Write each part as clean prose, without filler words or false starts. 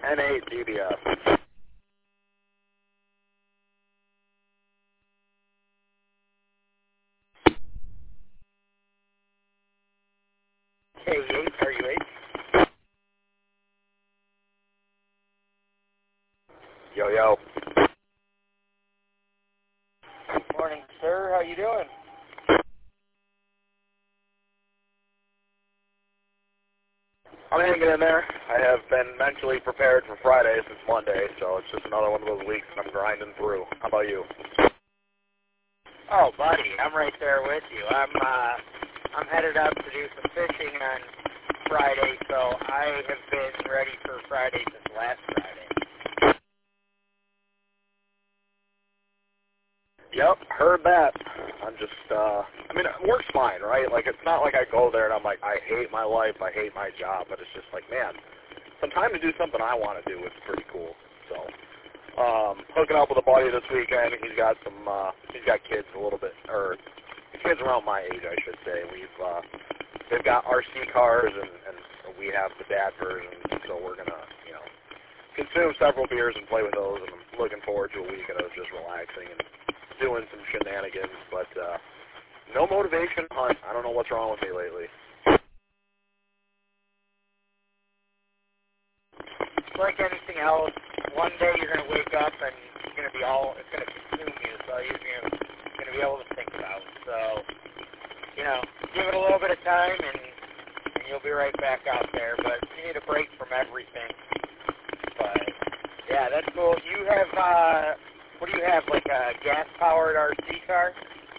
N8DBS. K8, are you 8? Yo, yo. Morning, sir. How you doing? I'm hanging in there. I have been mentally prepared for Friday since Monday, so it's just another one of those weeks I'm grinding through. How about you? Oh, buddy, I'm right there with you. I'm headed up to do some fishing on Friday, so I have been ready for Friday since last Friday. Yep, heard that. I'm just, I mean, it works fine, right? Like, it's not like I go there and I'm like, I hate my life, I hate my job, but it's just like, man, some time to do something I want to do is pretty cool. So, hooking up with a buddy this weekend. He's got kids a little bit, or kids around my age, I should say. They've got RC cars, and we have the dad version, so we're gonna, consume several beers and play with those, and I'm looking forward to a weekend of just relaxing and doing some shenanigans, but no motivation hunt. I don't know what's wrong with me lately. Like anything else, one day you're going to wake up and it's going to consume you, so you're going to be able to think about it. So, give it a little bit of time and you'll be right back out there, but you need a break from everything. But, yeah, that's cool. You have, what do you have, like a gas-powered RC car?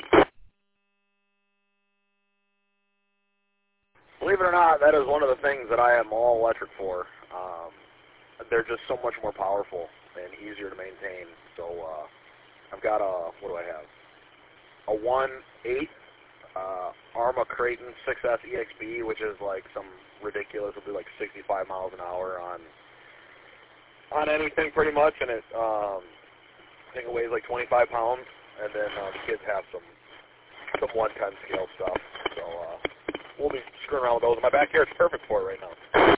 Believe it or not, that is one of the things that I am all electric for. They're just so much more powerful and easier to maintain. So I've got what do I have? A 1.8 Arrma Kraton 6S EXB, which is like some ridiculous. It'll do like 65 miles an hour on anything pretty much, and it I think it weighs like 25 pounds. And then the kids have some 110 scale stuff. So we'll be screwing around with those. My backyard's perfect for it right now.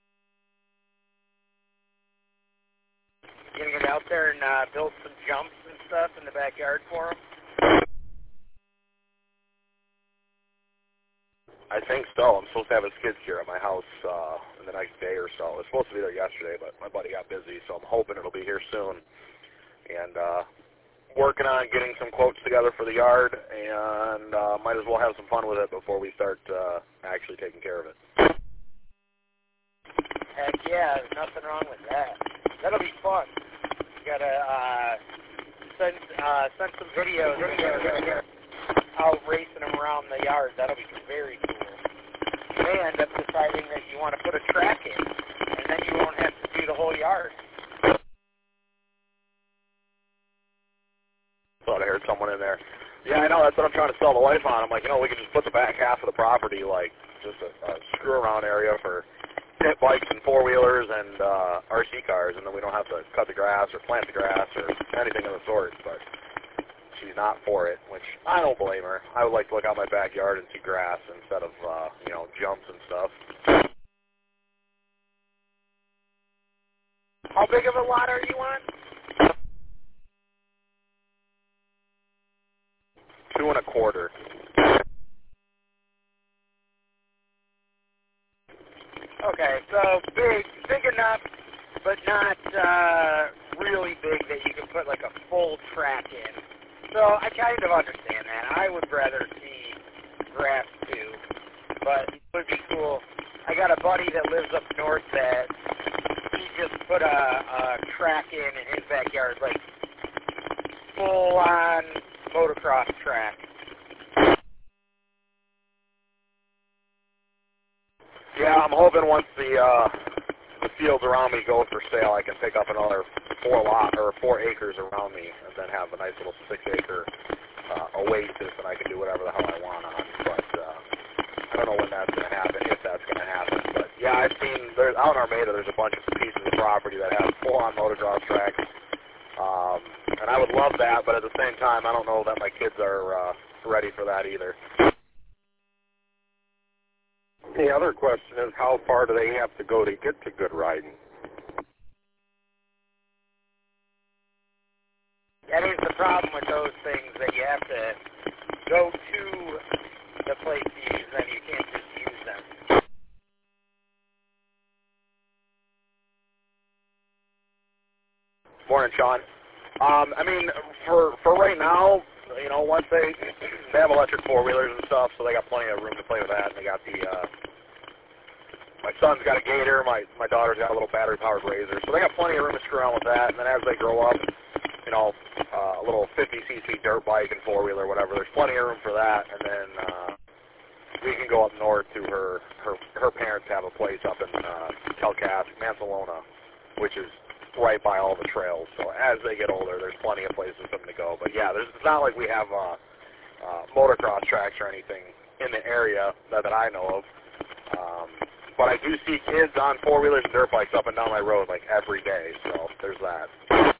You gonna get out there and build some jumps and stuff in the backyard for them? I think so. I'm supposed to have a skid steer at my house in the next day or so. It was supposed to be there yesterday, but my buddy got busy, so I'm hoping it'll be here soon. And working on getting some quotes together for the yard, and might as well have some fun with it before we start actually taking care of it. Heck yeah, there's nothing wrong with that. That'll be fun. You gotta send some videos out racing them around the yard. That'll be very cool. You may end up deciding that you want to put a track in, and then you won't have to do the whole yard. Thought I heard someone in there. Yeah, I know. That's what I'm trying to sell the wife on. I'm like, we could just put the back half of the property, like, just a screw-around area for pit bikes and four-wheelers and RC cars, and then we don't have to cut the grass or plant the grass or anything of the sort. But she's not for it, which I don't blame her. I would like to look out my backyard and see grass instead of, jumps and stuff. How big of a lot are you on? 2 1/4. Okay, so big enough, but not really big that you can put like a full track in. So I kind of understand that. I would rather see grass too, but it would be cool. I got a buddy that lives up north that he just put a track in his backyard, like full-on motocross track. Yeah, I'm hoping once the fields around me go for sale, I can pick up another 4 acres around me, and then have a nice little 6-acre oasis, and I can do whatever the hell I want on. But I don't know when that's going to happen, if that's going to happen. But yeah, I've seen out in Armada, there's a bunch of pieces of property that have full-on motocross tracks, and I would love that. But at the same time, I don't know that my kids are ready for that either. The other question is, how far do they have to go to get to good riding? problem with those things that you have to go to the place to use them. You can't just use them. Morning, Sean. I mean, for right now, you know, once they have electric four-wheelers and stuff, so they got plenty of room to play with that. And they got the my son's got a Gator, my daughter's got a little battery-powered Razor, so they got plenty of room to screw around with that. And then as they grow up, you know, a little 50cc dirt bike and four-wheeler, whatever, there's plenty of room for that. And then we can go up north to her parents have a place up in Calcas, Mansalona, which is right by all the trails. So as they get older, there's plenty of places for them to go. But yeah, it's not like we have motocross tracks or anything in the area that I know of. But I do see kids on four-wheelers and dirt bikes up and down my road like every day. So there's that.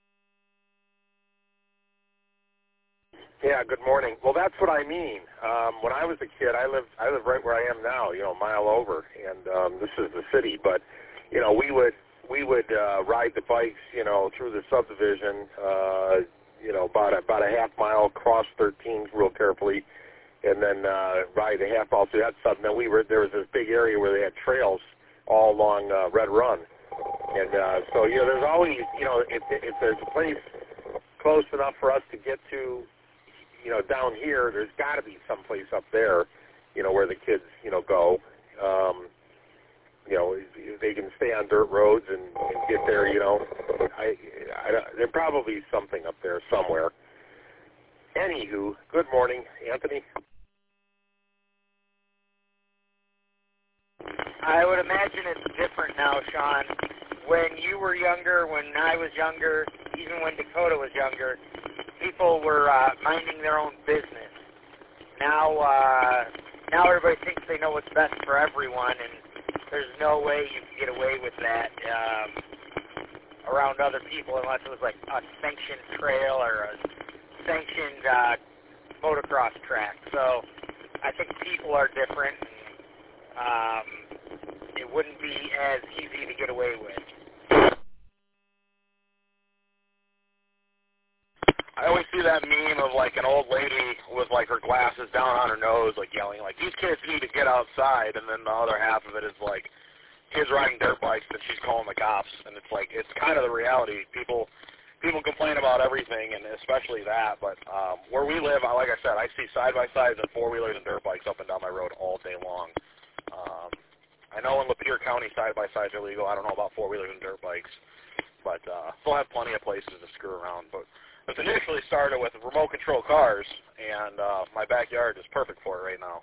Yeah, good morning. Well, that's what I mean. When I was a kid, I lived right where I am now, you know, a mile over, and this is the city. But, you know, we would ride the bikes, you know, through the subdivision, you know, about a half mile, cross 13 real carefully, and then ride a half mile through that sub. And then there was this big area where they had trails all along Red Run, and so you know, there's always, you know, if there's a place close enough for us to get to, you know, down here, there's got to be some place up there, you know, where the kids, you know, go. You know, they can stay on dirt roads and get there, you know. There's probably something up there somewhere. Anywho, good morning, Anthony. I would imagine it's different now, Sean. When you were younger, when I was younger, even when Dakota was younger, people were minding their own business. Now everybody thinks they know what's best for everyone, and there's no way you can get away with that around other people unless it was like a sanctioned trail or a sanctioned motocross track. So I think people are different, and it wouldn't be as easy to get away with. I always see that meme of like an old lady with like her glasses down on her nose, like yelling like, "These kids need to get outside," and then the other half of it is like kids riding dirt bikes and she's calling the cops, and it's like it's kind of the reality. People complain about everything, and especially that. But where we live, like I said, I see side-by-sides and four-wheelers and dirt bikes up and down my road all day long. I know in Lapeer County side-by-sides are legal. I don't know about four-wheelers and dirt bikes, but still have plenty of places to screw around. But it initially started with remote control cars, and my backyard is perfect for it right now.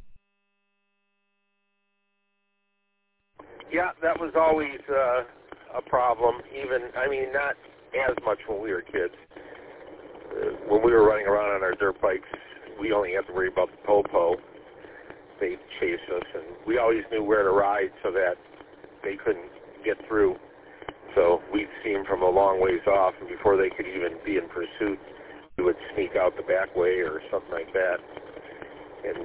Yeah, that was always a problem. Even, I mean, not as much when we were kids. When we were running around on our dirt bikes, we only had to worry about the po-po. They'd chase us, and we always knew where to ride so that they couldn't get through. So we'd see them from a long ways off, and before they could even be in pursuit, we would sneak out the back way or something like that. And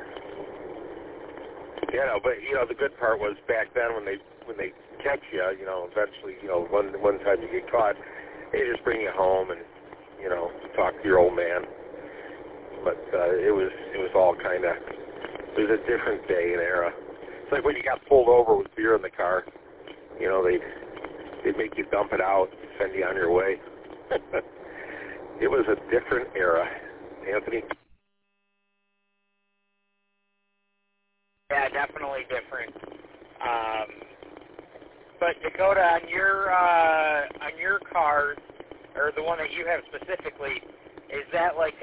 you know, but you know, the good part was back then when they catch you, you know, eventually, you know, one time you get caught, they just bring you home and, you know, talk to your old man. But it was all kind of, it was a different day and era. It's like when you got pulled over with beer in the car, you know, they'd make you dump it out and send you on your way. It was a different era, Anthony. Yeah, definitely different. But Dakota, on your cars, or the one that you have specifically, is that like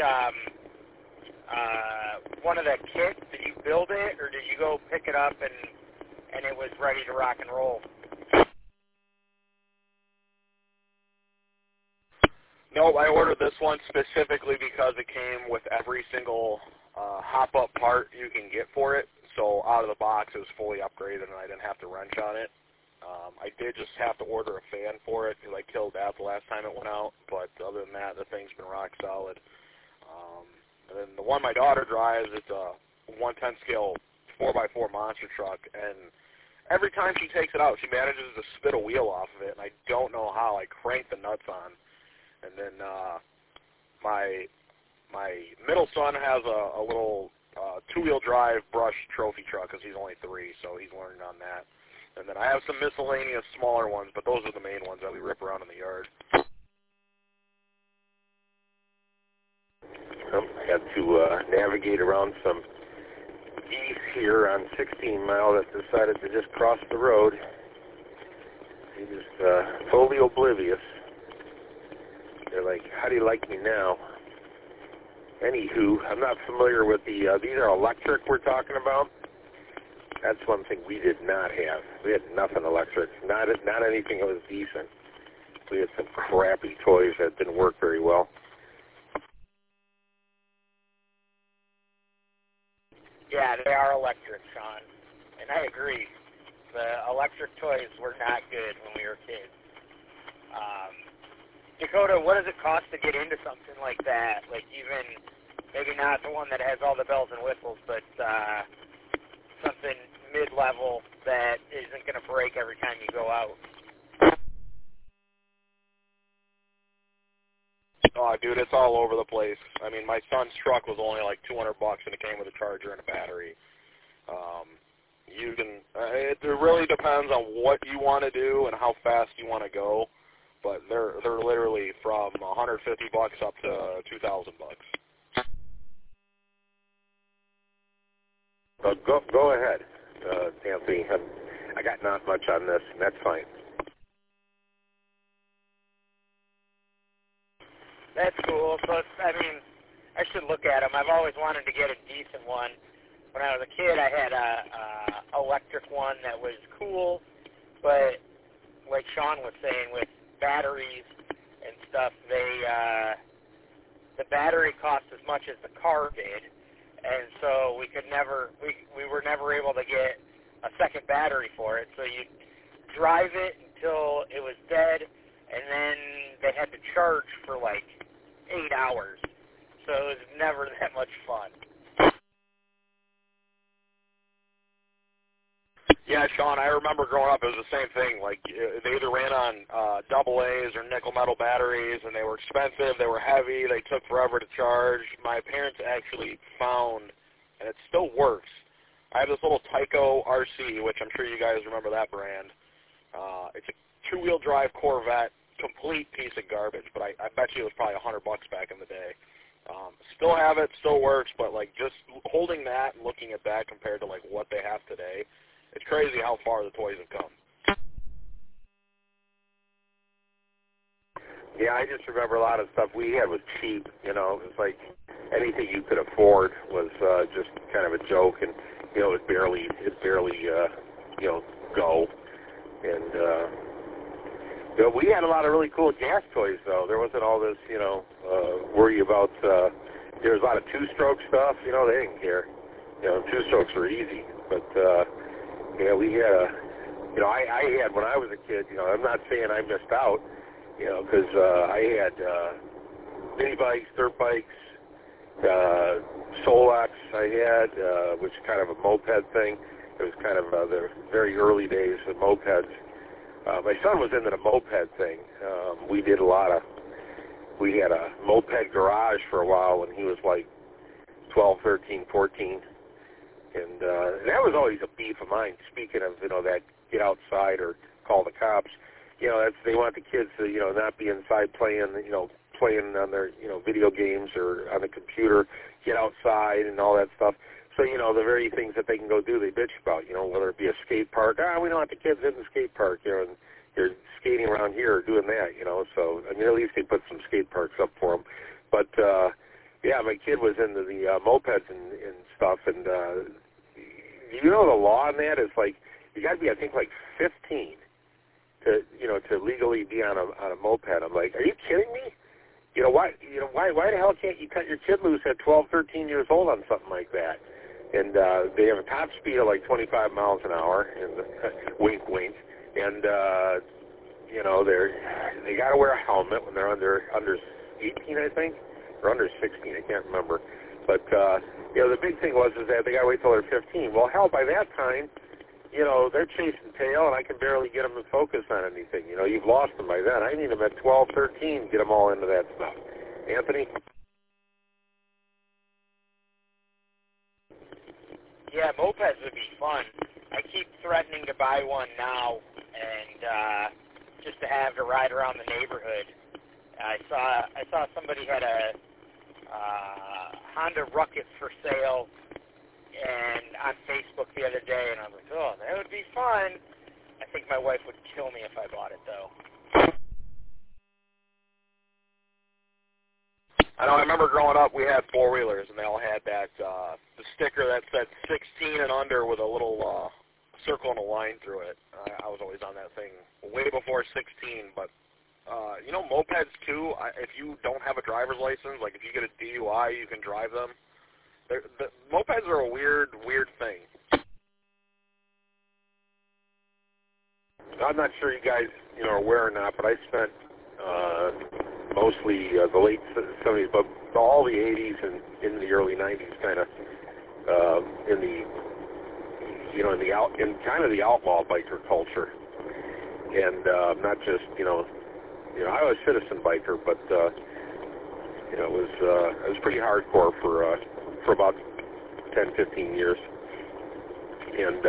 one of the kits? Did you build it, or did you go pick it up and it was ready to rock and roll? No, I ordered this one specifically because it came with every single hop-up part you can get for it. So out of the box, it was fully upgraded, and I didn't have to wrench on it. I did just have to order a fan for it because I killed that the last time it went out. But other than that, the thing's been rock solid. And then the one my daughter drives, it's a 1/10 scale 4x4 monster truck, and every time she takes it out, she manages to spit a wheel off of it, and I don't know how. I crank the nuts on, and then my middle son has a little two-wheel drive brush trophy truck because he's only 3, so he's learning on that. And then I have some miscellaneous smaller ones, but those are the main ones that we rip around in the yard. I had to navigate around some geese here on 16 Mile that decided to just cross the road. He was totally oblivious. They're like, how do you like me now? Anywho, I'm not familiar with the, these are electric we're talking about. That's one thing we did not have. We had nothing electric, not anything that was decent. We had some crappy toys that didn't work very well. Yeah, they are electric, Sean. And I agree. The electric toys were not good when we were kids. Dakota, what does it cost to get into something like that? Like even, maybe not the one that has all the bells and whistles, but something mid-level that isn't going to break every time you go out. Oh, dude, it's all over the place. I mean, my son's truck was only like $200, and it came with a charger and a battery. You can. It really depends on what you want to do and how fast you want to go. But they're literally from $150 up to $2,000. Go ahead, Anthony. I got not much on this, and that's fine. That's cool. So, I mean, I should look at them. I've always wanted to get a decent one. When I was a kid, I had a electric one that was cool, but like Sean was saying, with batteries and stuff, the battery cost as much as the car did, and so we were never able to get a second battery for it. So you drive it until it was dead, and then they had to charge for like 8 hours. So it was never that much fun. Yeah, Sean, I remember growing up, it was the same thing. Like, they either ran on AA or nickel metal batteries, and they were expensive, they were heavy, they took forever to charge. My parents actually found, and it still works, I have this little Tyco RC, which I'm sure you guys remember that brand. It's a two-wheel drive Corvette, complete piece of garbage, but I bet you it was probably $100 back in the day. Still have it, still works, but like just holding that and looking at that compared to like what they have today, it's crazy how far the toys have come. Yeah, I just remember a lot of stuff we had was cheap. You know, it was like anything you could afford was just kind of a joke, and you know, it barely you know, go. And you know, we had a lot of really cool gas toys though. There wasn't all this, you know, worry about. There was a lot of two-stroke stuff. You know, they didn't care. You know, two-strokes were easy, but. Yeah, we had, you know, I had, when I was a kid, you know, I'm not saying I missed out, you know, because I had mini bikes, dirt bikes, Solex I had, which is kind of a moped thing. It was kind of the very early days of mopeds. My son was into the moped thing. We did we had a moped garage for a while when he was like 12, 13, 14. And that was always a beef of mine. Speaking of, you know, that get outside or call the cops, you know, they want the kids to, you know, not be inside playing on their, you know, video games or on the computer, get outside and all that stuff. So, you know, the very things that they can go do, they bitch about, you know, whether it be a skate park. We don't want the kids in the skate park, you know, and you're skating around here or doing that, you know. So, I mean, at least they put some skate parks up for them. But, yeah, my kid was into the mopeds and stuff, and you know the law on that is like you got to be, I think, like 15 to legally be on a moped. I'm like, are you kidding me? You know why the hell can't you cut your kid loose at 12, 13 years old on something like that? And they have a top speed of like 25 miles an hour, and wink, wink, and you know they got to wear a helmet when they're under 18, I think. Or under 16, I can't remember. But, you know, the big thing is that they got to wait till they're 15. Well, hell, by that time, you know, they're chasing tail, and I can barely get them to focus on anything. You know, you've lost them by then. I need them at 12, 13 to get them all into that stuff. Anthony? yeah, mopeds would be fun. I keep threatening to buy one now, and just to have to ride around the neighborhood. I saw somebody had a Honda Ruckus for sale, and on Facebook the other day, and I was like, oh, that would be fun. I think my wife would kill me if I bought it, though. I know. I remember growing up, we had four-wheelers, and they all had that the sticker that said 16 and under with a little circle and a line through it. I was always on that thing way before 16. But you know, mopeds too. If you don't have a driver's license, like if you get a DUI, you can drive them. The mopeds are a weird thing. I'm not sure you guys, are aware or not, but I spent mostly the late 70s, but all the 80s and in the early 90s, kind of in the kind of the outlaw biker culture, and not just I was a citizen biker, but it was pretty hardcore for about 10-15 years, and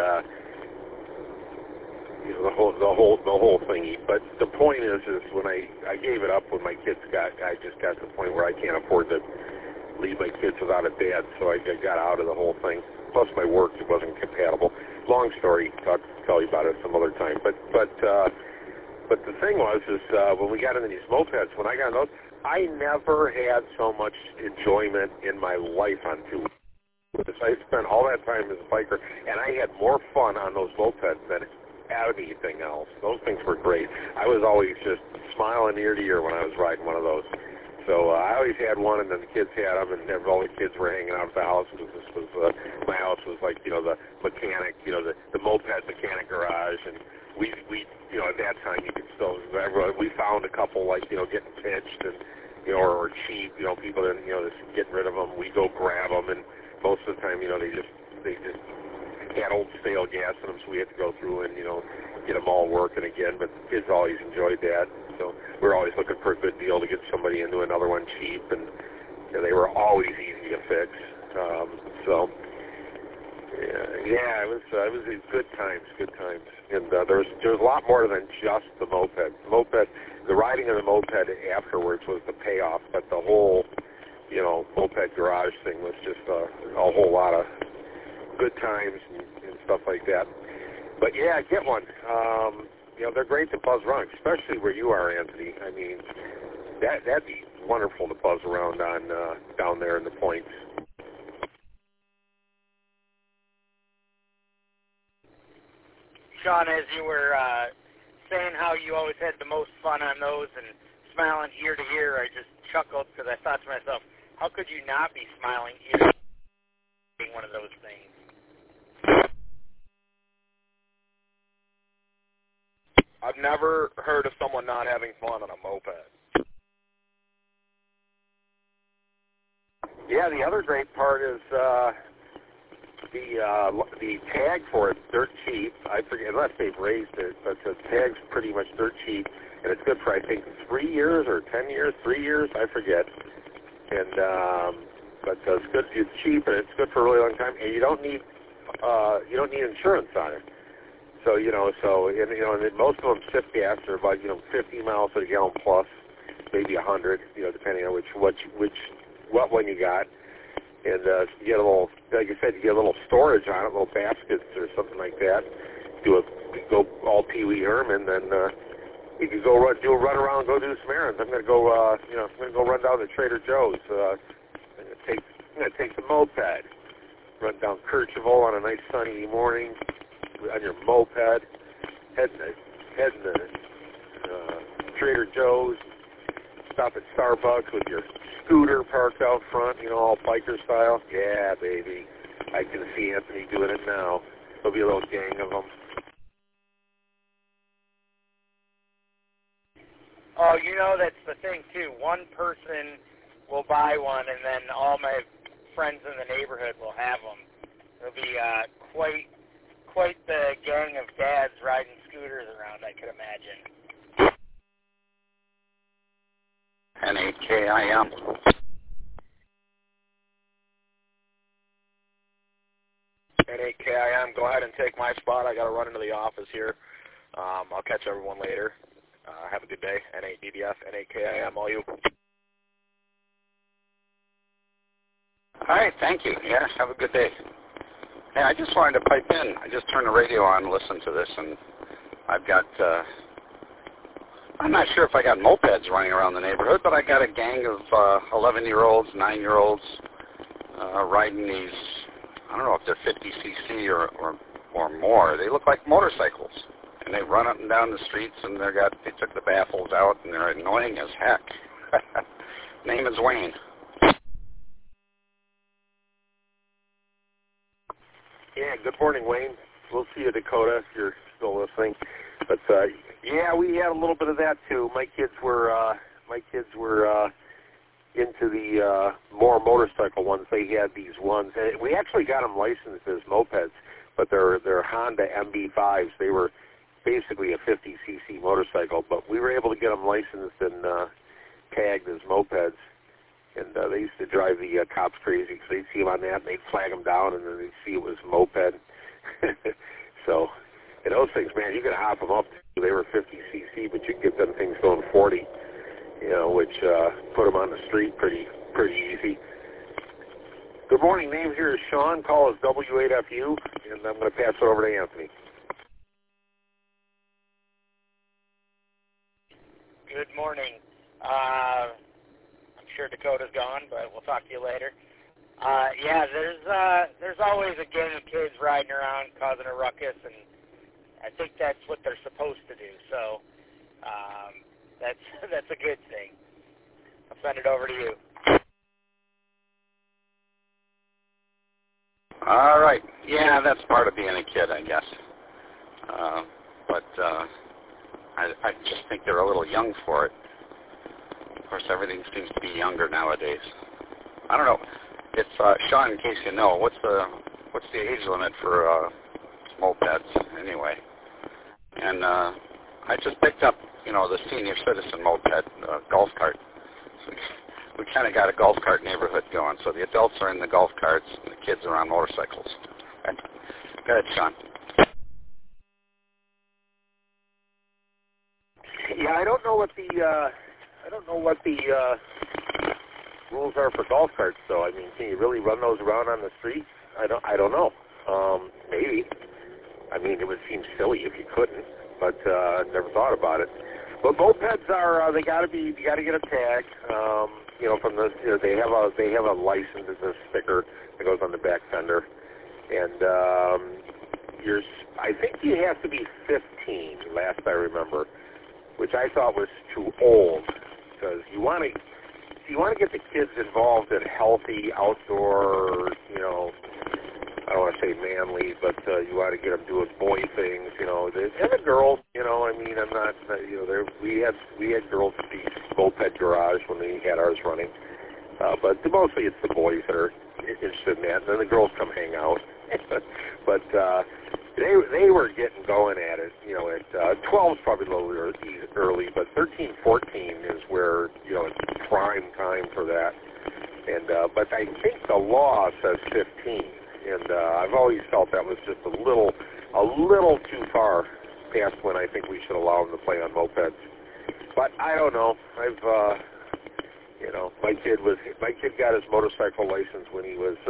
the whole thingy. But the point is when I gave it up when my kids I just got to the point where I can't afford to leave my kids without a dad, so I got out of the whole thing. Plus my work, it wasn't compatible. Long story, I'll tell you about it some other time. But the thing was when we got into these mopeds, when I got into those, I never had so much enjoyment in my life on two wheelers. I spent all that time as a biker, and I had more fun on those mopeds than anything else. Those things were great. I was always just smiling ear to ear when I was riding one of those. So I always had one, and then the kids had them, and all the kids were hanging out at the house because this was my house was like the mechanic, the moped mechanic garage, and we at that time you could still we found a couple getting pitched and or cheap, people didn't just getting rid of them. We go grab them, and most of the time they just had old stale gas in them, so we had to go through and get them all working again. But the kids always enjoyed that, so we were always looking for a good deal to get somebody into another one cheap, and they were always easy to fix. It was good times, and there was a lot more than just the moped. The riding of the moped afterwards was the payoff, but the whole moped garage thing was just a whole lot of good times and stuff like that. But yeah, get one. They're great to buzz around, especially where you are, Anthony. I mean, that'd be wonderful to buzz around on down there in the points. Sean, as you were saying how you always had the most fun on those and smiling ear to ear, I just chuckled because I thought to myself, how could you not be smiling ear to ear being one of those things? I've never heard of someone not having fun on a moped. Yeah, the other great part is the tag for it. Dirt cheap. I forget unless they've raised it, but the tag's pretty much dirt cheap, and it's good for I think 3 years or 10 years, 3 years, I forget. And but it's good. It's cheap and it's good for a really long time, and you don't need insurance on it. So and most of them shift gas are about 50 miles to the gallon plus, maybe 100, depending on what one you got. And you get a little, like I said, you get a little storage on it, little baskets or something like that. You go all Pee Wee Herman, then you could go do a run around, go do some errands. I'm gonna go, run down to Trader Joe's. I'm gonna take the moped, run down Kercheval on a nice sunny morning on your moped, head to Trader Joe's, stop at Starbucks with your scooter parked out front, all biker style. Yeah, baby. I can see Anthony doing it now. There'll be a little gang of them. Oh, that's the thing, too. One person will buy one, and then all my friends in the neighborhood will have them. It'll be quite the gang of dads riding scooters around, I could imagine. NAKIM. NAKIM. NAKIM. Go ahead and take my spot. I got to run into the office here. I'll catch everyone later. Have a good day. NADDF, NAKIM, all you. All right, thank you. Yeah, have a good day. Hey, I just wanted to pipe in. I just turned the radio on and listened to this, and I've got, I'm not sure if I got mopeds running around the neighborhood, but I got a gang of 11-year-olds, 9-year-olds riding these, I don't know if they're 50cc or more. They look like motorcycles, and they run up and down the streets, and they took the baffles out, and they're annoying as heck. Name is Wayne. Yeah, good morning, Wayne. We'll see you, Dakota, if you're still listening. But yeah, we had a little bit of that too. My kids were into the more motorcycle ones. They had these ones, and we actually got them licensed as mopeds, but they're Honda MB5s. They were basically a 50cc motorcycle, but we were able to get them licensed and tagged as mopeds. And they used to drive the cops crazy because they'd see them on that and they'd flag them down, and then they'd see it was a moped. So, and those things, man, you could hop them up. They were 50cc, but you could get them things going 40, which put them on the street pretty easy. Good morning. Name here is Sean. Call us W8FU, and I'm going to pass it over to Anthony. Good morning. I'm sure Dakota's gone, but we'll talk to you later. Yeah, there's always a gang of kids riding around causing a ruckus, and I think that's what they're supposed to do. So that's a good thing. I'll send it over to you. All right. Yeah, that's part of being a kid, I guess. But I just think they're a little young for it. Of course, everything seems to be younger nowadays. I don't know. It's Sean, in case you know, what's the age limit for mopeds anyway? And I just picked up, the senior citizen moped golf cart. So we kind of got a golf cart neighborhood going. So the adults are in the golf carts, and the kids are on motorcycles. And, go ahead, Sean. Yeah, I don't know what the rules are for golf carts, though. I mean, can you really run those around on the streets? I don't know. Maybe. I mean, it would seem silly if you couldn't, but never thought about it. But mopeds are you got to get a tag. From the they have a license. It's a sticker that goes on the back fender, and I think you have to be 15. Last I remember, which I thought was too old, because you want to get the kids involved in healthy outdoor, I don't want to say manly, but you want to get them doing boy things, and the girls, I mean, I'm not, we had girls at the moped garage when we had ours running, but mostly it's the boys that are interested in that, and then the girls come hang out, but they were getting going at it, at 12 is probably a little early, but 13, 14 is where, it's prime time for that, and but I think the law says 15. And I've always felt that was just a little too far past when I think we should allow them to play on mopeds. But I don't know. My kid got his motorcycle license when he was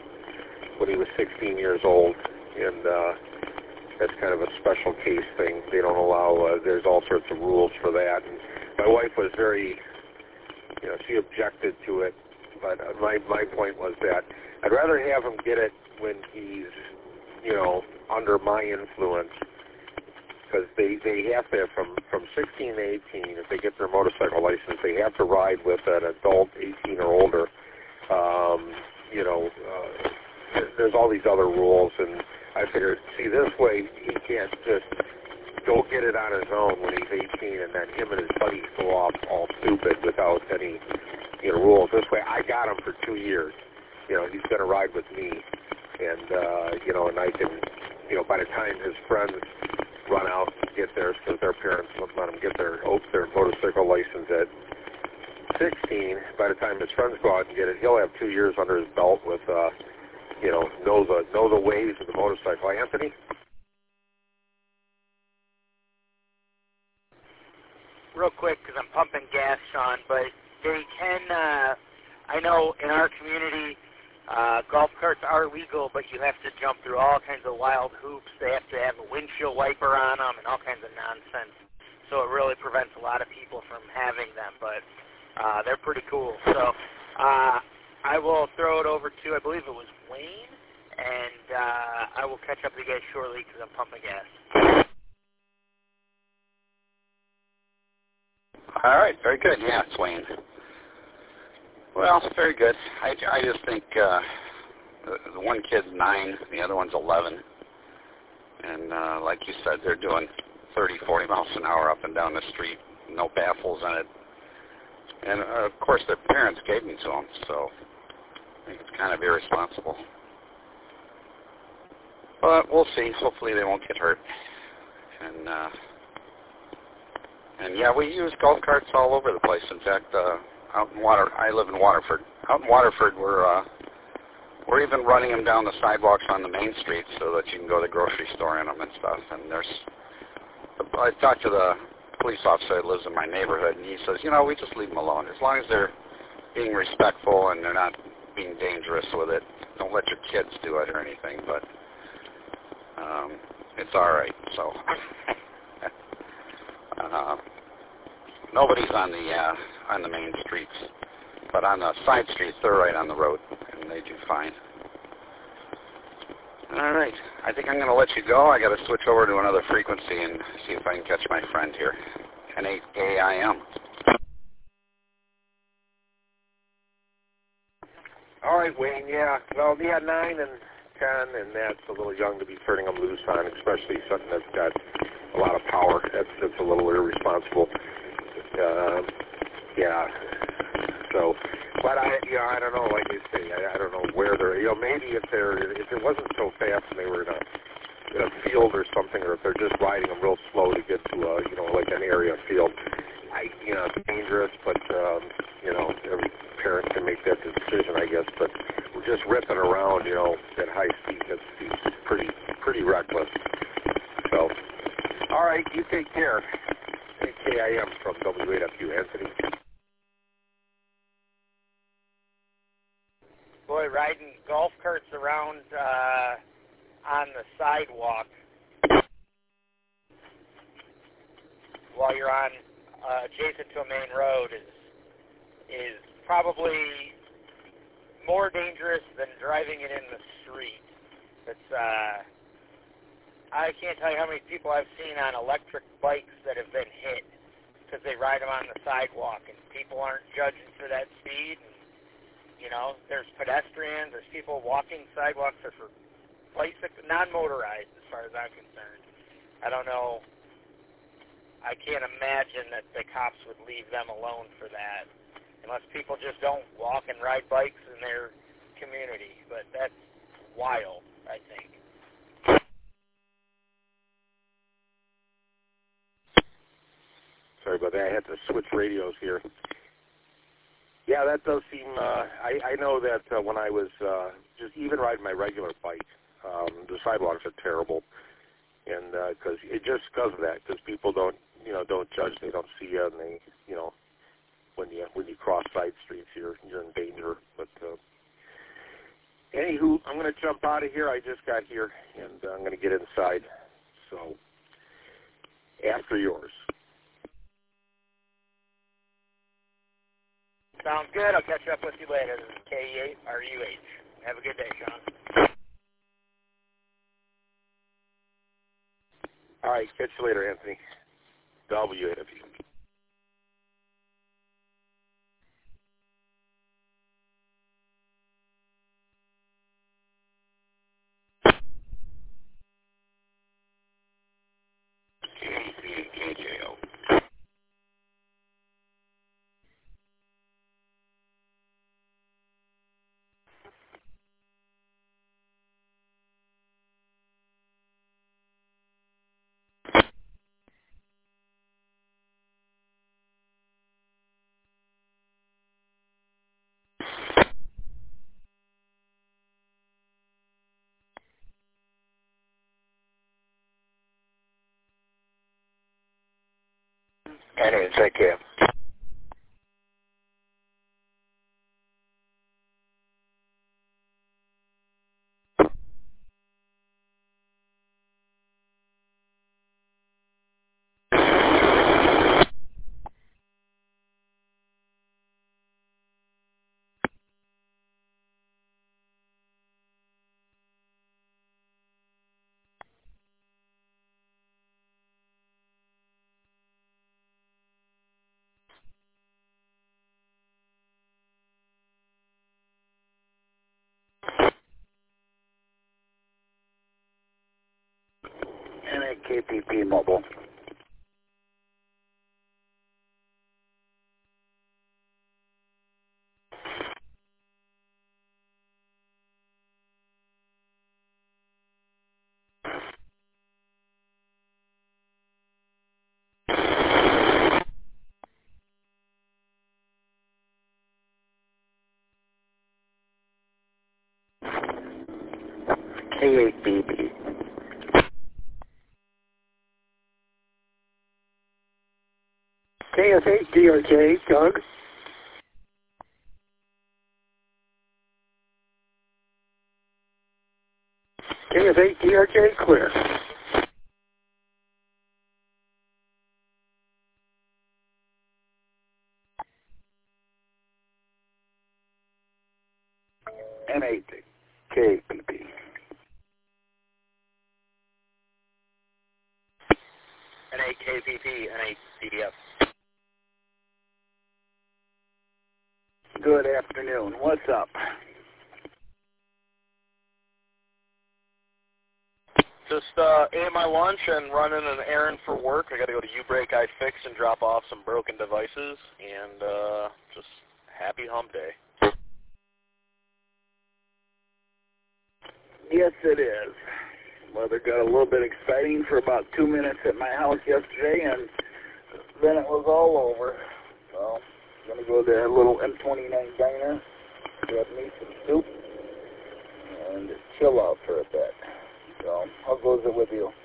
16 years old, and that's kind of a special case thing. They don't allow. There's all sorts of rules for that. And my wife was very, she objected to it. But my point was that I'd rather have him get it when he's, under my influence, because they have to, from 16 to 18, if they get their motorcycle license, they have to ride with an adult 18 or older. There's all these other rules, and I figured, see, this way he can't just go get it on his own when he's 18, and then him and his buddies go off all stupid without any rules. This way, I got him for 2 years. He's going to ride with me, and and I can, by the time his friends run out and get theirs, because their parents won't let them get their motorcycle license at 16, by the time his friends go out and get it, he'll have 2 years under his belt with, know the ways of the motorcycle. Anthony? Real quick, because I'm pumping gas, Sean, but they can, I know in our community, golf carts are legal, but you have to jump through all kinds of wild hoops. They have to have a windshield wiper on them and all kinds of nonsense. So it really prevents a lot of people from having them, but they're pretty cool. So I will throw it over to, I believe it was Wayne, and I will catch up with you guys shortly because I'm pumping gas. All right, very good. Yeah, it's Wayne. Well, very good. I just think the one kid's 9, the other one's 11. And like you said, they're doing 30, 40 miles an hour up and down the street, no baffles in it. And, of course, their parents gave them to them, so I think it's kind of irresponsible. But we'll see. Hopefully they won't get hurt. And yeah, we use golf carts all over the place. In fact, I live in Waterford. Out in Waterford, we're even running them down the sidewalks on the main street so that you can go to the grocery store in them and stuff. And I talked to the police officer that lives in my neighborhood, and he says, we just leave them alone. As long as they're being respectful and they're not being dangerous with it, don't let your kids do it or anything. But it's all right. So nobody's on the main streets, but on the side streets, they're right on the road, and they do fine. All right. I think I'm going to let you go. I got to switch over to another frequency and see if I can catch my friend here. NAAIM. All right, Wayne. Yeah. Well, 9 and 10, and that's a little young to be turning them loose on, especially something that's got a lot of power. That's a little irresponsible. Yeah. So, but I don't know. Like you say, I don't know where they're. Maybe if it wasn't so fast and they were in a field or something, or if they're just riding them real slow to get to like an area field. It's dangerous, but every parent can make that decision, I guess. But we're just ripping around, at high speed. It's pretty reckless. So, all right, you take care. KIM from WAW, Anthony. Boy, riding golf carts around on the sidewalk while you're on adjacent to a main road is probably more dangerous than driving it in the street. It's I can't tell you how many people I've seen on electric bikes that have been hit because they ride them on the sidewalk, and people aren't judging for that speed. And, there's pedestrians, there's people walking sidewalks that are for non-motorized as far as I'm concerned. I don't know. I can't imagine that the cops would leave them alone for that unless people just don't walk and ride bikes in their community. But that's wild, I think. Sorry about that. I had to switch radios here. Yeah, that does seem. I know that when I was just even riding my regular bike, the sidewalks are terrible, and because of that, because people don't judge, they don't see you, and they when you cross side streets, you're in danger. But anywho, I'm going to jump out of here. I just got here, and I'm going to get inside. So after yours. Sounds good. I'll catch up with you later. This is KERUH. Have a good day, Sean. All right. Catch you later, Anthony. WAW. Anyway, take care. KPP Mobile. K8BB. KS8DRJ, Doug. KS8DRJ, clear. N8 KPP. N8 KPP, N8 CDF. Good afternoon. What's up? Just ate my lunch and running an errand for work. I got to go to U-Break iFix and drop off some broken devices, and just happy hump day. Yes, it is. Weather got a little bit exciting for about 2 minutes at my house yesterday, and then it was all over. So I'm going to go to a little M29 diner, grab me some soup, and chill out for a bit. So how goes it with you?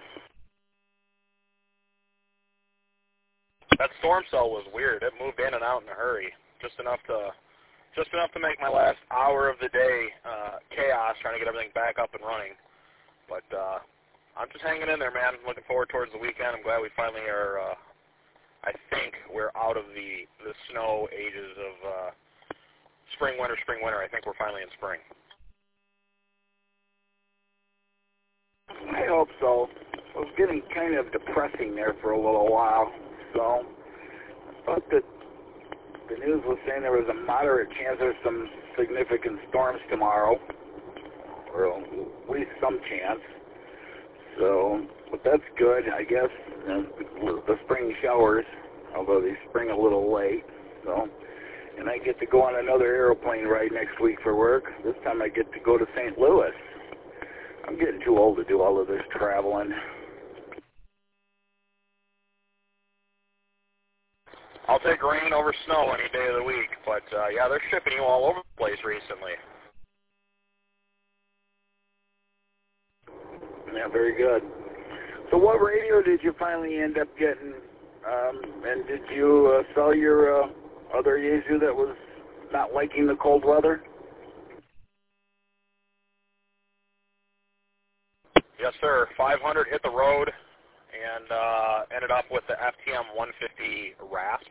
That storm cell was weird. It moved in and out in a hurry, just enough to make my last hour of the day chaos, trying to get everything back up and running. But I'm just hanging in there, man. Looking forward towards the weekend. I'm glad we finally are. I think we're out of the snow ages of spring, winter. I think we're finally in spring. I hope so. It was getting kind of depressing there for a little while. So I thought that the news was saying there was a moderate chance there's some significant storms tomorrow, or at least some chance. So, but that's good, I guess. The spring showers, although they spring a little late. So, and I get to go on another airplane ride next week for work. This time I get to go to St. Louis. I'm getting too old to do all of this traveling. I'll take rain over snow any day of the week, but yeah, they're shipping you all over the place recently. Yeah, very good. So what radio did you finally end up getting? And did you sell your other Yaesu that was not liking the cold weather? Yes, sir. 500 hit the road and ended up with the FTM 150 RASP.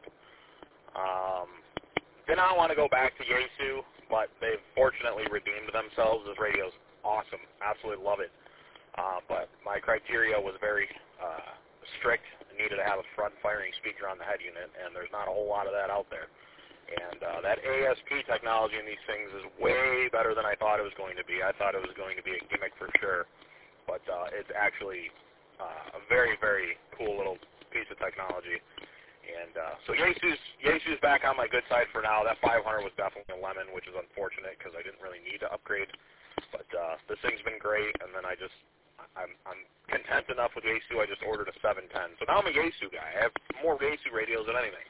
Did not want to go back to Yaesu, but they've fortunately redeemed themselves. This radio's awesome. Absolutely love it. But my criteria was very strict. I needed to have a front-firing speaker on the head unit, and there's not a whole lot of that out there. And that ASP technology in these things is way better than I thought it was going to be. I thought it was going to be a gimmick for sure, but it's actually a very, very cool little piece of technology. And so Yaesu's back on my good side for now. That 500 was definitely a lemon, which is unfortunate because I didn't really need to upgrade. But this thing's been great, and then I'm content enough with Yaesu. I just ordered a 710. So now I'm a Yaesu guy. I have more Yaesu radios than anything.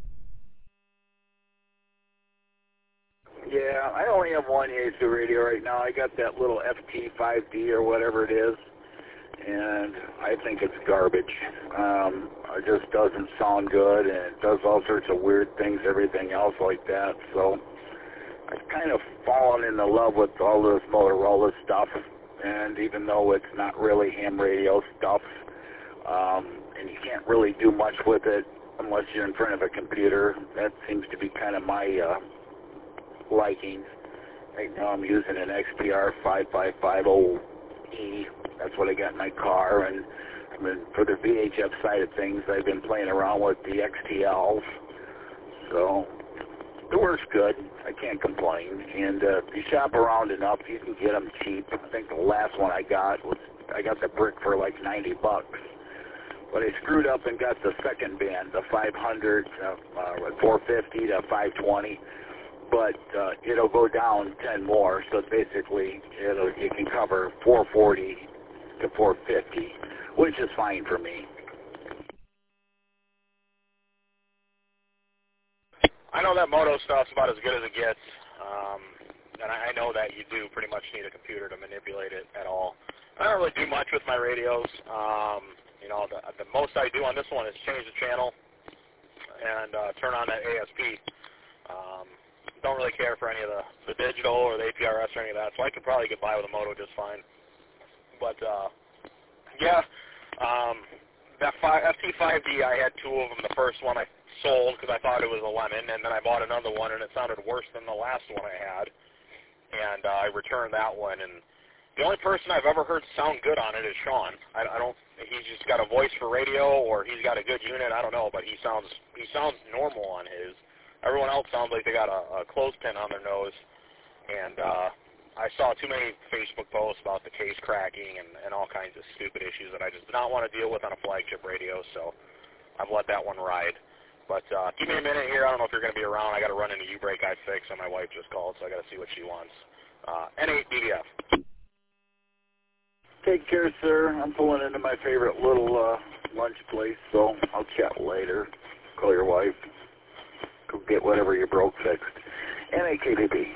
Yeah, I only have one Yaesu radio right now. I got that little FT5D or whatever it is. and I think it's garbage. It just doesn't sound good, and it does all sorts of weird things, everything else like that. So I've kind of fallen in love with all this Motorola stuff, and even though it's not really ham radio stuff, and you can't really do much with it unless you're in front of a computer, that seems to be kind of my liking. Right now I'm using an XPR 5550E. That's what I got in my car, and I mean, for the VHF side of things, I've been playing around with the XTLs, so it works good. I can't complain. And if you shop around enough, you can get them cheap. I think the last one I got the brick for like $90. But I screwed up and got the second band, the 500, 450 to 520. But it'll go down 10 more, so basically you can cover 440 to 450, which is fine for me. I know that moto stuff's about as good as it gets, and I know that you do pretty much need a computer to manipulate it at all. I don't really do much with my radios. You know, the most I do on this one is change the channel and turn on that ASP. Don't really care for any of the digital or the APRS or any of that, so I could probably get by with a moto just fine. But, yeah, that FT5D, I had two of them. The first one I sold because I thought it was a lemon, and then I bought another one, and it sounded worse than the last one I had. And I returned that one, and the only person I've ever heard sound good on it is Sean. I don't. He's just got a voice for radio, or he's got a good unit. I don't know, but he sounds normal on his. Everyone else sounds like they got a clothespin on their nose, and I saw too many Facebook posts about the case cracking and all kinds of stupid issues that I just did not want to deal with on a flagship radio, so I've let that one ride. But give me a minute here. I don't know if you're going to be around. I got to run into U-Break I-Fix, and my wife just called, so I got to see what she wants. N8 DDF. Take care, sir. I'm pulling into my favorite little lunch place, so I'll chat later. Call your wife. Go get whatever you broke fixed. NAKDB.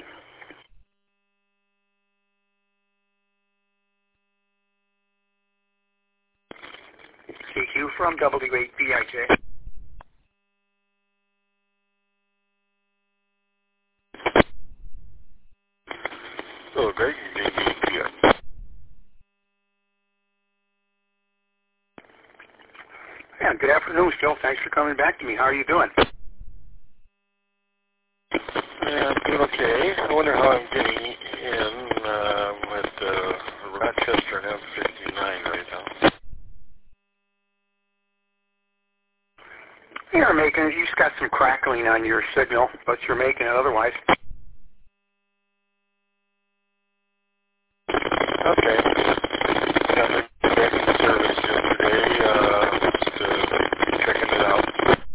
CQ from W8BIJ. Hello, Greg. W8BIJ. Yeah, good afternoon, Phil. Thanks for coming back to me. How are you doing? I'm doing okay. I wonder how I'm getting in with Rochester and M59 right now. You just got some crackling on your signal, but you're making it otherwise. Okay. Got the back service yesterday, just checking it out.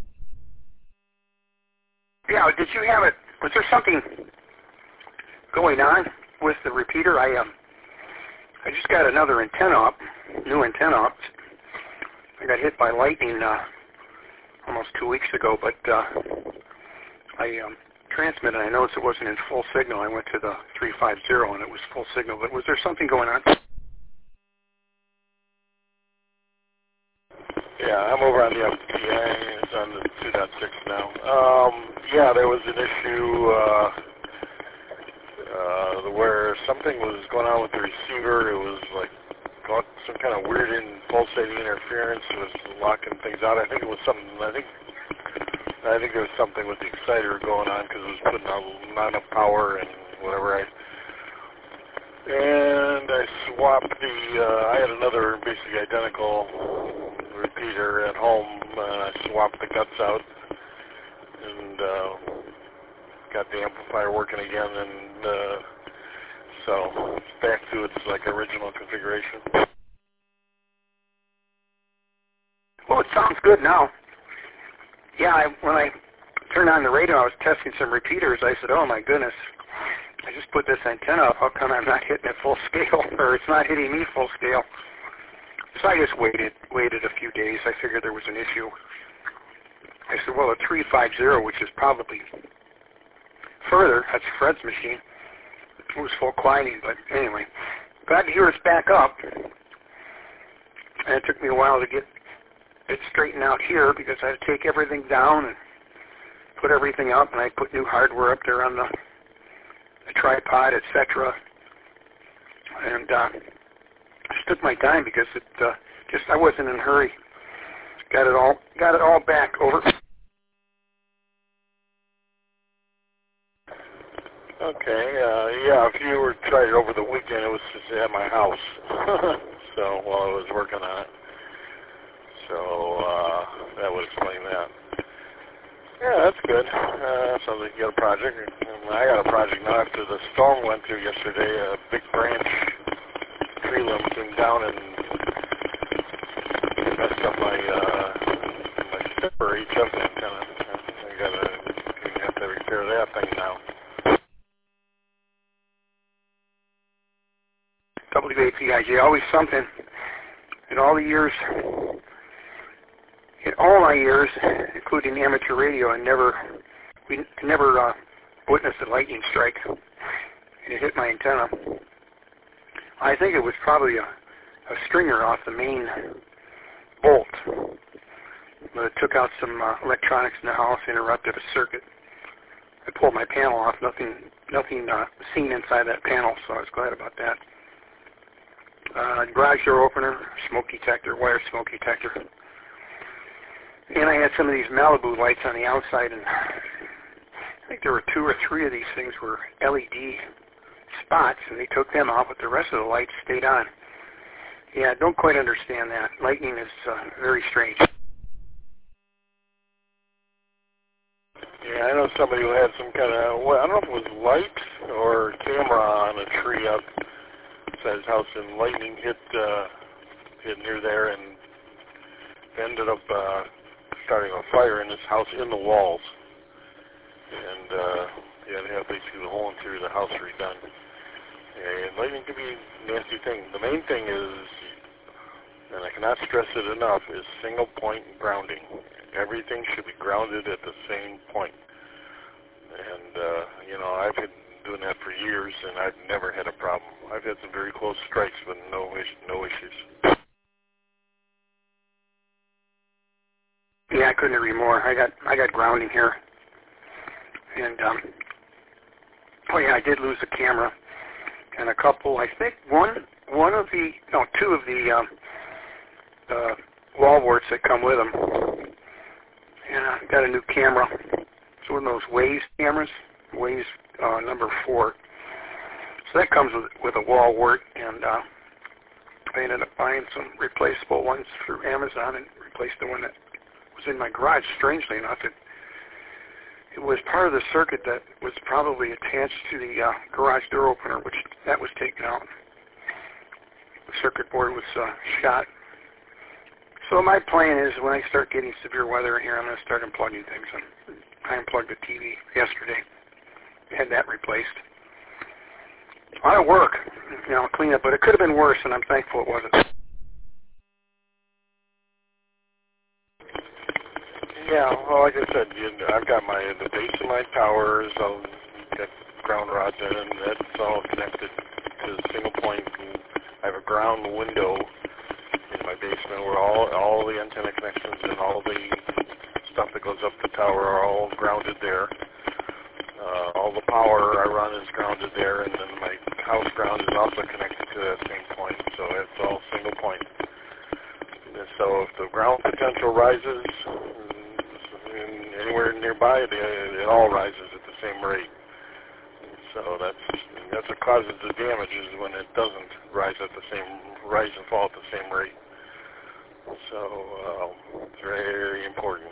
Yeah, did you have it? Was there something going on with the repeater? I just got another antenna up, new antenna up. I got hit by lightning almost 2 weeks ago, but I transmitted. I noticed it wasn't in full signal. I went to the 350 and it was full signal. But was there something going on? Yeah, I'm over on the FPA. It's on the 2.6 now. Yeah, there was an issue where something was going on with the receiver. It was like some kind of weird pulsating interference. It was locking things out. I think it was something. I think there was something with the exciter going on because it was putting out not enough power and whatever. And I swapped I had another basically identical repeater at home. I swapped the guts out and got the amplifier working again, and so it's back to its like original configuration. Well, it sounds good now. Yeah, when I turned on the radio, I was testing some repeaters. I said, oh my goodness, I just put this antenna up. How come I'm not hitting it full scale, or it's not hitting me full scale? So I just waited a few days. I figured there was an issue. I said, well, a 350, which is probably further, that's Fred's machine. It was full climbing, but anyway. Glad to hear it's back up. And it took me a while to get it straightened out here because I had to take everything down and put everything up, and I put new hardware up there on the tripod, etc. And I just took my time because it I wasn't in a hurry. Got it all back over. Okay, yeah, if you were trying it over the weekend, it was just at my house. So, while I was working on it. So, that would explain that. Yeah, that's good. Sounds like you got a project. And I got a project now after the storm went through yesterday. A big branch, tree limb came down and messed up my stepper HF antenna. I have to repair that thing now. WAPIJ, always something. In all my years, including amateur radio, we never witnessed a lightning strike. It hit my antenna. I think it was probably a stringer off the main bolt. But it took out some electronics in the house, interrupted a circuit. I pulled my panel off. Nothing seen inside that panel, so I was glad about that. Garage door opener, smoke detector, wire smoke detector. And I had some of these Malibu lights on the outside, and I think there were 2 or 3 of these things were LED spots, and they took them off, but the rest of the lights stayed on. Yeah, I don't quite understand that. Lightning is very strange. Yeah, I know somebody who had some kind of, I don't know if it was light or camera on a tree outside his house, and lightning hit near there and ended up starting a fire in his house in the walls. And yeah, they had basically the whole interior of the house redone. And lightning can be a nasty thing. The main thing is, and I cannot stress it enough, is single point grounding. Everything should be grounded at the same point. And, you know, I've been doing that for years, and I've never had a problem. I've had some very close strikes, but no issues. Yeah, I couldn't agree more. I got grounding here. And, oh yeah, I did lose a camera. And a couple, I think two of the wall warts that come with them. And I got a new camera. It's one of those Waze cameras, Waze number 4. So that comes with a wall wart, and I ended up buying some replaceable ones through Amazon and replaced the one that was in my garage. Strangely enough, it was part of the circuit that was probably attached to the garage door opener, which that was taken out. The circuit board was shot. So my plan is when I start getting severe weather in here, I'm going to start unplugging things. I unplugged the TV yesterday. Had that replaced. A lot of work, you know, clean up, but it could have been worse, and I'm thankful it wasn't. Yeah, well, like I said, I've got the base of my towers, I've got ground rods in, and that's all connected to single point. I have a ground window in my basement where all the antenna connections and all the stuff that goes up the tower are all grounded there. All the power I run is grounded there, and then my house ground is also connected to that same point, so it's all single point. And so if the ground potential rises anywhere nearby, it all rises at the same rate. So that's what causes the damage, is when it doesn't rise and fall at the same rate. So it's very, very important.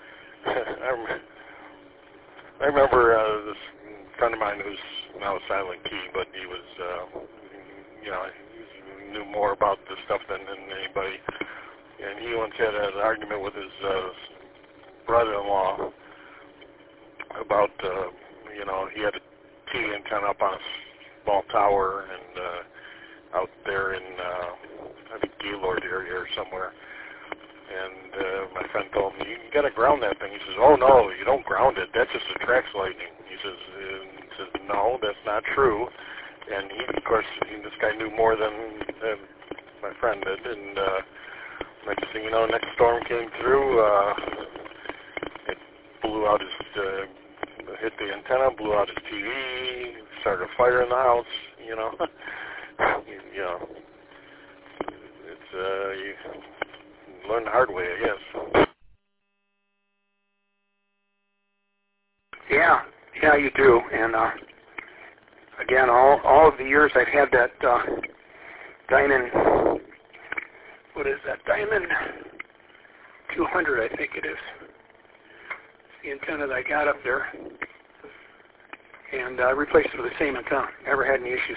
I remember this friend of mine who's now a silent key, but he was, you know, he knew more about this stuff than anybody. And he once had an argument with his brother-in-law about, you know, he had a TV antenna up on a small tower and out there in, I think, Gaylord area or somewhere. And my friend told me, you got to ground that thing. He says, oh, no, you don't ground it. That just attracts lightning. He says, no, that's not true. And he, of course, this guy knew more than my friend did. And Next thing you know, next storm came through. It blew out his, hit the antenna, blew out his TV, started a fire in the house. You know, you know, it's you learn the hard way, I guess. Yeah, you do. And again, all of the years I've had that Diamond, what is that? Diamond 200, I think it is. The antenna that I got up there, and I replaced it with the same antenna. Never had any issues.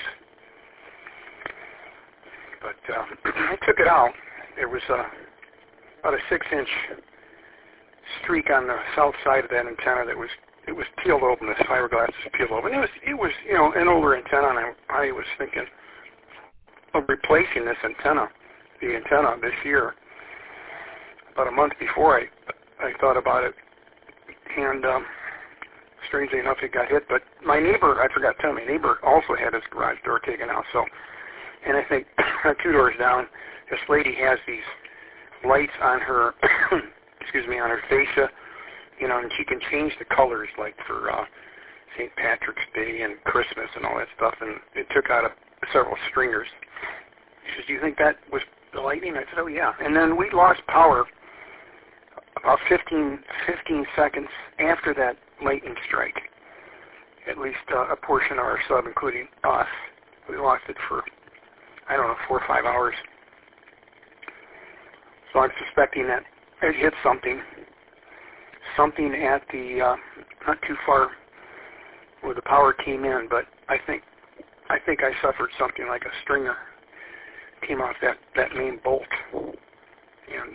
But I took it out. There was about a 6-inch streak on the south side of that antenna that was peeled open. This fiberglass was peeled open. It was you know, an older antenna, and I was thinking of replacing this antenna, the antenna this year. About a month before I thought about it, and strangely enough, it got hit. But my neighbor, I forgot to tell you, my neighbor also had his garage door taken out. So, and I think 2 doors down, this lady has these lights on her, excuse me, on her fascia, you know, and she can change the colors, like for St. Patrick's Day and Christmas and all that stuff. And it took out several stringers. She says, "Do you think that was the lightning?" I said, "Oh yeah." And then we lost power about 15 seconds after that lightning strike. At least a portion of our sub, including us, we lost it for, I don't know, 4 or 5 hours. So I'm suspecting that it hit something at the not too far where the power came in, but I think I suffered something like a stringer came off that main bolt, and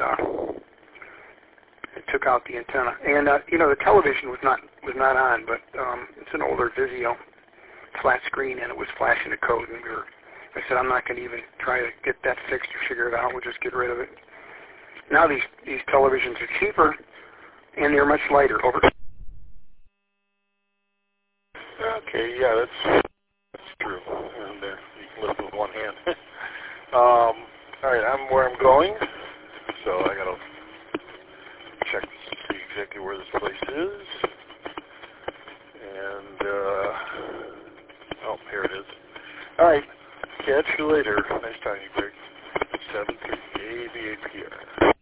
it took out the antenna. And you know, the television was not on, but it's an older Vizio flat screen, and it was flashing a code, and I said, I'm not going to even try to get that fixed or figure it out. We'll just get rid of it. Now these televisions are cheaper, and they're much lighter. Okay, yeah, that's true. And you can lift with one hand. All right, I'm where I'm going, so I gotta check to see exactly where this place is. And oh, here it is. All right, catch you later. Nice talking to you, Greg. 738ABAPR.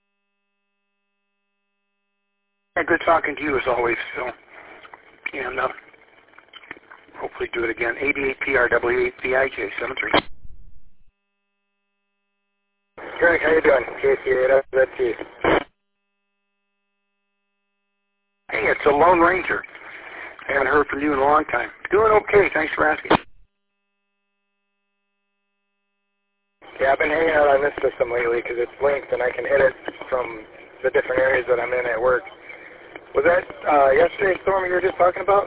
Yeah, good talking to you as always, Phil. And hopefully do it again. 88PRW8VIJ73. Greg, how you doing? KC8FZT. Hey, it's a Lone Ranger. I haven't heard from you in a long time. Doing okay. Thanks for asking. Yeah, I've been hanging out on this system lately because it's linked and I can hit it from the different areas that I'm in at work. Was that yesterday's storm you were just talking about?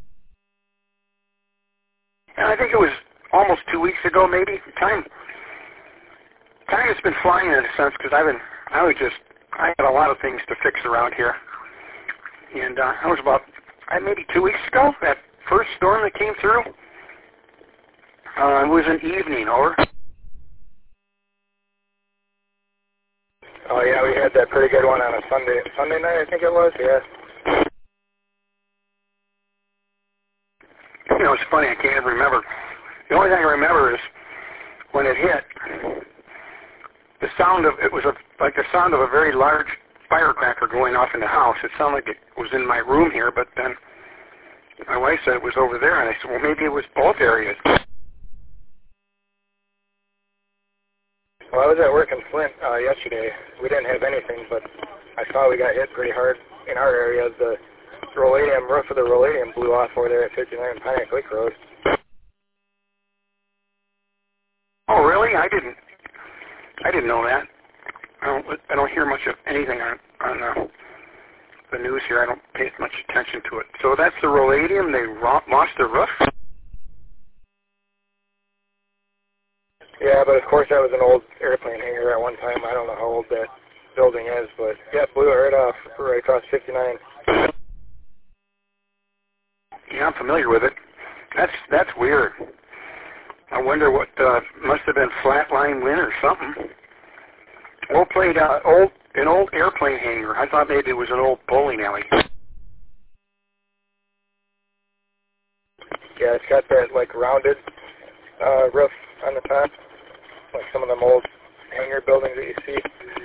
And I think it was almost 2 weeks ago, maybe. Time has been flying in a sense because I had a lot of things to fix around here. And that was about maybe 2 weeks ago, that first storm that came through. It was an evening, over. Oh yeah, we had that pretty good one on a Sunday night, I think it was, yeah. You know, it's funny, I can't even remember. The only thing I remember is when it hit, the sound of, it was like the sound of a very large firecracker going off in the house. It sounded like it was in my room here, but then my wife said it was over there, and I said, well, maybe it was both areas. Well, I was at work in Flint yesterday. We didn't have anything, but I saw we got hit pretty hard in our area. The roof of the Roladium blew off over there at 59 Pontiac Lake Road. Oh, really? I didn't know that. I don't hear much of anything on the news here. I don't pay much attention to it. So that's the Roladium. They lost their roof? Yeah, but of course that was an old airplane hangar at one time. I don't know how old that building is, but yeah, blew it right off, right across 59. Yeah, I'm familiar with it. That's weird. I wonder what must have been flatline wind or something. Well played. An old airplane hangar. I thought maybe it was an old bowling alley. Yeah, it's got that like rounded roof on the top, like some of them old hangar buildings that you see.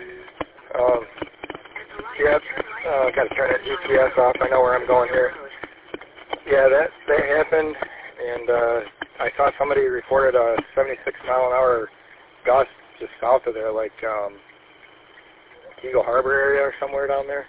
Yep. Got to turn that GPS off. I know where I'm going here. Yeah, that happened, and I saw somebody reported a 76-mile-an-hour gust just south of there, like Eagle Harbor area or somewhere down there.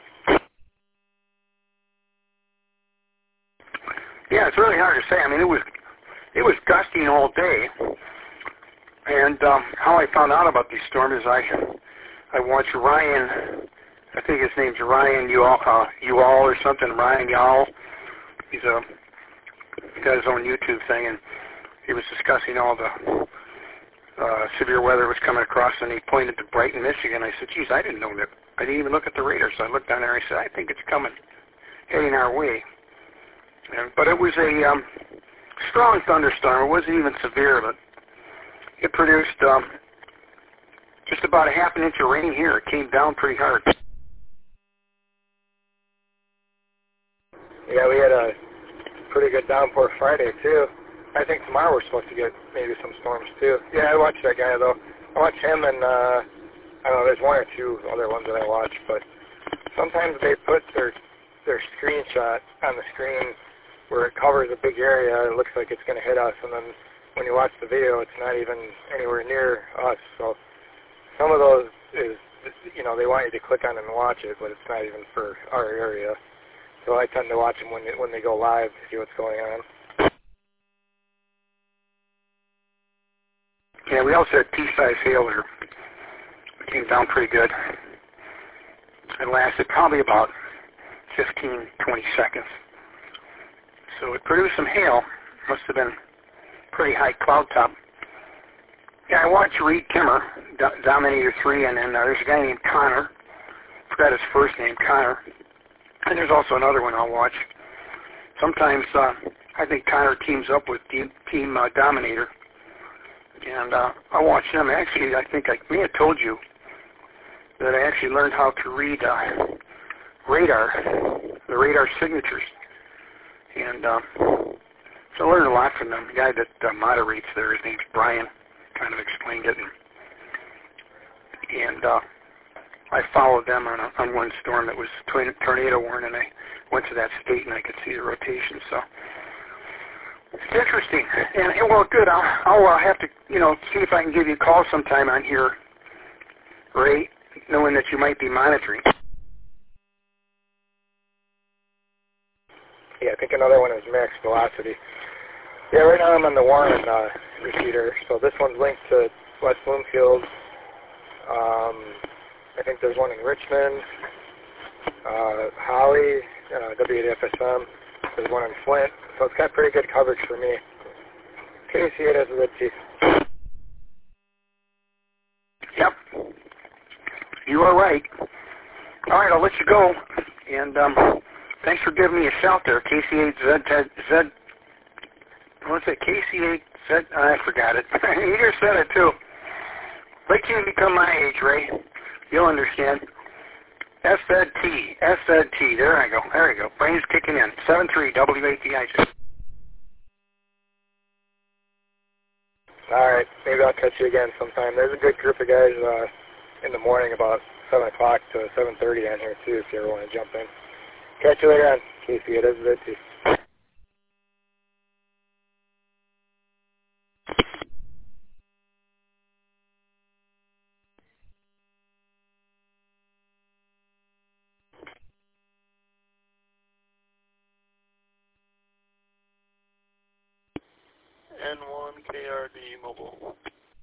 Yeah, it's really hard to say. I mean, it was gusting all day, and how I found out about these storms is I watched Ryan. I think his name's Ryan Uall or something. Ryan Uall. He's got his own YouTube thing, and he was discussing all the severe weather that was coming across, and he pointed to Brighton, Michigan. I said, geez, I didn't know that. I didn't even look at the radar, so I looked down there and I said, I think it's coming, heading our way. But it was a strong thunderstorm. It wasn't even severe, but it produced just about a half an inch of rain here. It came down pretty hard. Yeah, we had a pretty good downpour Friday, too. I think tomorrow we're supposed to get maybe some storms, too. Yeah, I watched that guy, though. I watched him, and I don't know, there's one or two other ones that I watch, but sometimes they put their screenshot on the screen where it covers a big area. It looks like it's going to hit us, and then when you watch the video, it's not even anywhere near us. So some of those is, you know, they want you to click on it and watch it, but it's not even for our area. So I tend to watch them when they go live to see what's going on. Yeah, we also had pea-sized hail there. It came down pretty good. It lasted probably about 15, 20 seconds. So it produced some hail. Must have been pretty high cloud top. Yeah, I watched Reed Kimmer, Dominator 3, and then there's a guy named Connor. I forgot his first name, Connor. And there's also another one I'll watch. Sometimes I think Connor teams up with Team Dominator. And I watch them. Actually, I think I may have told you that I actually learned how to read radar, the radar signatures. And so I learned a lot from them. The guy that moderates there, his name's Brian, kind of explained it. And I followed them on one storm that was tornado warning, and I went to that state and I could see the rotation. So it's interesting. And well, good. I'll have to, see if I can give you a call sometime on here, Ray, knowing that you might be monitoring. Yeah, I think another one is max velocity. Yeah, right now I'm on the Warren repeater. So this one's linked to West Bloomfield. I think there's one in Richmond, Holly, W8FSM. There's one in Flint. So it's got pretty good coverage for me. KC8 has a red T. Yep. You are right. All right, I'll let you go. And thanks for giving me a shout there. KC8Z. What's it? KC8Z. I forgot it. You just said it too. Wait till you become my age, Ray. You'll understand. SZT. SZT. There I go. There you go. Brain's kicking in. 73 W8DI. All right. Maybe I'll catch you again sometime. There's a good group of guys in the morning about 7 o'clock to 7:30 on here, too, if you ever want to jump in. Catch you later on. KC8 SZT. N1 KRD Mobile.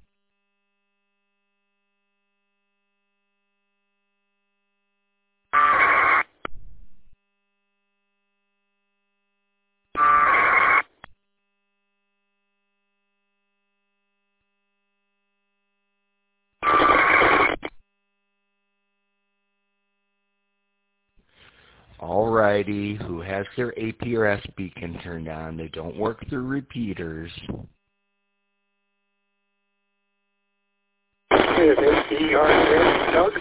Alrighty, who has their APRS beacon turned on? They don't work through repeaters. Yeah, with ADR, Doug.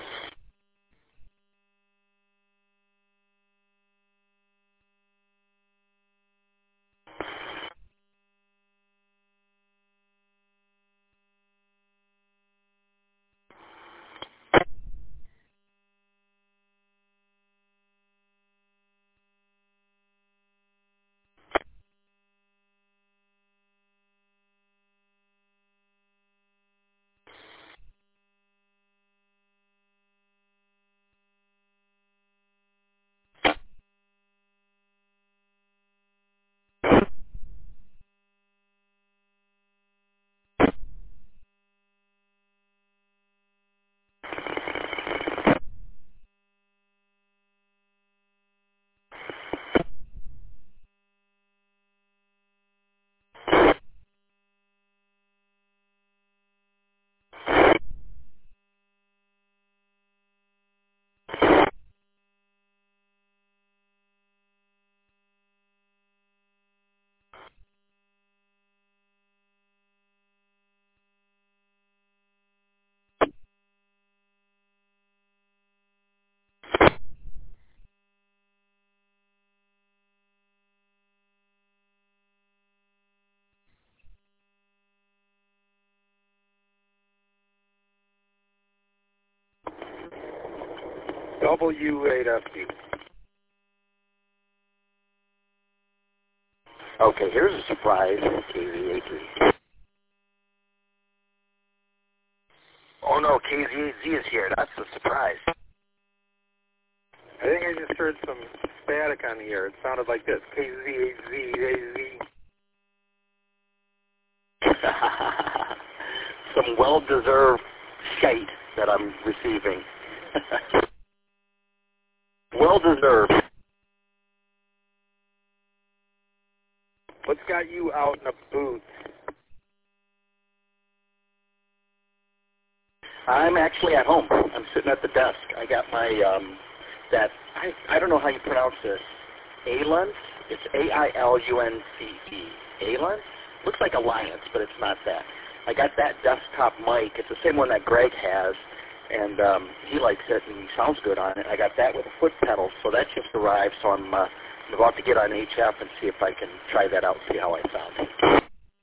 W8FB. Okay, here's a surprise. KZ83. Oh no, KZ8Z is here. That's a surprise. I think I just heard some static on the air. It sounded like this. KZ8Z, Some well-deserved shite that I'm receiving. Well-deserved. What's got you out in a booth? I'm actually at home. I'm sitting at the desk. I got my, I don't know how you pronounce this. Ailunce? It's A-I-L-U-N-C-E. Ailunce? Looks like Alliance, but it's not that. I got that desktop mic. It's the same one that Greg has, and he likes it and sounds good on it. I got that with a foot pedal, so that just arrived, so I'm about to get on HF and see if I can try that out and see how I sound.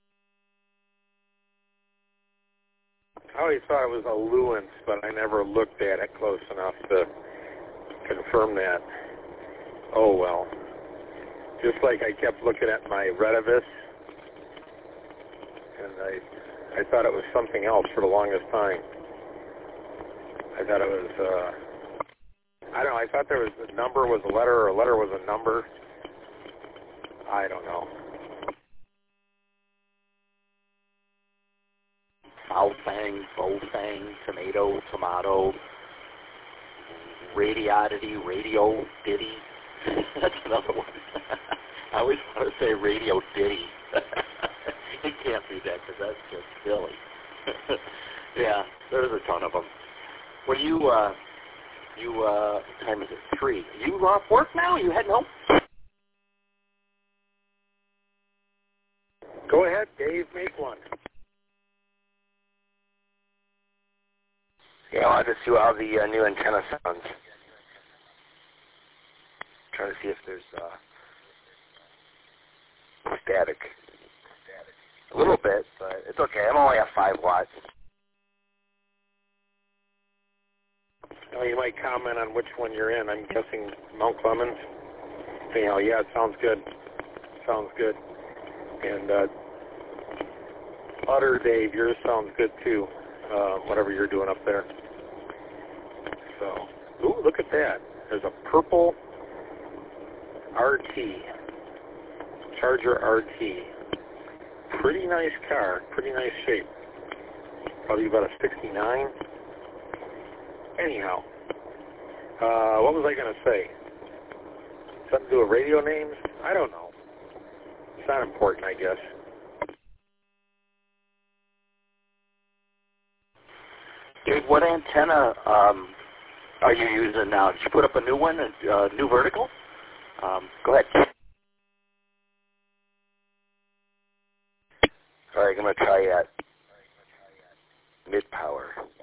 I always thought it was a Luance, but I never looked at it close enough to confirm that. Oh well. Just like I kept looking at my Redivis, and I thought it was something else for the longest time. I thought it was, I don't know, I thought there was a number was a letter, or a letter was a number. I don't know. Foul-fang, faux-fang, tomato, tomato, radiodity, radio, ditty. That's another one. I always want to say radio ditty. You can't do that because that's just silly. Yeah, there's a ton of them. Well, what time is it? 3. You off work now? Are you heading home? Go ahead, Dave, make one. Yeah, I'll just see how the new antenna sounds. Trying to see if there's static. A little bit, but it's okay. I'm only at 5 watts. Well, you might comment on which one you're in. I'm guessing Mount Clemens. Anyhow, yeah, it sounds good. Sounds good. And Utter Dave, yours sounds good too. Whatever you're doing up there. So, ooh, look at that. There's a purple RT, Charger RT. Pretty nice car, pretty nice shape. Probably about a 69. Anyhow, what was I going to say? Something to do with radio names? I don't know. It's not important, I guess. Dave, what antenna are you using now? Did you put up a new one, a new vertical? Go ahead. All right, I'm going to try at mid-power.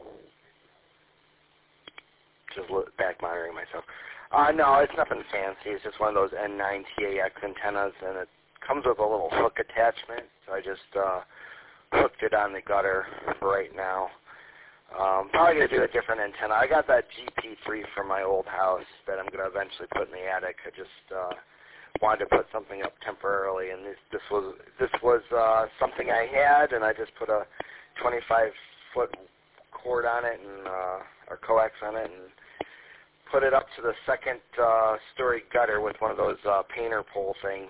just back monitoring myself. No, it's nothing fancy. It's just one of those N9 TAX antennas, and it comes with a little hook attachment. So I just hooked it on the gutter for right now. Probably going to do a different antenna. I got that GP3 from my old house that I'm going to eventually put in the attic. I just wanted to put something up temporarily, and this was something I had, and I just put a 25-foot cord on it and or coax on it, and put it up to the second story gutter with one of those painter pole things.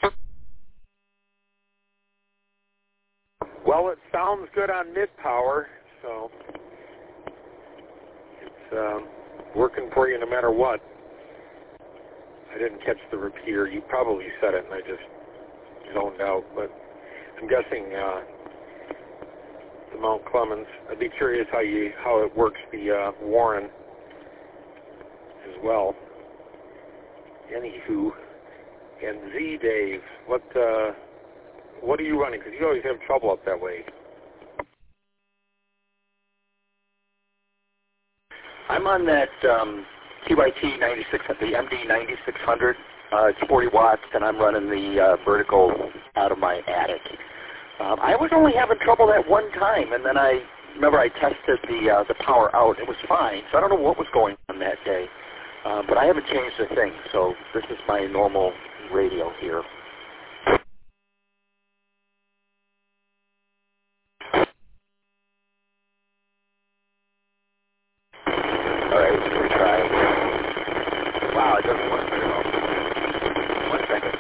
Well, it sounds good on mid-power, so it's working for you no matter what. I didn't catch the repeater. You probably said it, and I just zoned out. But I'm guessing the Mount Clemens. I'd be curious how it works the Warren as well. Anywho, and Z Dave, what are you running? Because you always have trouble up that way. I'm on that TYT 96, the MD 9600. It's 40 watts, and I'm running the vertical out of my attic. I was only having trouble that one time, and then I tested the power out. It was fine, so I don't know what was going on that day. But I haven't changed a thing, so this is my normal radio here. All right, let's retry. Wow, it doesn't work very well. 1 second.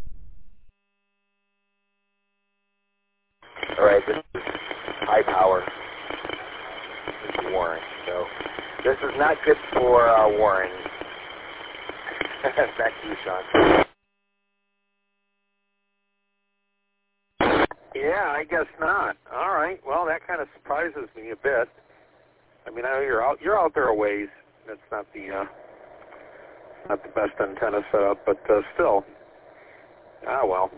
All right, this is high power. This is Warren, so this is not good for Warren. Back to you, Sean. Yeah, I guess not. All right. Well, that kind of surprises me a bit. I mean, I know you're out there a ways. That's not the best antenna setup, but still. Well.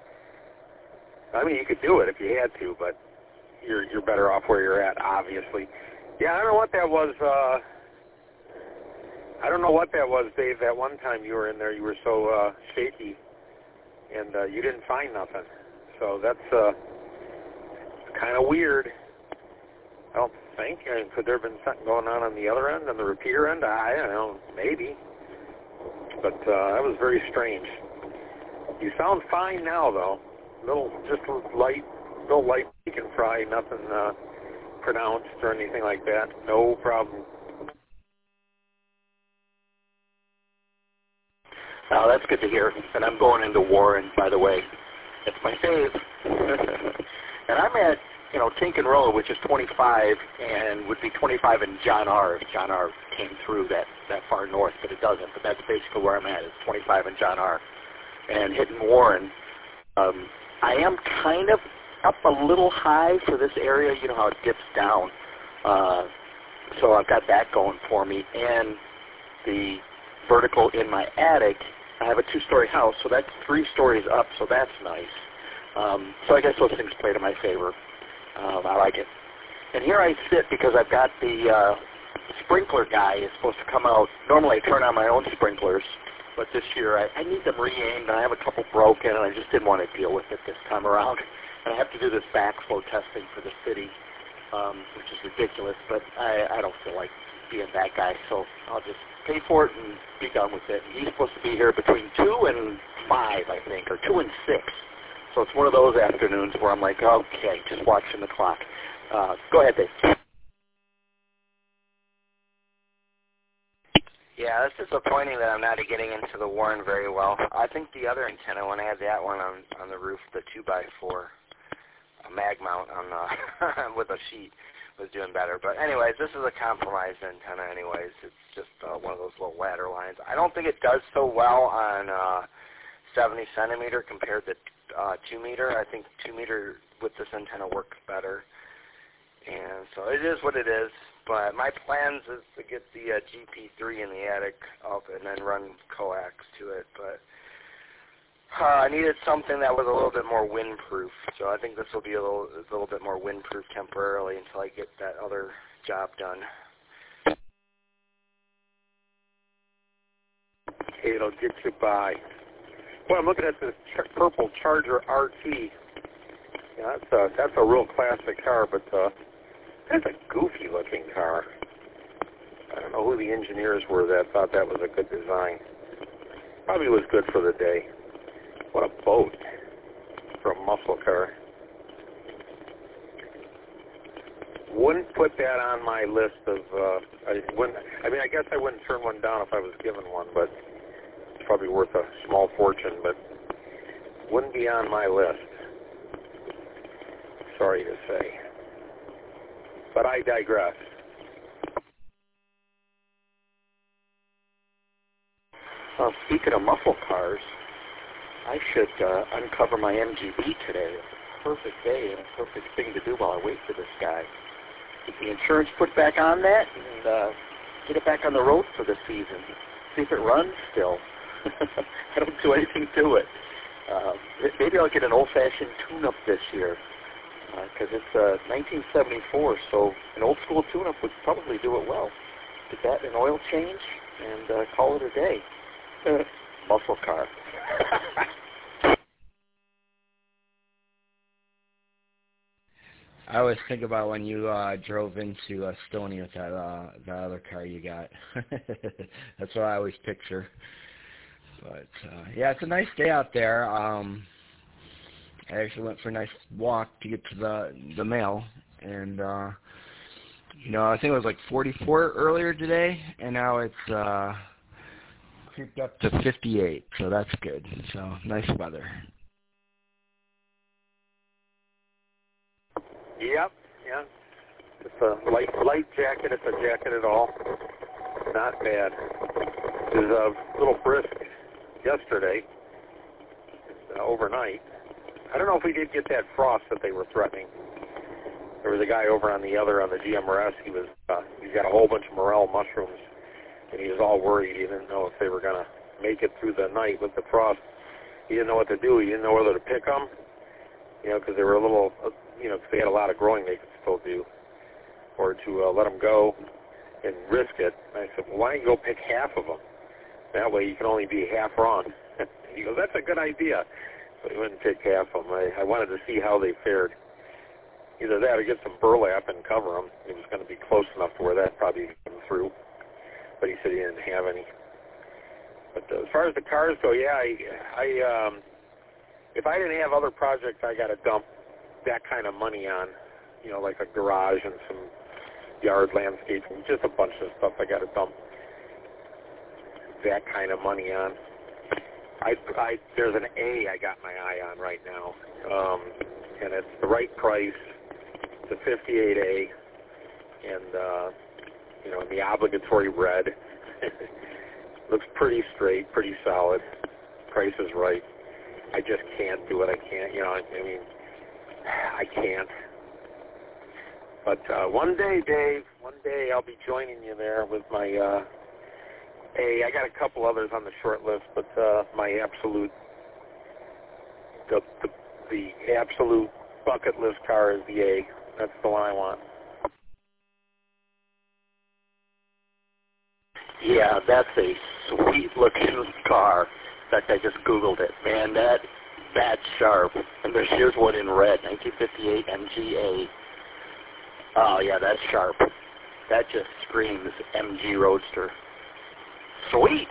I mean, you could do it if you had to, but you're better off where you're at, obviously. Yeah, I don't know what that was. I don't know what that was, Dave. That one time you were in there, you were so shaky, and you didn't find nothing. So that's kind of weird. I don't think. I mean, could there have been something going on the other end, on the repeater end? I don't know. Maybe. But that was very strange. You sound fine now, though. Just light leak and fry. Nothing pronounced or anything like that. No problem. Oh, that's good to hear. And I'm going into Warren, by the way. It's my fave. And I'm at, Tinkin Road, which is 25, and would be 25 in John R. if John R. came through that far north, but it doesn't. But that's basically where I'm at, is 25 in John R. And hitting Warren. I am kind of up a little high for this area. You know how it dips down. So I've got that going for me. And the vertical in my attic, I have a 2-story house, so that's 3 stories up, so that's nice. So I guess those things play to my favor. I like it. And here I sit because I've got the sprinkler guy is supposed to come out. Normally I turn on my own sprinklers, but this year I need them re-aimed, and I have a couple broken, and I just didn't want to deal with it this time around. And I have to do this backflow testing for the city, which is ridiculous, but I don't feel like being that guy, so I'll just pay for it and be done with it. And he's supposed to be here between 2 and 5, I think, or 2 and 6. So it's one of those afternoons where I'm like, okay, just watching the clock. Go ahead, Dave. Yeah, it's disappointing that I'm not getting into the Warren very well. I think the other antenna, when I had that one on the roof, the 2x4, a mag mount on with a sheet, was doing better. But anyways, this is a compromised antenna anyways. It's just one of those little ladder lines. I don't think it does so well on 70 centimeter compared to 2 meter. I think 2 meter with this antenna works better. And so it is what it is. But my plans is to get the GP3 in the attic up and then run coax to it. But I needed something that was a little bit more windproof. So I think this will be a little bit more windproof temporarily until I get that other job done. it'll get you by. Well, I'm looking at this purple Charger RT. Yeah, that's a real classic car, but that's a goofy-looking car. I don't know who the engineers were that thought that was a good design. Probably was good for the day. What a boat for a muscle car. Wouldn't put that on my list of, I guess I wouldn't turn one down if I was given one, but it's probably worth a small fortune, but wouldn't be on my list. Sorry to say. But I digress. Speaking of muscle cars, I should uncover my MGB today. It's a perfect day and a perfect thing to do while I wait for this guy. Get the insurance put back on that and get it back on the road for the season. See if it runs still. I don't do anything to it. Maybe I'll get an old-fashioned tune-up this year because it's 1974, so an old-school tune-up would probably do it well. Get that, an oil change, and call it a day. Muscle car. I always think about when you drove into Stony with that other car you got. That's what I always picture. But yeah, it's a nice day out there. I actually went for a nice walk to get to the mail, and I think it was like 44 earlier today, and now it's creeped up to 58, so that's good. So nice weather. Yep, yeah. It's a light jacket. It's a jacket at all. Not bad. It was a little brisk yesterday, overnight. I don't know if we did get that frost that they were threatening. There was a guy over on the GMRS. He's got a whole bunch of morel mushrooms, and he was all worried. He didn't know if they were going to make it through the night with the frost. He didn't know what to do. He didn't know whether to pick them, because they were a little, because they had a lot of growing they could still do, or to let them go and risk it. And I said, well, why don't you go pick half of them? That way you can only be half wrong. He goes, that's a good idea. So he went and picked half of them. I wanted to see how they fared. Either that or get some burlap and cover them. It was going to be close enough to where that probably came through. But he said he didn't have any. But as far as the cars go, yeah, I if I didn't have other projects I got to dump that kind of money on, like a garage and some yard landscaping, just a bunch of stuff I got to dump that kind of money on. There's an A I got my eye on right now, and it's the right price. It's a 58A, and in the obligatory red. Looks pretty straight, pretty solid. Price is right. I just can't do it. I can't. I can't. But one day, Dave, I'll be joining you there with my A. I got a couple others on the short list, but my absolute, the absolute bucket list car is the A. That's the one I want. Yeah, that's a sweet-looking car. In fact, I just Googled it. Man, that's sharp. And here's one in red, 1958 MGA. Oh, yeah, that's sharp. That just screams MG Roadster. Sweet.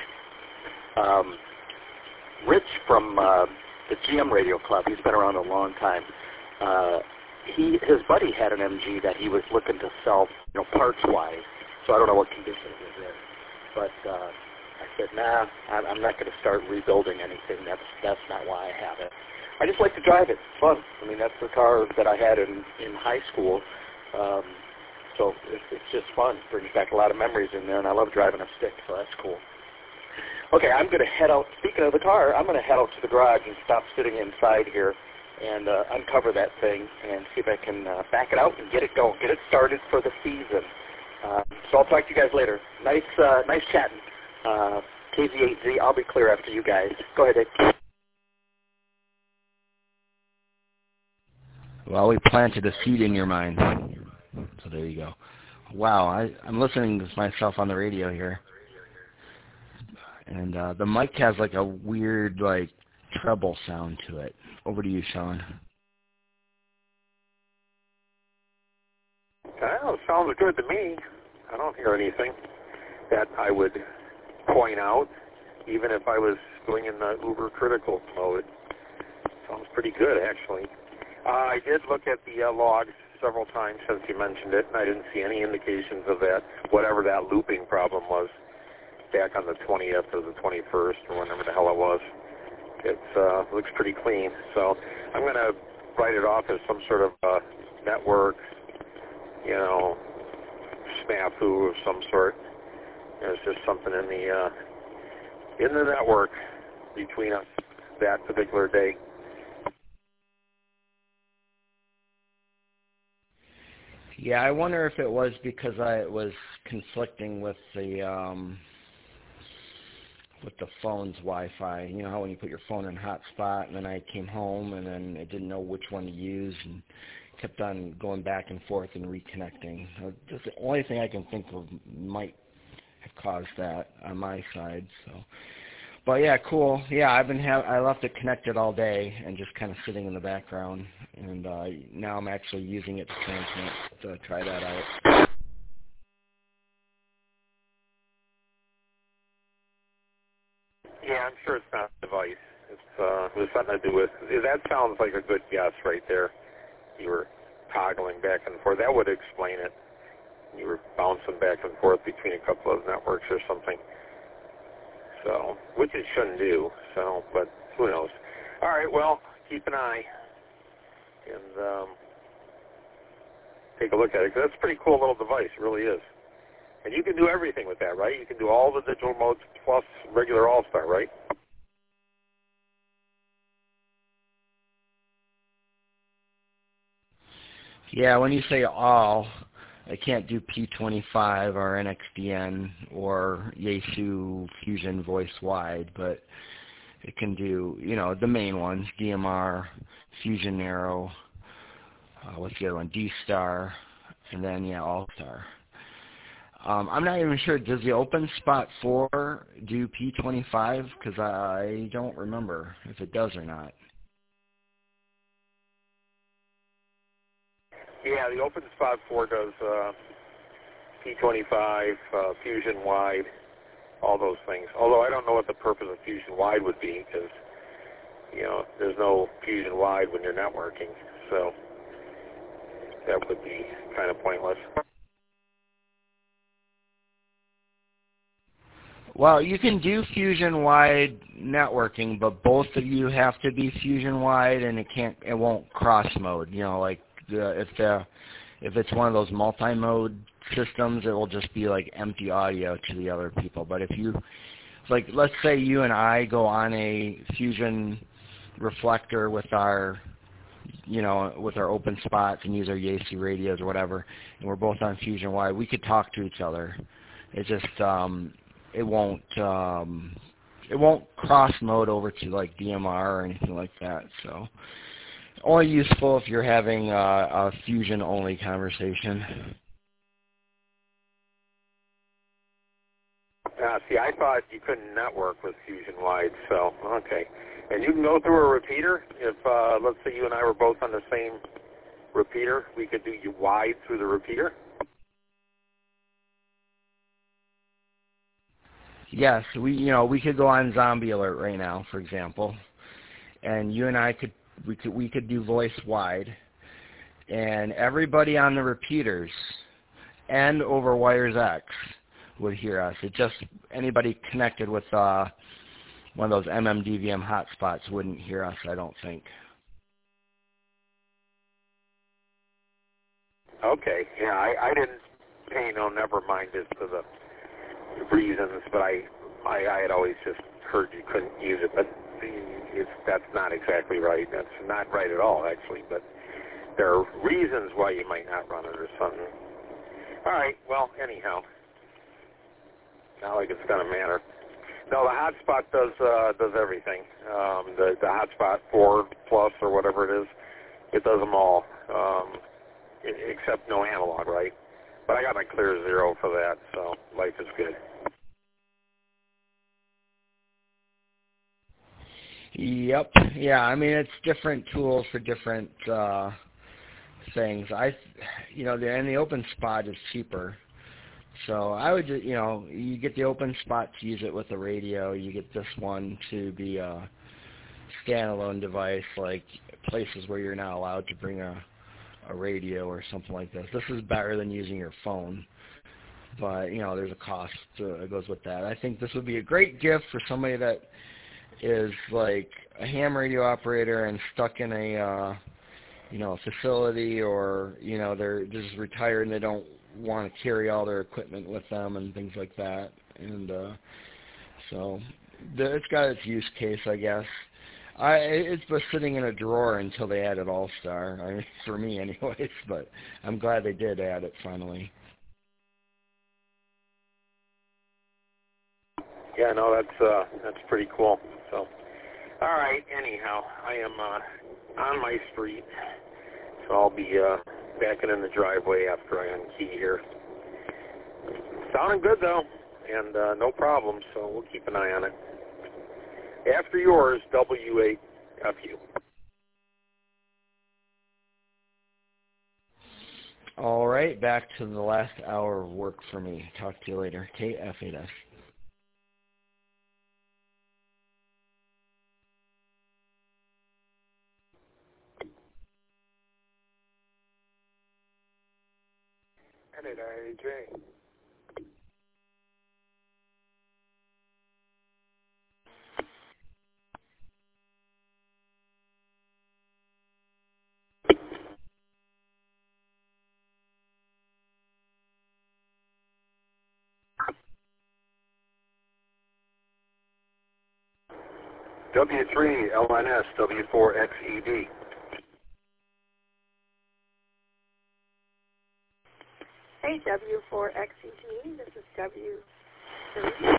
Rich from the GM Radio Club, he's been around a long time. His buddy had an MG that he was looking to sell, parts-wise. So I don't know what condition it was in. But I said, nah, I'm not going to start rebuilding anything. That's not why I have it. I just like to drive it. It's fun. That's the car that I had in high school. So it's just fun. Brings back a lot of memories in there, and I love driving a stick, so that's cool. Okay, I'm going to head out. Speaking of the car, I'm going to head out to the garage and stop sitting inside here and uncover that thing and see if I can back it out and get it going, get it started for the season. So I'll talk to you guys later. Nice chatting. KZ8Z, I'll be clear after you guys. Go ahead, Dave. Well, we planted a seed in your mind. So there you go. Wow, I'm listening to myself on the radio here. And the mic has like a weird like treble sound to it. Over to you, Sean. Well, sounds good to me. I don't hear anything that I would point out, even if I was going in the uber critical mode. Sounds pretty good, actually. I did look at the logs several times since you mentioned it, and I didn't see any indications of that, whatever that looping problem was back on the 20th or the 21st or whenever the hell it was. It looks pretty clean. So I'm going to write it off as some sort of network, snafu of some sort. It's just something in the network between us that particular day. Yeah, I wonder if it was because I was conflicting with the phone's Wi-Fi. You know how when you put your phone in hotspot, and then I came home, and then it didn't know which one to use, and kept on going back and forth and reconnecting. Just the only thing I can think of might have caused that on my side. So, but yeah, cool. Yeah, I left it connected all day and just kind of sitting in the background, and now I'm actually using it to transmit. To try that out. Yeah, I'm sure it's not a device. It's something to do with. That sounds like a good guess right there. You were toggling back and forth. That would explain it. You were bouncing back and forth between a couple of networks or something. So, which it shouldn't do. So, but who knows? All right. Well, keep an eye and take a look at it. 'Cause that's a pretty cool little device. It really is. And you can do everything with that, right? You can do all the digital modes plus regular All-Star, right? Yeah, when you say all, I can't do P25 or NXDN or Yaesu Fusion Voice Wide, but it can do, the main ones, DMR, Fusion Narrow, what's the other one, D-Star, and then, All-Star. I'm not even sure, does the OpenSpot 4 do P25? Because I don't remember if it does or not. Yeah, the OpenSpot 4 does P25, Fusion Wide, all those things. Although I don't know what the purpose of Fusion Wide would be, because, there's no Fusion Wide when you're networking. So that would be kind of pointless. Well, you can do Fusion-wide networking, but both of you have to be Fusion-wide, and it won't cross-mode. If it's one of those multi-mode systems, it will just be like empty audio to the other people. But if you, let's say you and I go on a Fusion reflector with our, with our open spots and use our Yaesu radios or whatever, and we're both on Fusion-wide, we could talk to each other. It just it won't cross mode over to like DMR or anything like that. So only useful if you're having a Fusion only conversation. See, I thought you couldn't network with Fusion Wide, so okay. And you can go through a repeater. If let's say you and I were both on the same repeater, we could do you wide through the repeater. Yes, we could go on Zombie Alert right now, for example, and you and I we could do voice wide, and everybody on the repeaters and over Wires X would hear us. It just anybody connected with one of those MMDVM hotspots wouldn't hear us, I don't think. Okay, yeah, I didn't pay no never mind as to the reasons, but I had always just heard you couldn't use it, but that's not exactly right. That's not right at all, actually, but there are reasons why you might not run it or something. All right, well, anyhow, not like it's going to matter. No, the hotspot does everything. The hotspot 4 plus or whatever it is, it does them all, except no analog, right? But I got my Clear 0 for that, so life is good. Yep. Yeah, I mean, it's different tools for different things. And the open spot is cheaper. So I would just, you get the open spot to use it with the radio. You get this one to be a standalone device, like places where you're not allowed to bring a radio or something like this. This is better than using your phone. But, there's a cost that goes with that. I think this would be a great gift for somebody that is like a ham radio operator and stuck in a facility, or they're just retired and they don't want to carry all their equipment with them and things like that. And so it's got its use case, I guess. It's been sitting in a drawer until they added All-Star. I mean, for me, anyways. But I'm glad they did add it finally. Yeah, no, that's pretty cool. So, all right. Anyhow, I am on my street, so I'll be backing in the driveway after I unkey here. Sounding good though, and no problem. So we'll keep an eye on it. After yours, W8FU. All right, back to the last hour of work for me. Talk to you later. KF8S. Edit IAJ. W3 LNS W4XED. Hey, W4XED, this is W3.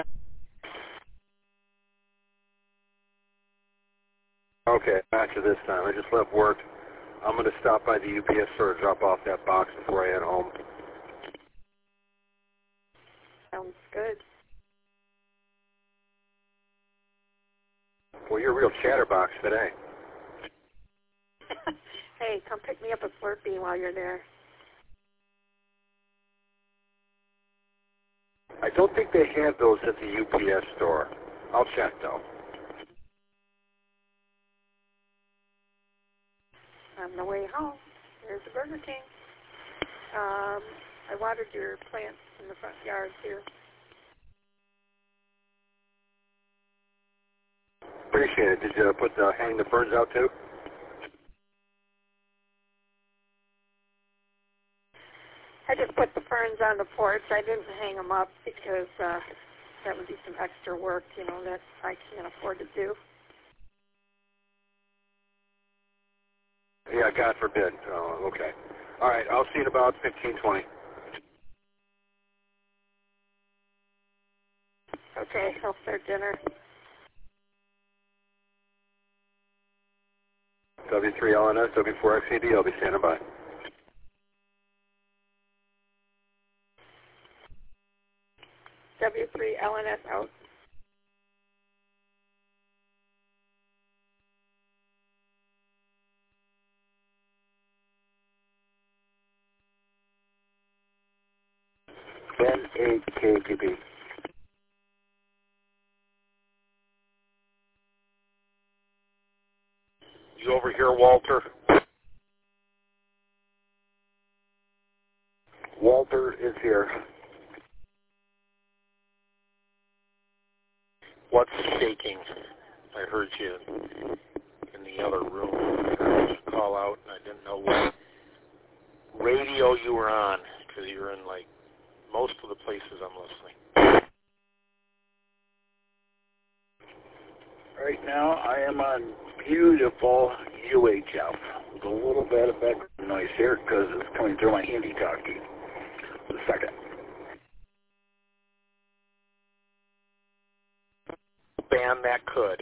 Okay, gotcha this time. I just left work. I'm going to stop by the UPS store to drop off that box before I head home. Sounds good. Well, you're a real chatterbox today. Hey, come pick me up a Slurpee while you're there. I don't think they have those at the UPS store. I'll check, though. On the way home, there's the Burger King. I watered your plants in the front yard, too. Appreciate it. Did you hang the ferns out, too? I just put the ferns on the porch. I didn't hang them up because that would be some extra work, that I can't afford to do. Yeah, God forbid. Oh, okay. All right, I'll see you in about 15-20. Okay, I'll start dinner. W3 LNS, W4XED, I'll be standing by. W3 LNS out. N8KPP. You over here, Walter? Walter is here. What's shaking? I heard you in the other room. I heard you call out, and I didn't know what radio you were on, because you're in, most of the places I'm listening. Right now, I am on beautiful UHF with a little bit of background noise here because it's coming through my handy-talkie. A second. Band that could.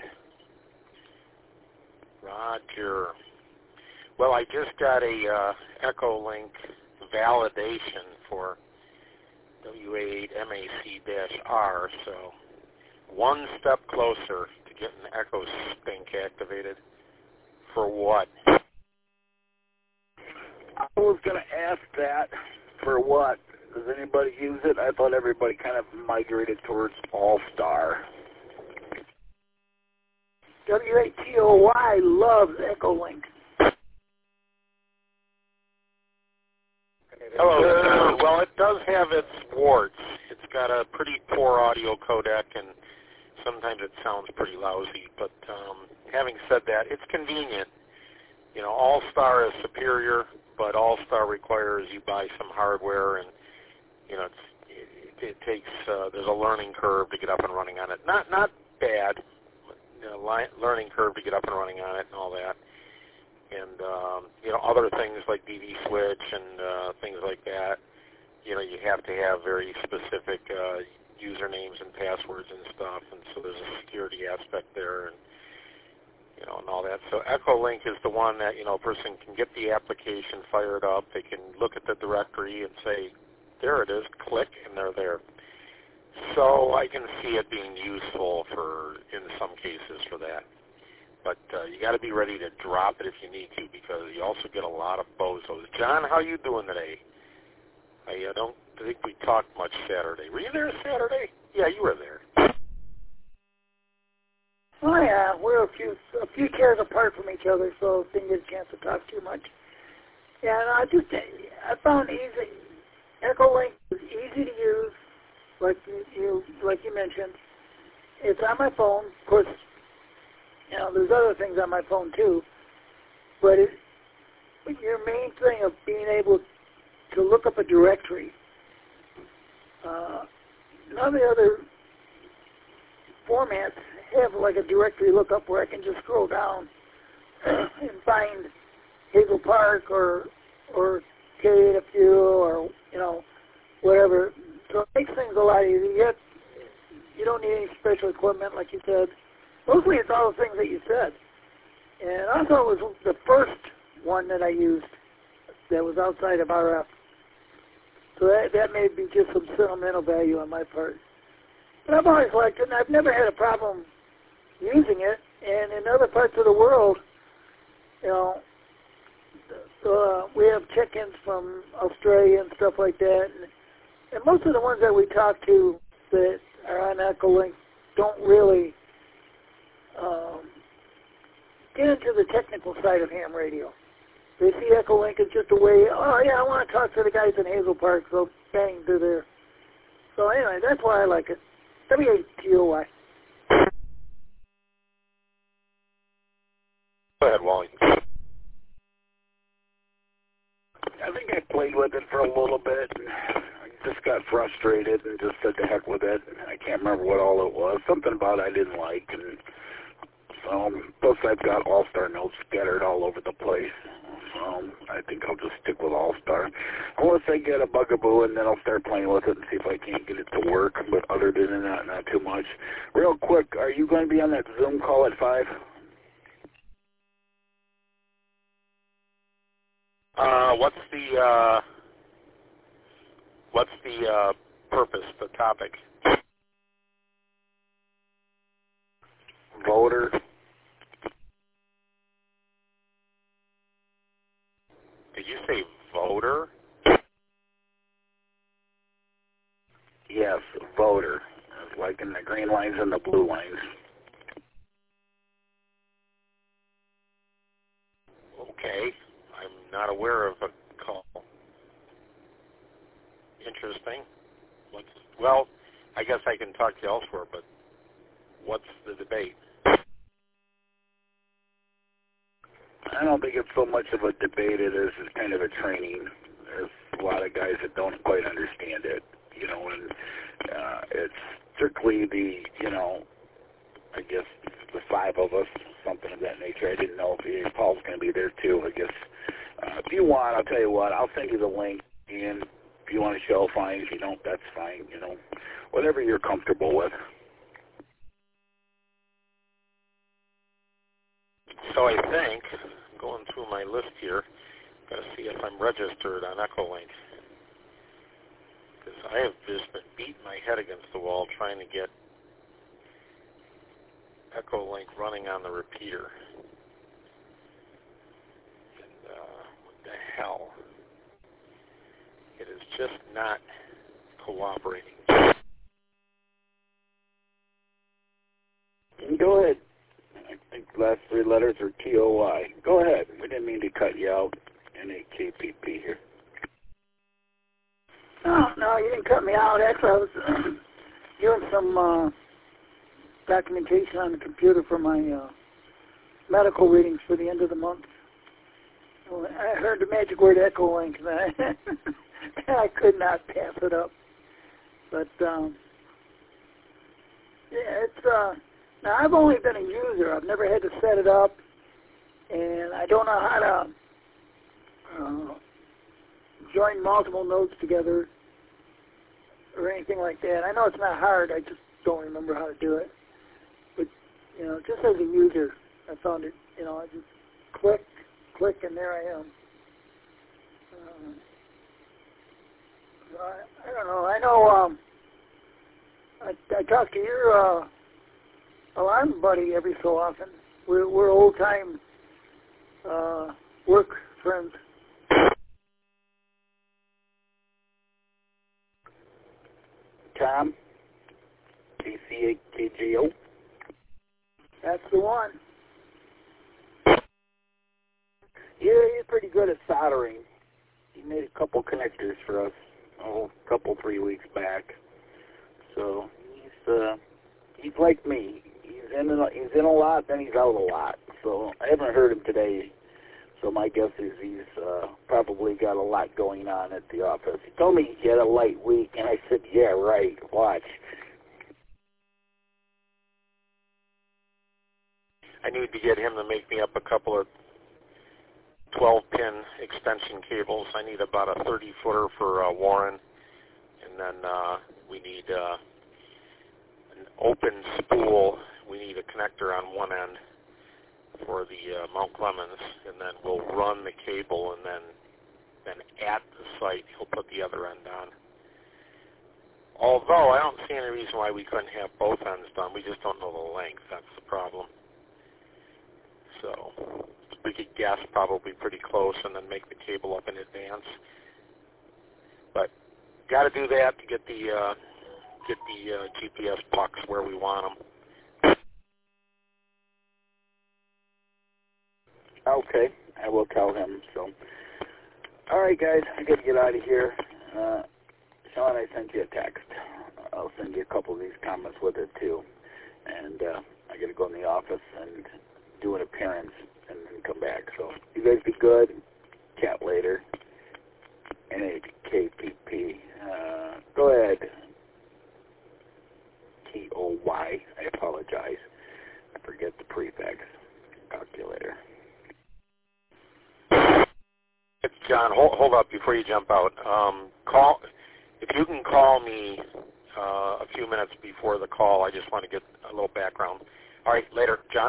Roger. Well, I just got a Echolink validation for WA8 MAC-R, so one step closer to getting Echo Sync activated. For what? I was going to ask that. For what? Does anybody use it? I thought everybody kind of migrated towards All-Star. WATOY loves Echolink. Hello. Well, it does have its warts. It's got a pretty poor audio codec, and sometimes it sounds pretty lousy. But having said that, it's convenient. You know, All-Star is superior, but All-Star requires you buy some hardware, and you know, it takes there's a learning curve to get up and running on it. Not bad, but, you know, learning curve to get up and running on it and all that. And you know, other things like DV switch and things like that. You know, you have to have very specific usernames and passwords and stuff, and so there's a security aspect there, and you know, and all that. So Echolink is the one that, you know, a person can get the application fired up. They can look at the directory and say, there it is, click, and they're there. So I can see it being useful for, in some cases, for that. But you got to be ready to drop it if you need to, because you also get a lot of bozos. John, how you doing today? I don't think we talked much Saturday. Were you there Saturday? Yeah, you were there. Oh yeah, we're a few chairs apart from each other, so didn't get a chance to talk too much. Yeah, and I found Echolink is easy to use, like you mentioned. It's on my phone. Of course, you know, there's other things on my phone too, but your main thing of being able to look up a directory. None of the other formats have like a directory lookup where I can just scroll down and find Hazel Park or KAFU or, you know, whatever. So it makes things a lot easier. Yet you don't need any special equipment, like you said. Mostly it's all the things that you said. And I thought it was the first one that I used that was outside of RF. So that may be just some sentimental value on my part. But I've always liked it, and I've never had a problem using it. And in other parts of the world, you know, we have check-ins from Australia and stuff like that. And most of the ones that we talk to that are on Echolink don't really get into the technical side of ham radio. They see Echolink as just a way, oh yeah, I want to talk to the guys in Hazel Park, so bang, they're there. So anyway, that's why I like it. WATOY. Go ahead, Wally. I think I played with it for a little bit. I just got frustrated and just said to heck with it. I can't remember what all it was. Something about I didn't like. And so, plus I've got All-Star notes scattered all over the place. So I think I'll just stick with All-Star. Unless I get a bugaboo, and then I'll start playing with it and see if I can't get it to work. But other than that, not too much. Real quick, are you going to be on that Zoom call at 5? What's the purpose, the topic? Voter. Did you say voter? Yes, voter. Like in the green lines and the blue lines. Okay. I'm not aware of a call. Interesting. Well, I guess I can talk to you elsewhere, but what's the debate? I don't think it's so much of a debate. It is kind of a training. There's a lot of guys that don't quite understand it, you know, and it's strictly the, you know, I guess the 5 of us, something of that nature. I didn't know if Paul's going to be there too. I guess if you want, I'll tell you what, I'll send you the link, and if you want to show, fine. If you don't, that's fine, you know, whatever you're comfortable with. So I think, going through my list here, got to see if I'm registered on Echolink. Because I have just been beating my head against the wall trying to get Echolink running on the repeater. And what the hell? It is just not cooperating. Go ahead. I think the last three letters are TOI. Go ahead. We didn't mean to cut you out. NAKPP here. No, you didn't cut me out. Actually, I was doing some documentation on the computer for my medical readings for the end of the month. So I heard the magic word Echolink, and I could not pass it up. But yeah, it's now I've only been a user. I've never had to set it up, and I don't know how to join multiple nodes together or anything like that. I know it's not hard. I just don't remember how to do it. But you know, just as a user, I found it. You know, I just click, and there I am. I don't know. I know. I talk to your alarm buddy every so often. We're old time work friends. Tom, TCAKGO. That's the one. Yeah, he's pretty good at soldering. He made a couple connectors for us, a 3 weeks back. So he's like me. He's in a lot, then he's out a lot. So I haven't heard him today. So my guess is he's probably got a lot going on at the office. He told me he had a light week, and I said, yeah, right, watch. I need to get him to make me up a couple of 12-pin extension cables. I need about a 30-footer for Warren, and then we need an open spool. We need a connector on one end for the Mount Clemens, and then we'll run the cable, and then at the site he'll put the other end on. Although I don't see any reason why we couldn't have both ends done. We just don't know the length. That's the problem. So we could guess probably pretty close and then make the cable up in advance. But got to do that to get the GPS pucks where we want them. Okay, I will tell him. So, all right, guys, I got to get out of here. Sean, I sent you a text. I'll send you a couple of these comments with it too. And I got to go in the office and do an appearance and then come back. So you guys be good. Chat later. NAKPP. Go ahead. TOY. I apologize. I forget the prefix. Talk to you later. John, hold up before you jump out. If you can call me a few minutes before the call. I just want to get a little background. All right, later, John.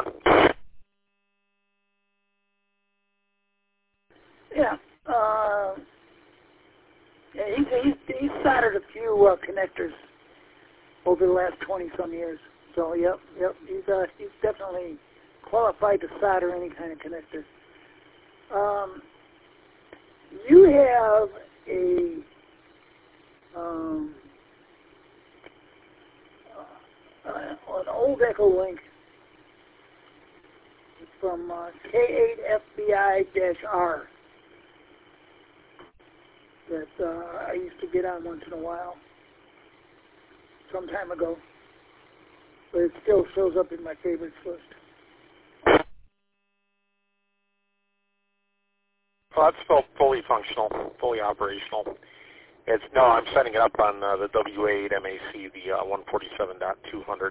Yeah. He's soldered a few connectors over the last 20-some years. So, yep. He's definitely qualified to solder any kind of connector. You have an old Echolink from K8FBI-R that I used to get on once in a while, some time ago, but it still shows up in my favorites list. Well, that's still fully functional, fully operational. I'm setting it up on the W8 MAC, the 147.200.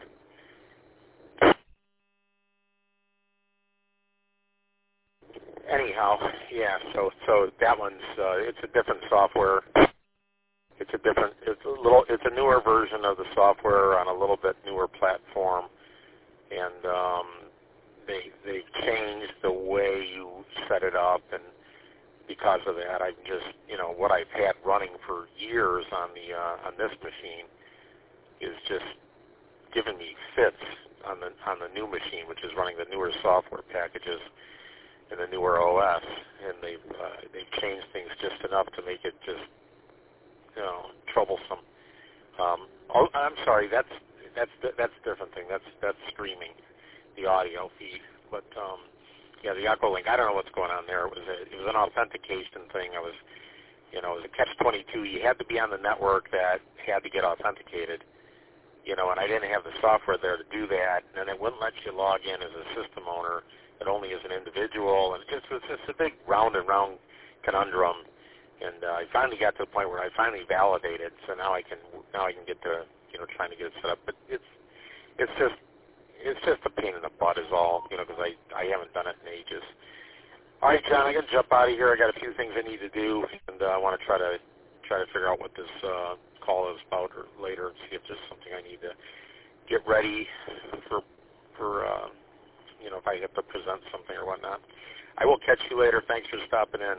Anyhow, yeah. So that one's it's a different software. It's a newer version of the software on a little bit newer platform, and they've changed the way you set it up, and because of that, I'm just, what I've had running for years on this machine is just giving me fits. on the new machine, which is running the newer software packages and the newer OS, and they've changed things just enough to make it just troublesome. I'm sorry, that's a different thing. That's streaming the audio feed, but yeah, the Echolink. I don't know what's going on there. It was an authentication thing. It was a catch-22. You had to be on the network that had to get authenticated, and I didn't have the software there to do that, and it wouldn't let you log in as a system owner, but only as an individual, and it's a big round and round conundrum. And I finally got to the point where I finally validated, so now I can get to trying to get it set up. But it's just a pain in the butt is all, because I haven't done it in ages. All right, John, I got to jump out of here. I got a few things I need to do, and I want to try to figure out what this call is about or later, and see if there's something I need to get ready for if I have to present something or whatnot. I will catch you later. Thanks for stopping in.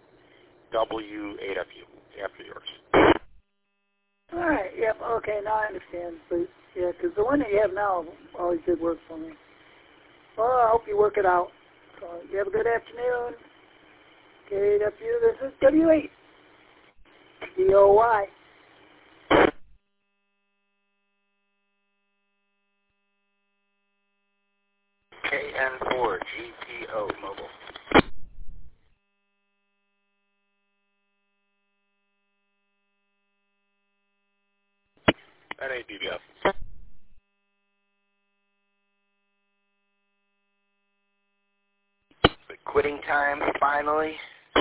W8FU, after yours. All right, yep, okay, now I understand. But, yeah, because the one that you have now always did work for me. Well, I hope you work it out. So you have a good afternoon. KW, this is W8. DOY. KN4 GPO Mobile. NADBF. The quitting time, finally.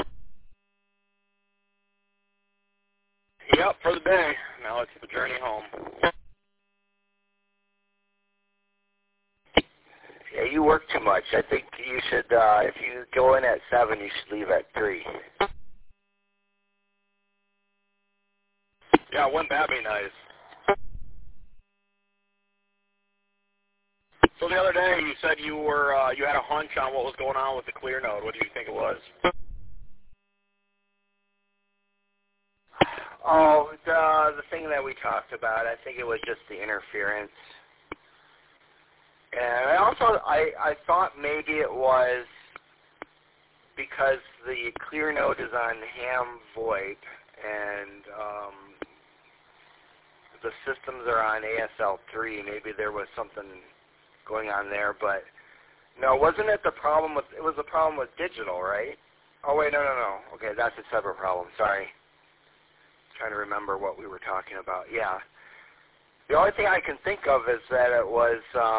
Yep, for the day. Now it's the journey home. Yeah, you work too much. I think you should, if you go in at 7, you should leave at 3. Yeah, wouldn't that be nice? So the other day you said you had a hunch on what was going on with the ClearNode. What do you think it was? Oh, the thing that we talked about, I think it was just the interference. And I thought maybe it was because the ClearNode is on ham VoIP and the systems are on ASL3. Maybe there was something going on there, but no, wasn't it the problem with, it was the problem with digital, right? Oh, wait, no. Okay, that's a separate problem. Sorry. Trying to remember what we were talking about. Yeah. The only thing I can think of is that it was,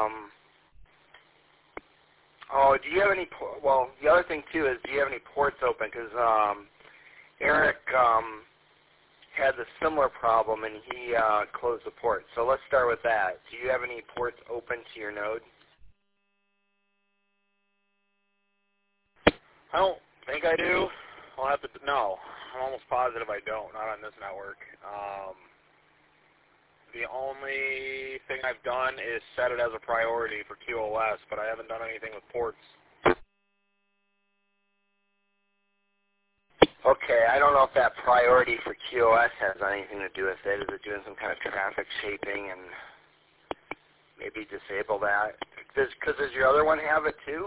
do you have any, well, the other thing, too, is do you have any ports open? Because Eric had the similar problem, and he closed the port. So let's start with that. Do you have any ports open to your node? I don't think I do. I'll have to, no. I'm almost positive I don't, not on this network. The only thing I've done is set it as a priority for QoS, but I haven't done anything with ports. Okay, I don't know if that priority for QoS has anything to do with it. Is it doing some kind of traffic shaping and maybe disable that? Does your other one have it too?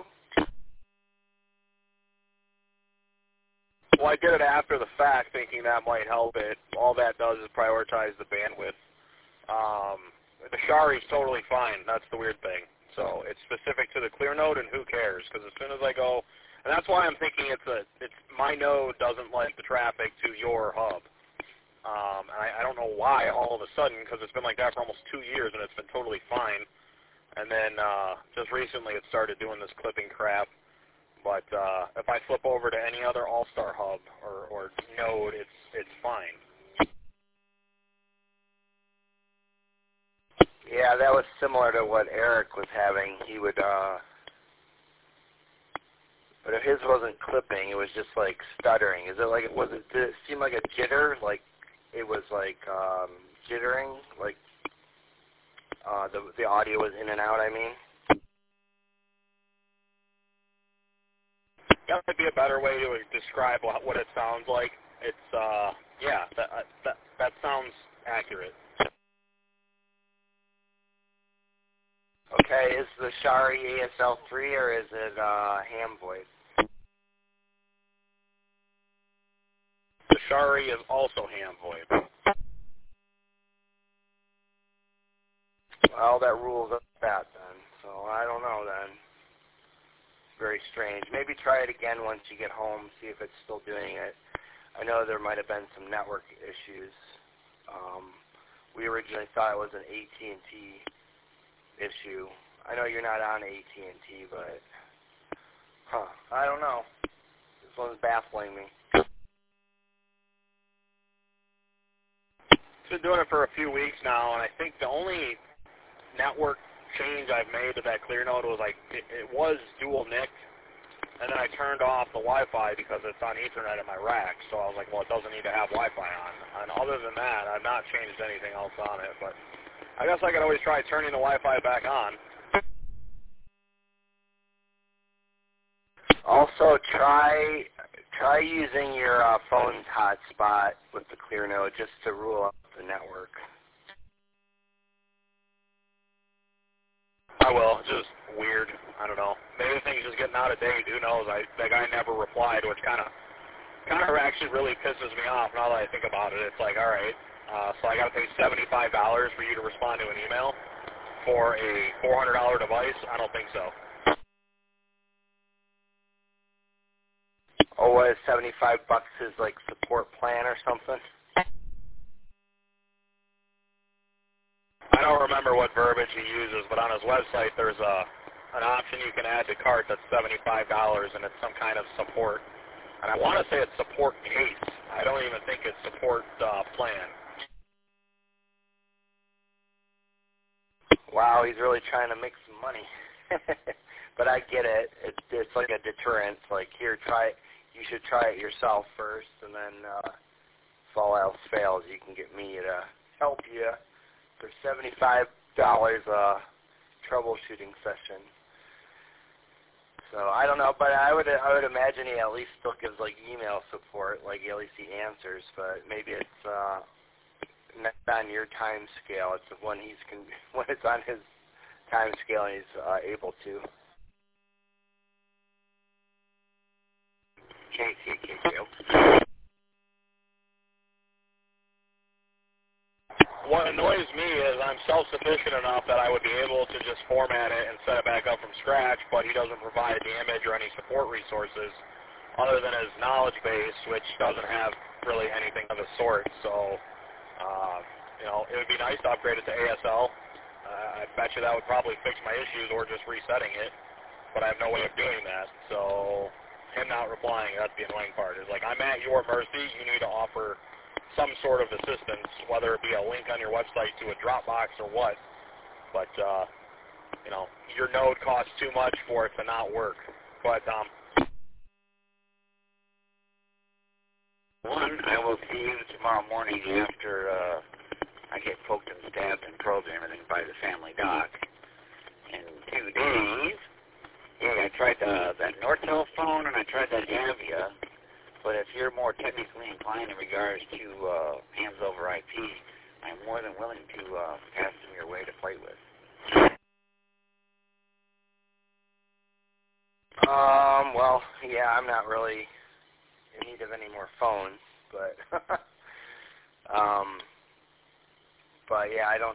Well, I did it after the fact, thinking that might help it. All that does is prioritize the bandwidth. The Shari's totally fine. That's the weird thing. So it's specific to the ClearNode, and who cares? Because as soon as I go, and that's why I'm thinking it's my node doesn't like the traffic to your hub. And I don't know why all of a sudden, because it's been like that for almost 2 years, and it's been totally fine. And then just recently it started doing this clipping crap. But if I flip over to any other All-Star hub or node, it's fine. Yeah, that was similar to what Eric was having. He would, but if his wasn't clipping, it was just like stuttering. Is it like did it seem like a jitter? Like it was like jittering, like the audio was in and out. I mean. That might be a better way to describe what it sounds like. It's yeah, that sounds accurate. Okay, is the Shari ASL3 or is it ham voice? The Shari is also ham VoIP. Well, that rules up that then. So I don't know then. It's very strange. Maybe try it again once you get home, see if it's still doing it. I know there might have been some network issues. We originally thought it was an AT&T issue. I know you're not on AT&T, but I don't know. This one's baffling me. Been doing it for a few weeks now, and I think the only network change I've made to that ClearNode was like it was dual NIC, and then I turned off the Wi-Fi because it's on Ethernet in my rack. So I was like, well, it doesn't need to have Wi-Fi on. And other than that, I've not changed anything else on it. But I guess I could always try turning the Wi-Fi back on. Also, try using your phone's hotspot with the ClearNode just to rule out the network. I will. It's just weird. I don't know. Maybe things just getting out of date. Who knows? That guy never replied, which kind of actually really pisses me off now that I think about it. It's like, all right, so I got to pay $75 for you to respond to an email for a $400 device? I don't think so. Oh, what is $75 his like support plan or something? I don't remember what verbiage he uses, but on his website there's an option you can add to cart that's $75, and it's some kind of support. And I want to say it's support case. I don't even think it's support plan. Wow, he's really trying to make some money. But I get it. It's like a deterrent. It's like, here, try it. You should try it yourself first, and then if all else fails, you can get me to help you for $75 troubleshooting session. So I don't know, but I would imagine he at least still gives like email support, like at least he answers. But maybe it's not on your time scale. It's when when it's on his time scale and he's able to. What annoys me is I'm self-sufficient enough that I would be able to just format it and set it back up from scratch, but he doesn't provide the image or any support resources other than his knowledge base, which doesn't have really anything of the sort. So, it would be nice to upgrade it to ASL. I bet you that would probably fix my issues or just resetting it, but I have no way of doing that. So him not replying, that's the annoying part. Is like, I'm at your mercy. You need to offer some sort of assistance, whether it be a link on your website to a Dropbox or what. But, your node costs too much for it to not work. But, One, I will see you tomorrow morning after I get poked and stabbed and probed and everything by the family doc. In 2 days, I tried that Nortel phone and I tried that Avia. But if you're more technically inclined in regards to hands over IP, I'm more than willing to pass them your way to play with. Well, yeah, I'm not really in need of any more phones, but but yeah, as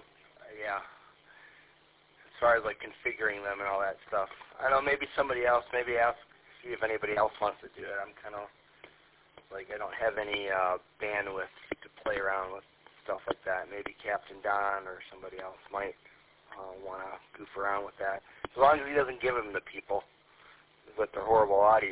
far as like configuring them and all that stuff, I don't know, maybe somebody else, see if anybody else wants to do it. I'm kind of like, I don't have any bandwidth to play around with stuff like that. Maybe Captain Don or somebody else might want to goof around with that. As long as he doesn't give them to people with their horrible audio.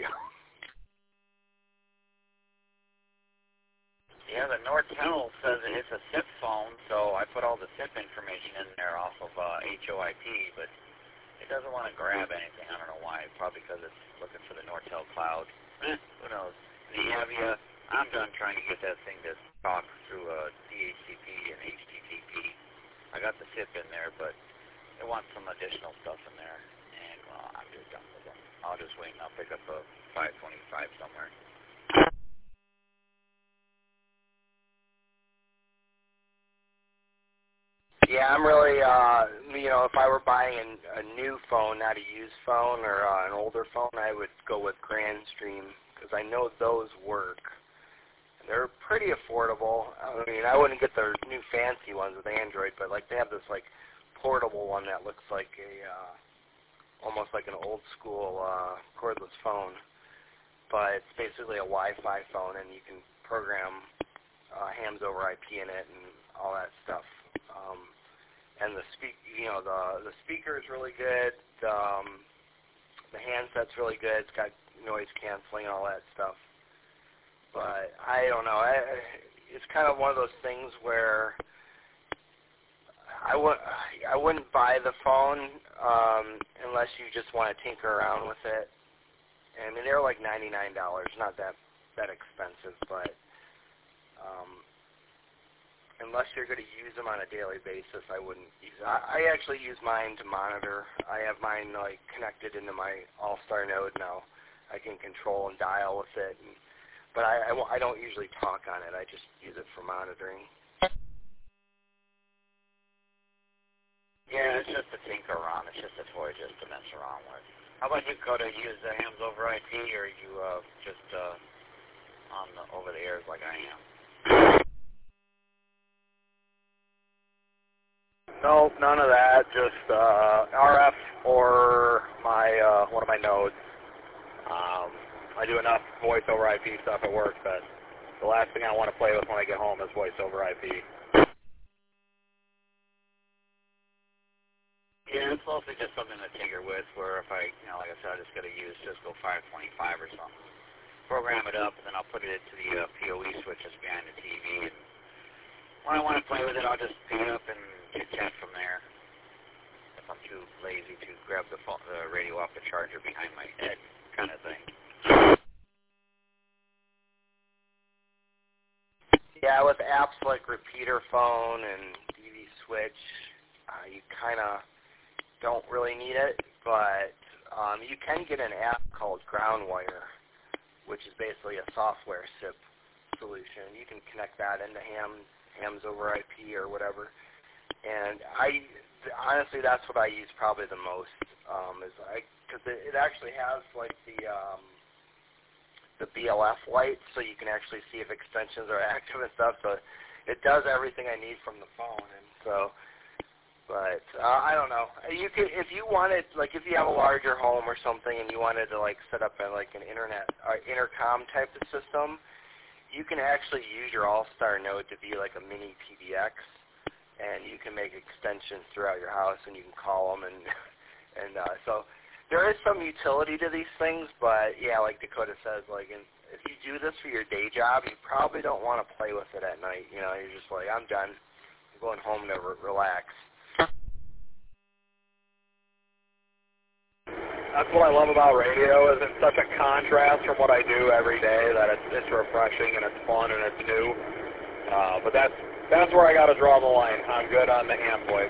Yeah, the Nortel says it's a SIP phone, so I put all the SIP information in there off of HOIP, but it doesn't want to grab anything. I don't know why. Probably because it's looking for the Nortel cloud. Who knows? The Avia, I'm done trying to get that thing to talk through DHCP and HTTP. I got the SIP in there, but it wants some additional stuff in there, and well, I'm just done with them. I'll just wait and I'll pick up a 525 somewhere. Yeah, I'm really, if I were buying a new phone, not a used phone or an older phone, I would go with Grandstream because I know those work. They're pretty affordable. I mean, I wouldn't get their new fancy ones with Android, but like they have this like portable one that looks like almost like an old school cordless phone, but it's basically a Wi-Fi phone, and you can program hams over IP in it and all that stuff. And the speaker is really good. The handset's really good. It's got noise canceling and all that stuff. But I don't know. It's kind of one of those things where I wouldn't buy the phone unless you just want to tinker around with it. I mean, they're like $99, not that expensive, but unless you're going to use them on a daily basis, I wouldn't use it. I actually use mine to monitor. I have mine like connected into my All-Star node now. I can control and dial with it, but I don't usually talk on it. I just use it for monitoring. Yeah, it's just a tinker around. It's just a toy just to mess around with. How about you, Coda? Use the hams over IP, or are you just on the over the airs like I am? No, none of that. Just RF or my one of my nodes. I do enough voice over IP stuff at work that the last thing I want to play with when I get home is voice over IP. Yeah, it's mostly just something to tinker with, where if I, like I said, I just got to use Cisco 525 or something. Program it up, and then I'll put it into the PoE switches behind the TV. And when I want to play with it, I'll just pick it up and chit-chat from there. If I'm too lazy to grab the radio off the charger behind my head, kind of thing. Yeah, with apps like Repeater Phone and DV Switch, you kind of don't really need it, but you can get an app called Groundwire, which is basically a software SIP solution. You can connect that into hams over IP or whatever. And honestly, that's what I use probably the most, because it actually has like the BLF light, so you can actually see if extensions are active and stuff. So it does everything I need from the phone, and so. But I don't know. You could, if you wanted, like, if you have a larger home or something, and you wanted to like set up like an intercom type of system, you can actually use your All-Star node to be like a mini PBX, and you can make extensions throughout your house, and you can call them, and so there is some utility to these things. But yeah, like Dakota says, like, if you do this for your day job, you probably don't want to play with it at night. You're just like, I'm done. I'm going home to relax. That's what I love about radio, is it's such a contrast from what I do every day that it's refreshing and it's fun and it's new. But that's where I got to draw the line. I'm good on the ham voice.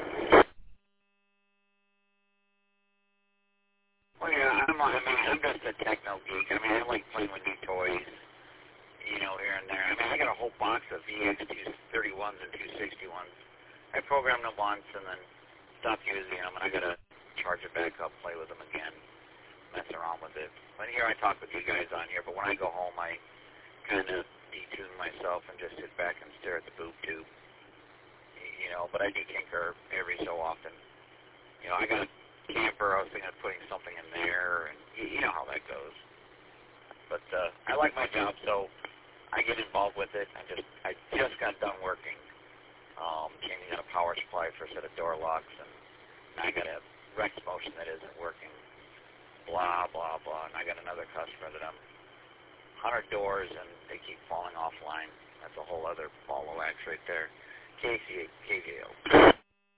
Well, yeah, I'm just a techno geek. I mean, I like playing with new toys, here and there. I mean, I got a whole box of VX231s and 261s. I programmed them once and then stopped using them, and I got to charge it back up, play with them again, mess around with it. But here I talk with you guys on here, but when I go home, I kind of detune myself and just sit back and stare at the boob tube. But I do tinker every so often. I got a camper, I was thinking of putting something in there, and you know how that goes. But I like my job, so I get involved with it. I just got done working, changing out a power supply for a set of door locks, and I got a Rex motion that isn't working, blah, blah, blah. And I got another customer that I'm 100 doors, and they keep falling offline. That's a whole other ball of wax right there. KVO.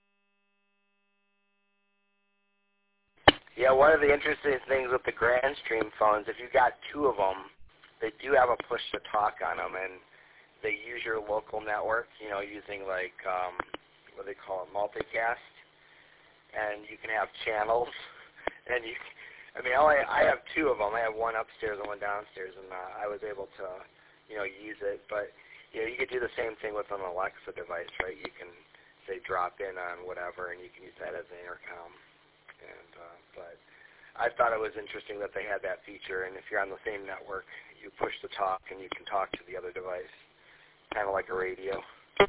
Yeah, one of the interesting things with the Grandstream phones, if you got two of them, they do have a push-to-talk on them, and they use your local network, using like, what they call it, multicast. And you can have channels, and I have two of them. I have one upstairs and one downstairs, and I was able to, use it. But you could do the same thing with an Alexa device, right? You can they drop in on whatever, and you can use that as an intercom. And but I thought it was interesting that they had that feature, and if you're on the same network, you push the talk and you can talk to the other device, kind of like a radio.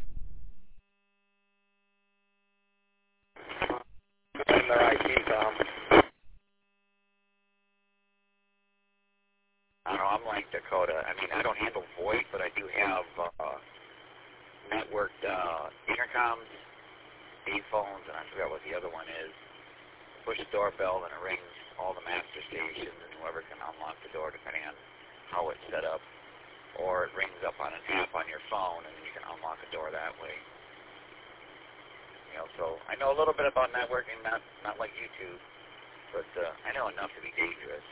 And their IP, Tom. I don't know, I'm like Dakota. I mean, I don't handle VoIP, but I do have networked intercoms, phones, and I forgot what the other one is. Push the doorbell and it rings all the master stations, and whoever can unlock the door depending on how it's set up. Or it rings up on an app on your phone, and then you can unlock the door that way. You know, so I know a little bit about networking, not like you two, but I know enough to be dangerous.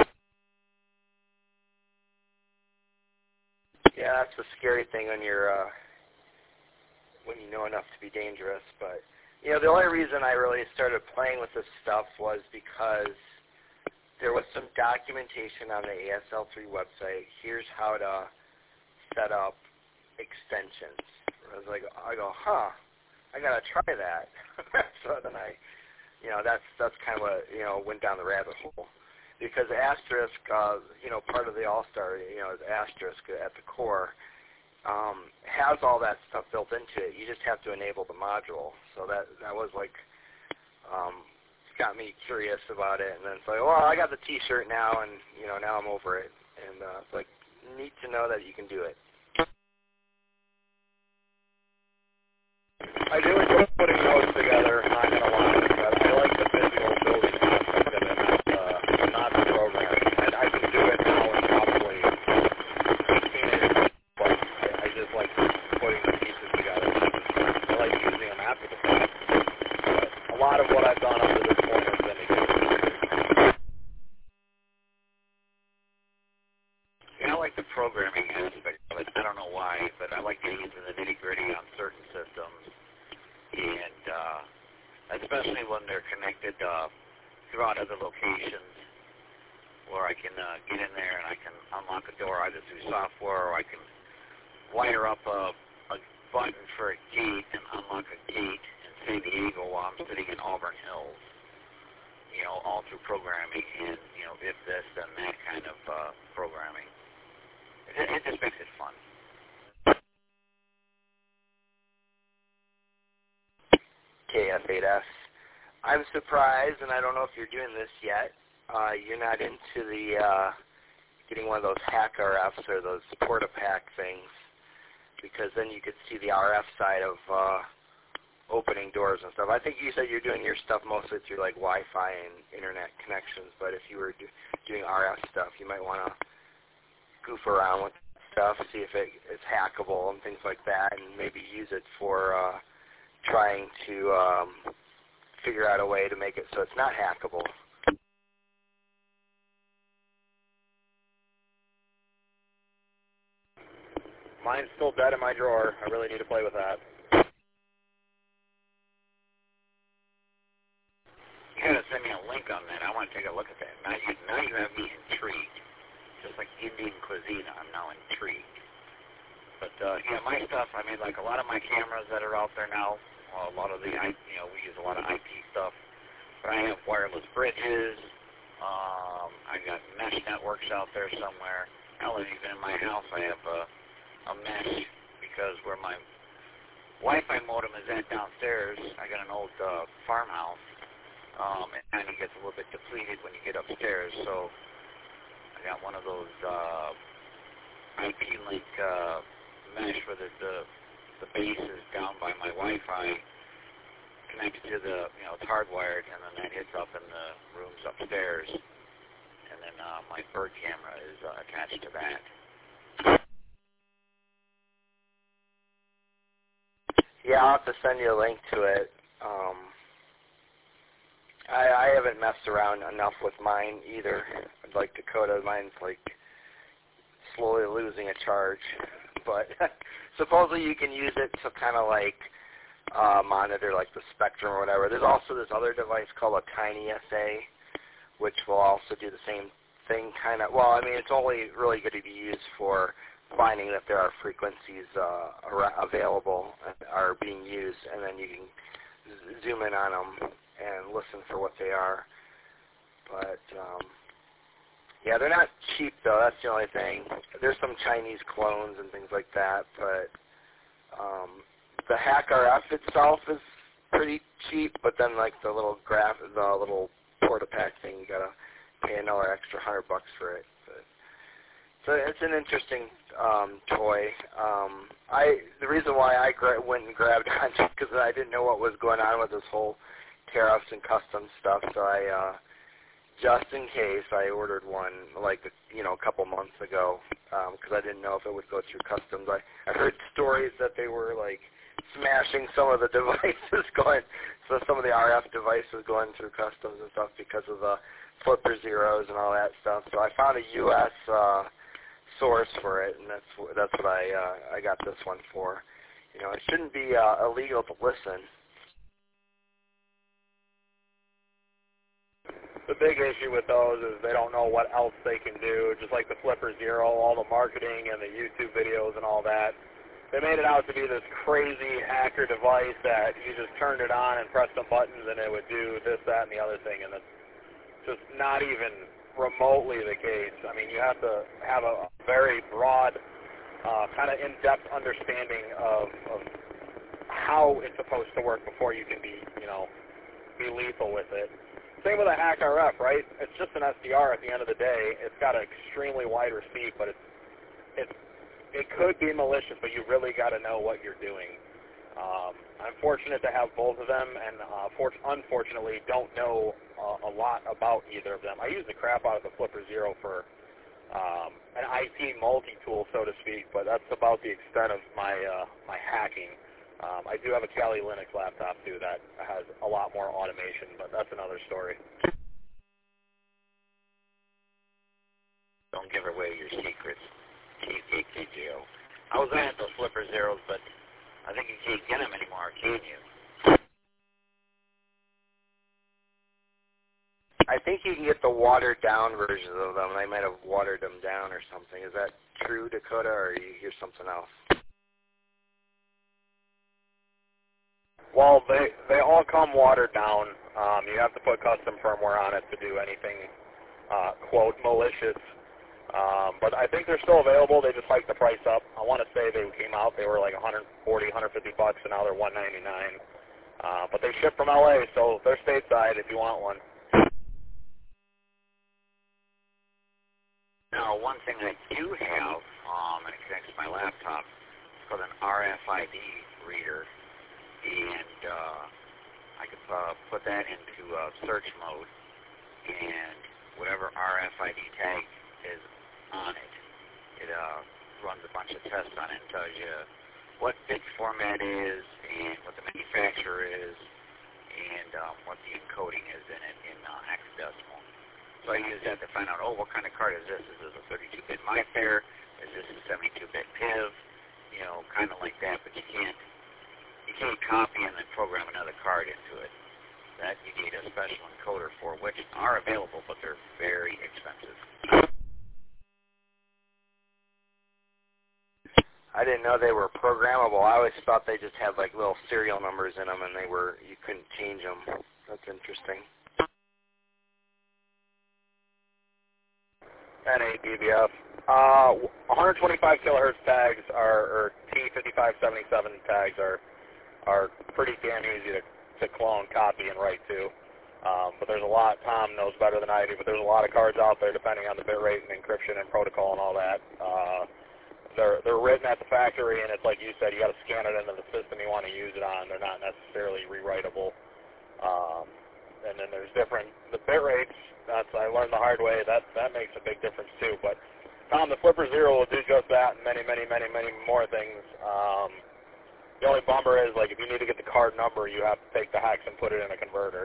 Yeah, that's the scary thing when you're when you know enough to be dangerous. But you know, the only reason I really started playing with this stuff was because there was some documentation on the ASL3 website. Here's how to set up extensions. I go, I gotta try that. So then that's kind of what went down the rabbit hole. Because Asterisk, part of the All-Star, is Asterisk at the core, has all that stuff built into it. You just have to enable the module. So that was like, got me curious about it. And then it's like, well, I got the T-shirt now, and now I'm over it. And it's like neat to know that you can do it. I do enjoy putting notes together. I'm not gonna lie. I like the visual building aspect of it. Not the programming. I can do it now in probably 15 minutes, but I just like putting the pieces together. I like using them after the fact. But a lot of what I've done up to this point has been together. Yeah, I like the programming aspect of it. I don't know why, but I like getting into the nitty-gritty on certain systems. And especially when they're connected throughout other locations, where I can get in there and I can unlock a door either through software, or I can wire up a button for a gate and unlock a gate in San Diego while I'm sitting in Auburn Hills. All through programming and if this then that kind of programming. It just makes it fun. KF8S. I'm surprised, and I don't know if you're doing this yet. You're not into the getting one of those hack RFs or those Portapack things, because then you could see the RF side of opening doors and stuff. I think you said you're doing your stuff mostly through like Wi-Fi and internet connections, but if you were doing RF stuff, you might want to goof around with stuff, see if it's hackable and things like that, and maybe use it for trying to figure out a way to make it so it's not hackable. Mine's still dead in my drawer. I really need to play with that. You gotta send me a link on that. I want to take a look at that. Now you have me intrigued. Just like Indian cuisine, I'm now intrigued. But yeah, my stuff. I mean, like a lot of my cameras that are out there now. A lot of the, we use a lot of IP stuff. But I have wireless bridges. I got mesh networks out there somewhere. Hell, even in my house, I have a mesh, because where my Wi-Fi modem is at downstairs, I got an old farmhouse. It kind of gets a little bit depleted when you get upstairs. So I got one of those IP link mesh where the base is down by my Wi-Fi, connected to the, it's hardwired, and then that hits up in the rooms upstairs, and then my bird camera is attached to that. Yeah, I'll have to send you a link to it. I haven't messed around enough with mine either. Like Dakota, mine's like slowly losing a charge. But supposedly you can use it to kind of like monitor like the spectrum or whatever. There's also this other device called a TinySA, which will also do the same thing kind of. Well, I mean, it's only really going to be used for finding that there are frequencies available and are being used, and then you can zoom in on them and listen for what they are. But yeah, they're not cheap though. That's the only thing. There's some Chinese clones and things like that, but the Hack RF itself is pretty cheap. But then like the little Portapack thing, you gotta pay another extra $100 for it. But, so it's an interesting toy. The reason why I went and grabbed on just because I didn't know what was going on with this whole tariffs and customs stuff. So I, just in case, I ordered one like a couple months ago because I didn't know if it would go through customs. I heard stories that they were like smashing some of the devices some of the RF devices going through customs and stuff because of the Flipper Zeros and all that stuff. So I found a U.S. Source for it, and that's what I got this one for. It shouldn't be illegal to listen. The big issue with those is they don't know what else they can do. Just like the Flipper Zero, all the marketing and the YouTube videos and all that, they made it out to be this crazy hacker device that you just turned it on and pressed some buttons and it would do this, that, and the other thing, and it's just not even remotely the case. I mean, you have to have a very broad, kind of in-depth understanding of how it's supposed to work before you can be lethal with it. Same with a Hack RF, right? It's just an SDR at the end of the day. It's got an extremely wide receive, but it could be malicious, but you really got to know what you're doing. I'm fortunate to have both of them, and unfortunately don't know a lot about either of them. I use the crap out of the Flipper Zero for an IT multi-tool, so to speak, but that's about the extent of my hacking. I do have a Kali Linux laptop, too, that has a lot more automation, but that's another story. Don't give away your secrets, TKO. I was at those Flipper Zeros, but I think you can't get them anymore, can you? I think you can get the watered-down versions of them. They might have watered them down or something. Is that true, Dakota, or you hear something else? Well, they all come watered down. You have to put custom firmware on it to do anything, quote, malicious. But I think they're still available. They just hiked the price up. I want to say they came out, they were like $140, $150, and now they're $199. But they ship from LA, so they're stateside if you want one. Now, one thing I do have, and it connects to my laptop, it's called an RFID reader. And I could put that into search mode, and whatever RFID tag is on it, it runs a bunch of tests on it and tells you what bit format is and what the manufacturer is and what the encoding is in it in hexadecimal. So I use that to find out, what kind of card is this? Is this a 32-bit MyFair? Is this a 72-bit PIV? Kind of like that, but you can't copy and then program another card into it. That you need a special encoder for, which are available, but they're very expensive. I didn't know they were programmable. I always thought they just had like little serial numbers in them, and you couldn't change them. That's interesting. NADBF. 125 kilohertz tags or T5577 tags are pretty damn easy to clone, copy, and write to. But there's a lot, Tom knows better than I do, but there's a lot of cards out there depending on the bit rate and encryption and protocol and all that. They're written at the factory, and it's like you said, you got to scan it into the system you want to use it on. They're not necessarily rewritable. And then there's the bit rates, I learned the hard way, that makes a big difference too. But Tom, the Flipper Zero will do just that and many, many, many, many more things. The only bummer is, like, if you need to get the card number, you have to take the hex and put it in a converter.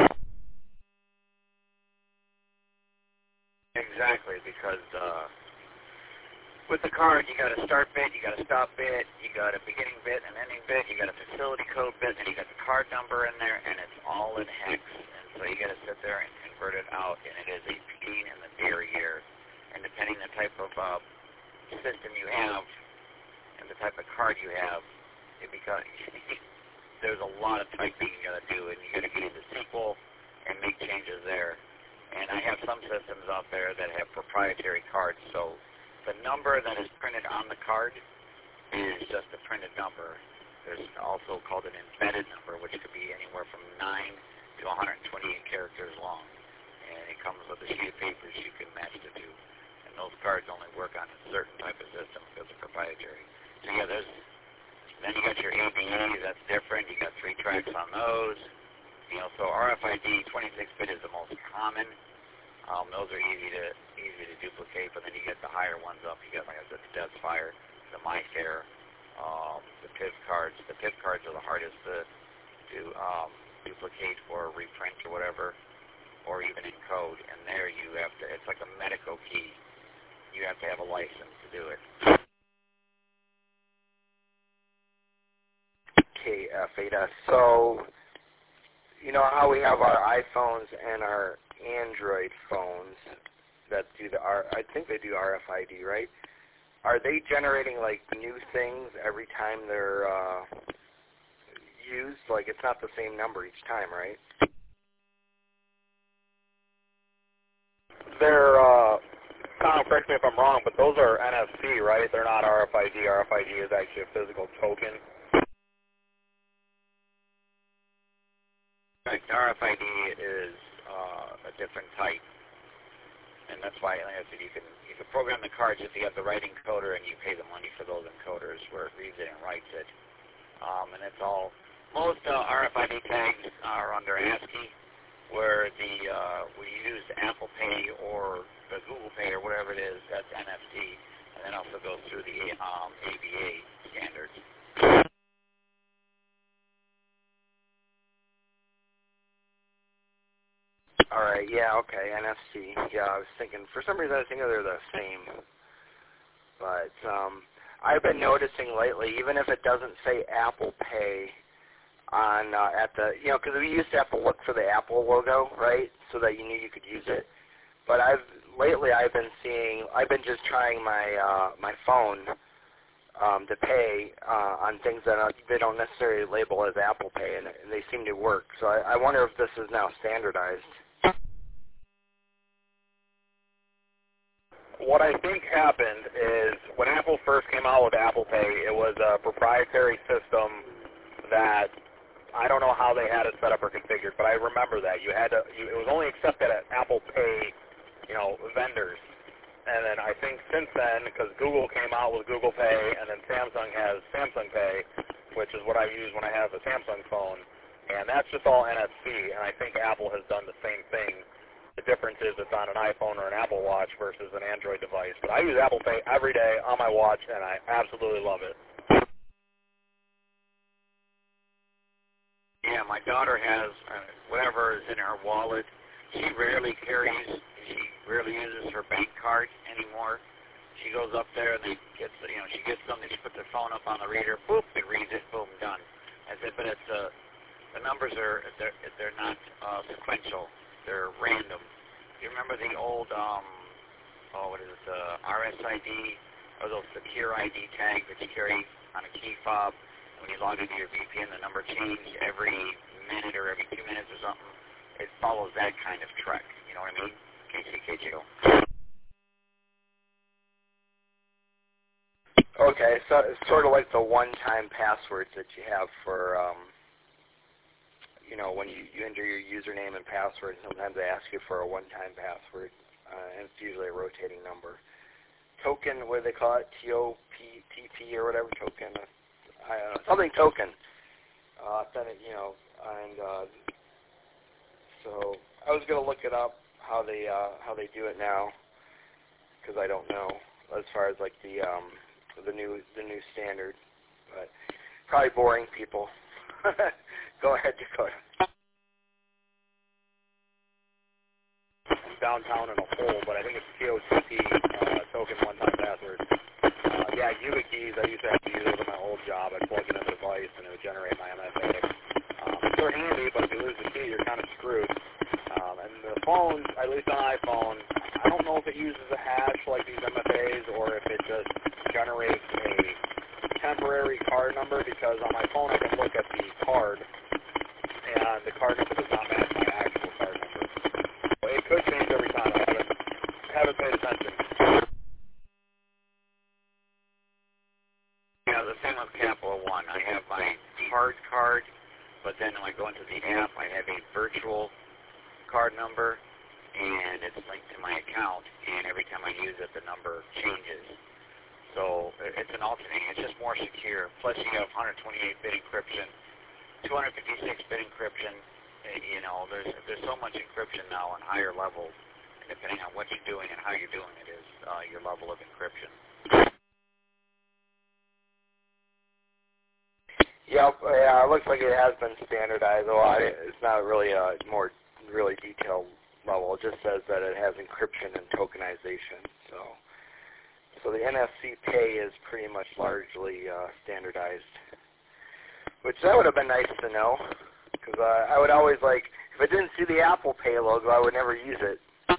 Exactly, because with the card, you got a start bit, you got a stop bit, you got a beginning bit, an ending bit, you got a facility code bit, and you got the card number in there, and it's all in hex. And so you got to sit there and convert it out, and it is a pain in the derriere. And depending the type of system you have and the type of card you have, it becomes there's a lot of typing you got to do, and you got to get into SQL and make changes there. And I have some systems out there that have proprietary cards, so the number that is printed on the card is just a printed number. There's also called an embedded number, which could be anywhere from 9 to 128 characters long. And it comes with a sheet of papers you can match the two. And those cards only work on a certain type of system because they're proprietary. So yeah, then you got your ABE, that's different. You got 3 tracks on those. You know, so RFID 26-bit is the most common. Those are easy to duplicate, but then you get the higher ones up. You got, like I said, the Desfire, the MyFair, the PIV cards. The PIV cards are the hardest to duplicate or reprint or whatever, or even encode. And there you have to, it's like a Medico key. You have to have a license to do it. Okay, Fada. So, you know how we have our iPhones and our Android phones that do I think they do RFID, right? Are they generating like new things every time they're used? Like it's not the same number each time, right? They're, Tom, correct me if I'm wrong, but those are NFC, right? They're not RFID. RFID is actually a physical token. Right, RFID is a different type, and that's why, like I said, you can program the cards if you have the right encoder, and you pay the money for those encoders where it reads it and writes it. And it's all, most RFID tags are under ASCII, where we use Apple Pay or the Google Pay or whatever it is, that's NFC, and then also goes through the ABA standards. All right, yeah, okay, NFC. Yeah, I was thinking, for some reason I was thinking they're the same. But I've been noticing lately, even if it doesn't say Apple Pay on, at the, you know, because we used to have to look for the Apple logo, right, so that you knew you could use it. But lately I've been just trying my phone to pay on things that they don't necessarily label as Apple Pay, and they seem to work. So I wonder if this is now standardized. What I think happened is when Apple first came out with Apple Pay, it was a proprietary system that I don't know how they had it set up or configured, but I remember that it was only accepted at Apple Pay, you know, vendors. And then I think since then, because Google came out with Google Pay, and then Samsung has Samsung Pay, which is what I use when I have a Samsung phone, and that's just all NFC. And I think Apple has done the same thing. The difference is it's on an iPhone or an Apple Watch versus an Android device. But I use Apple Pay every day on my watch, and I absolutely love it. Yeah, my daughter has whatever is in her wallet. She rarely uses her bank card anymore. She goes up there and she gets something, she puts her phone up on the reader, boop, it reads it, boom, done. I said, but it's the numbers they're not sequential. They're random. You remember the old, RSID, or those secure ID tags that you carry on a key fob? When you log into your VPN, the number changed every minute or every 2 minutes or something. It follows that kind of trek. You know what I mean? KCKGO. Okay, so it's sort of like the one-time passwords that you have for, you know, when you enter your username and password, sometimes they ask you for a one-time password, and it's usually a rotating number. Token, what do they call it? TOP or whatever, token. Something token. You know, and so I was going to look it up how they do it now, because I don't know as far as like the new standard, but probably boring people. Go ahead, Dakota. Downtown in a hole, but I think it's TOTP, token one-time password. Yeah, YubiKeys, I used to have to use those at my old job. I'd plug in a device and it would generate my MFA. They're handy, but if you lose the key, you're kind of screwed. And the phones, at least on iPhone, I don't know if it uses a hash like these MFAs or if it just card number because on my phone I can look at the card, and the card number does not match my actual card number. So it could change every time. I haven't paid attention. Yeah, the same with Capital One. I have my hard card, but then when I go into the app, I have a virtual card number, and it's linked to my account, and every time I use it, the number changes. So it's an alternating. It's just more secure. Plus, you have 128-bit encryption, 256-bit encryption. You know, there's so much encryption now on higher levels, and depending on what you're doing and how you're doing it is your level of encryption. Yep, yeah, it looks like it has been standardized a lot. It's not really a more really detailed level. It just says that it has encryption and tokenization. So the NFC Pay is pretty much largely standardized, which that would have been nice to know, because I would always like, if I didn't see the Apple Pay logo, I would never use it.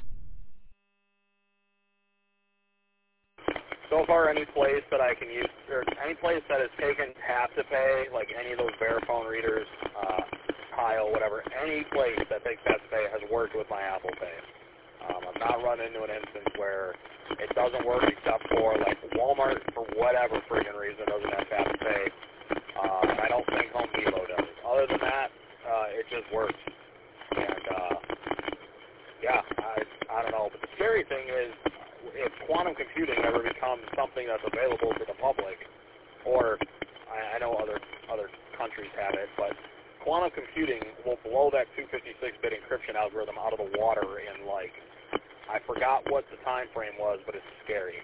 So far, any place that I can use, or any place that has taken Tap to Pay, like any of those Verifone readers, Tile, whatever, any place that takes Tap to Pay has worked with my Apple Pay. I've not run into an instance where it doesn't work except for, like, Walmart, for whatever freaking reason, doesn't have Tap to Pay. And I don't think Home Depot does. Other than that, it just works. And, yeah, I don't know. But the scary thing is, if quantum computing ever becomes something that's available to the public, or I know other countries have it, but quantum computing will blow that 256-bit encryption algorithm out of the water in, like, I forgot what the time frame was, but it's scary.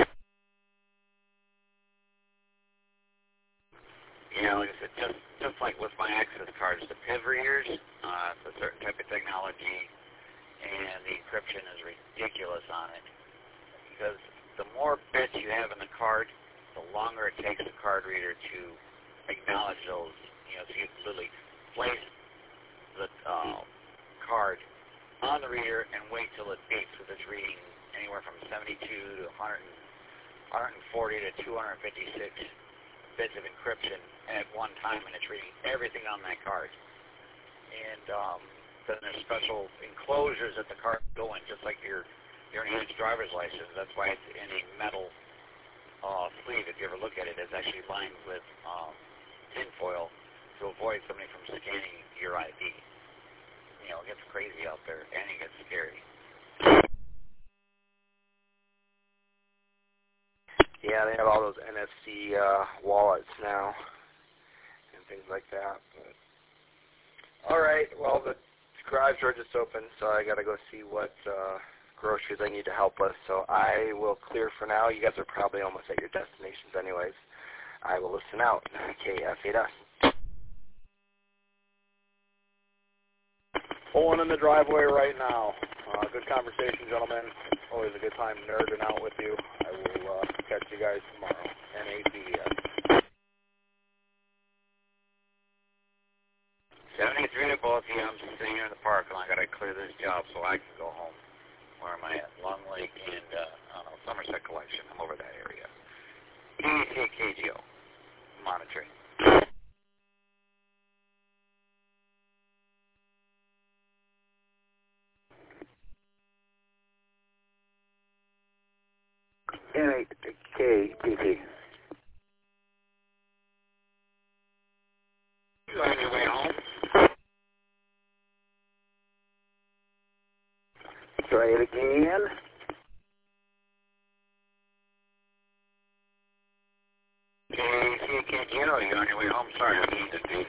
You know, like I said, just like with my access cards, the PIV readers, it's a certain type of technology, and the encryption is ridiculous on it. Because the more bits you have in the card, the longer it takes the card reader to acknowledge those. You know, so you literally place the card on the reader and wait till it beeps with its reading anywhere from 72 to 140 to 256 bits of encryption at one time, and it's reading everything on that card. And then there's special enclosures that the card go in, just like your enhanced driver's license. That's why it's in a metal sleeve. If you ever look at it, it's actually lined with tin foil to avoid somebody from scanning your ID. You know, it gets crazy out there, and it gets scary. Yeah, they have all those NFC wallets now and things like that. But all right, well, the garage door just opened, so I got to go see what groceries I need to help with. So I will clear for now. You guys are probably almost at your destinations anyways. I will listen out. KF8S. Pulling in the driveway right now. Good conversation, gentlemen. Always a good time nerding out with you. I will catch you guys tomorrow. NACS. 73 to both of you. I'm just sitting here in the park, and I got to clear this job so I can go home. Where am I at? Long Lake and, I don't know, Somerset Collection. I'm over that area. KGO. Monitoring. NAKPT. You on your way home? Try it again. KGO, you on your way home? Sorry, I need to do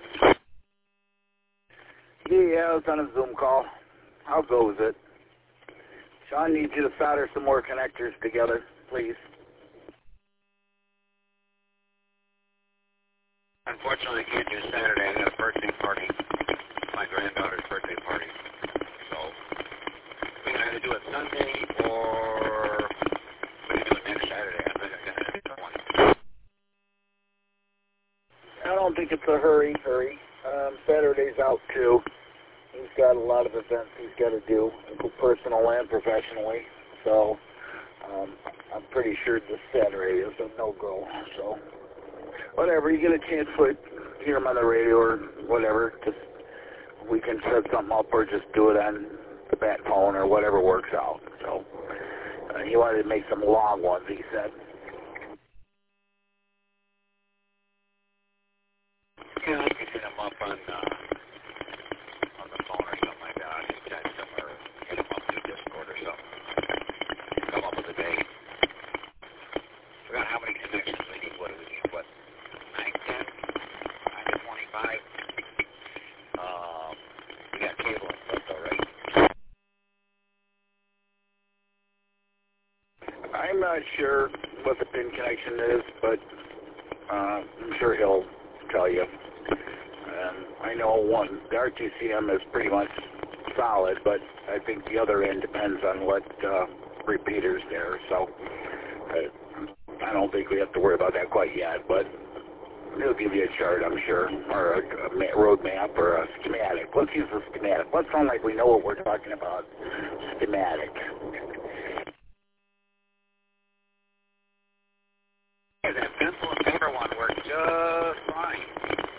this. Yeah, I was on a Zoom call. How goes it? Sean needs you to solder some more connectors together, please. Unfortunately, I can't do Saturday. I got a birthday party. My granddaughter's birthday party. So we can either do it Sunday or we can do it next Saturday. I think I got another one. I don't think it's a hurry. Saturday's out too. He's got a lot of events he's got to do, personal and professionally. So I'm pretty sure this Saturday is a no-go. So whatever, you get a chance to hear them on the radio or whatever, just we can set something up or just do it on the back phone or whatever works out. So he wanted to make some long ones, he said. Yeah, I can hit him up on the phone or something like that. I can text him or hit him up through Discord or something. Come up with a date. Forgot how many connections we need. What do we need? What? 9, 10? 9 to 25? We got cable and stuff though, right? I'm not sure what the pin connection is, but I'm sure he'll tell you. I know the RTCM is pretty much solid, but I think the other end depends on what repeaters there. So I don't think we have to worry about that quite yet, but he'll give you a chart, I'm sure, or a road map or a schematic. Let's use a schematic. Let's sound like we know what we're talking about. Schematic. Yeah, that pencil and paper one worked just fine.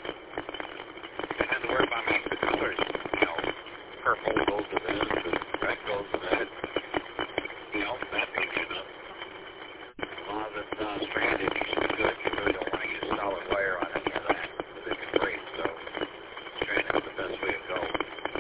I had to worry about making the colors, purple goes with this, and red goes with that. That being enough. As long as it's stranded, you should be good. You really don't want to use solid wire on any of that, because it can break, so stranded is the best way to go.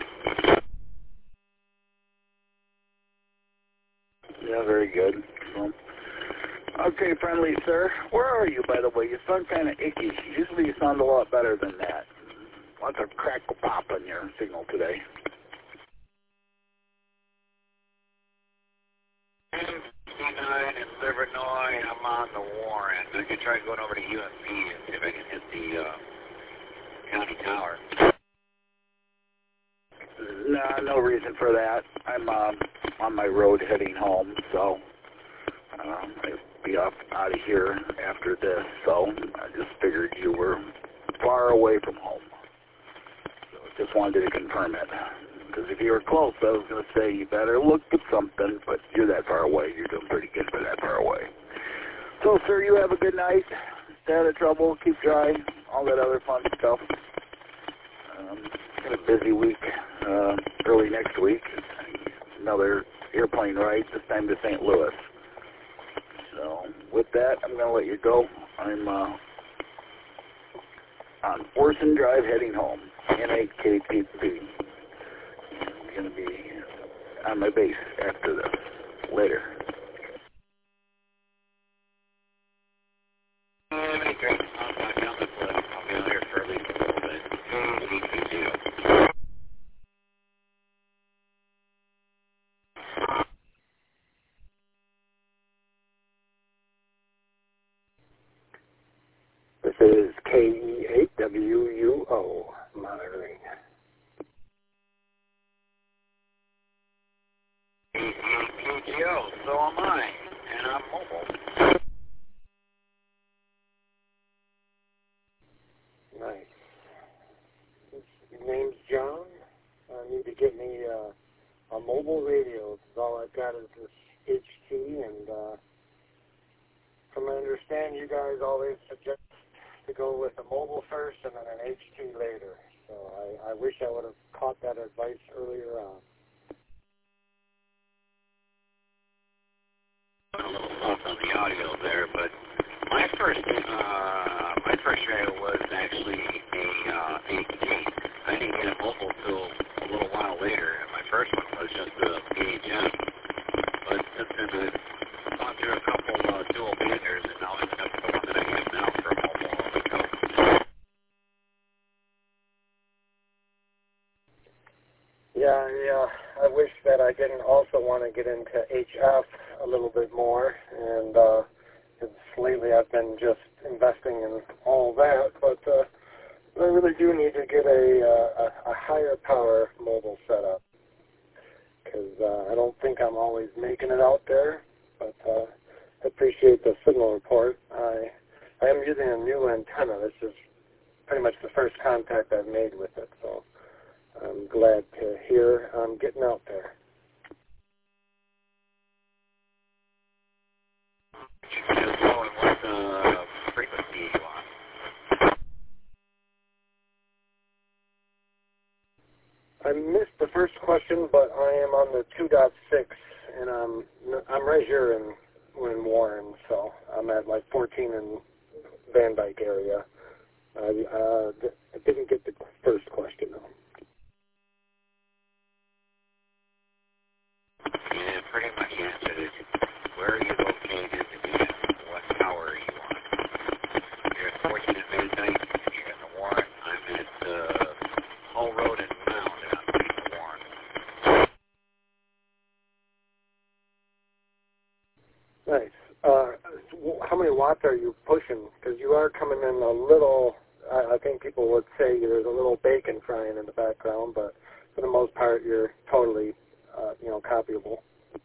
Yeah, very good. Okay, friendly sir. Where are you, by the way? You sound kind of icky. Usually you sound a lot better than that. Lots of crackle pop on your signal today. I'm 59 in Livernois. I'm on the Warren. I can try going over to USP and see if I can hit the county tower. No reason for that. I'm on my road heading home, so I'll be out of here after this. So I just figured you were far away from home. So just wanted to confirm it. Because if you were close, I was going to say you better look at something, but you're that far away. You're doing pretty good for that far away. So, sir, you have a good night. Stay out of trouble. Keep dry. All that other fun stuff. Got a busy week. Early next week, another airplane ride, this time to St. Louis. So, with that, I'm going to let you go. I'm on Orson Drive heading home. N8KTP. I'm going to be on my base after this. Later. Great. I'll be out here for at least a little bit. This is KE8WUO monitoring. KGO, so am I, and I'm mobile. Nice. Your name's John. I need to get me a mobile radio. All I've got is this HT, and from what I understand, you guys always suggest to go with a mobile first and then an HT later. So I wish I would have caught that advice earlier on. A little soft on the audio there, but my first radio was actually a HT. I didn't get a mobile till a little while later, and my first one was just a AHM. But since then I've gone through a couple dual banders, and now I've got the one that I have now for mobile. Yeah, I wish that I didn't also want to get into HF a little bit more, and lately I've been just investing in all that, but I really do need to get a higher power mobile setup, because I don't think I'm always making it out there, but I appreciate the signal report. I am using a new antenna. This is pretty much the first contact I've made with it, so I'm glad to hear I'm getting out there. What frequency are you on? I missed the first question, but I am on the 2.6, and I'm right here in Warren, so I'm at like 14 in Van Dyke area. I didn't get the first question though. Yeah, pretty much answered it. Where are you located and what tower are you on? You're at 14 in Van Dyke, and you're in the Warren. I'm at Hull Road and Mound, and I'm in the Warren. Nice. How many watts are you pushing? Because you are coming in a little, I think people would say there's a little bacon frying in the background, but for the most part, you're totally, copyable.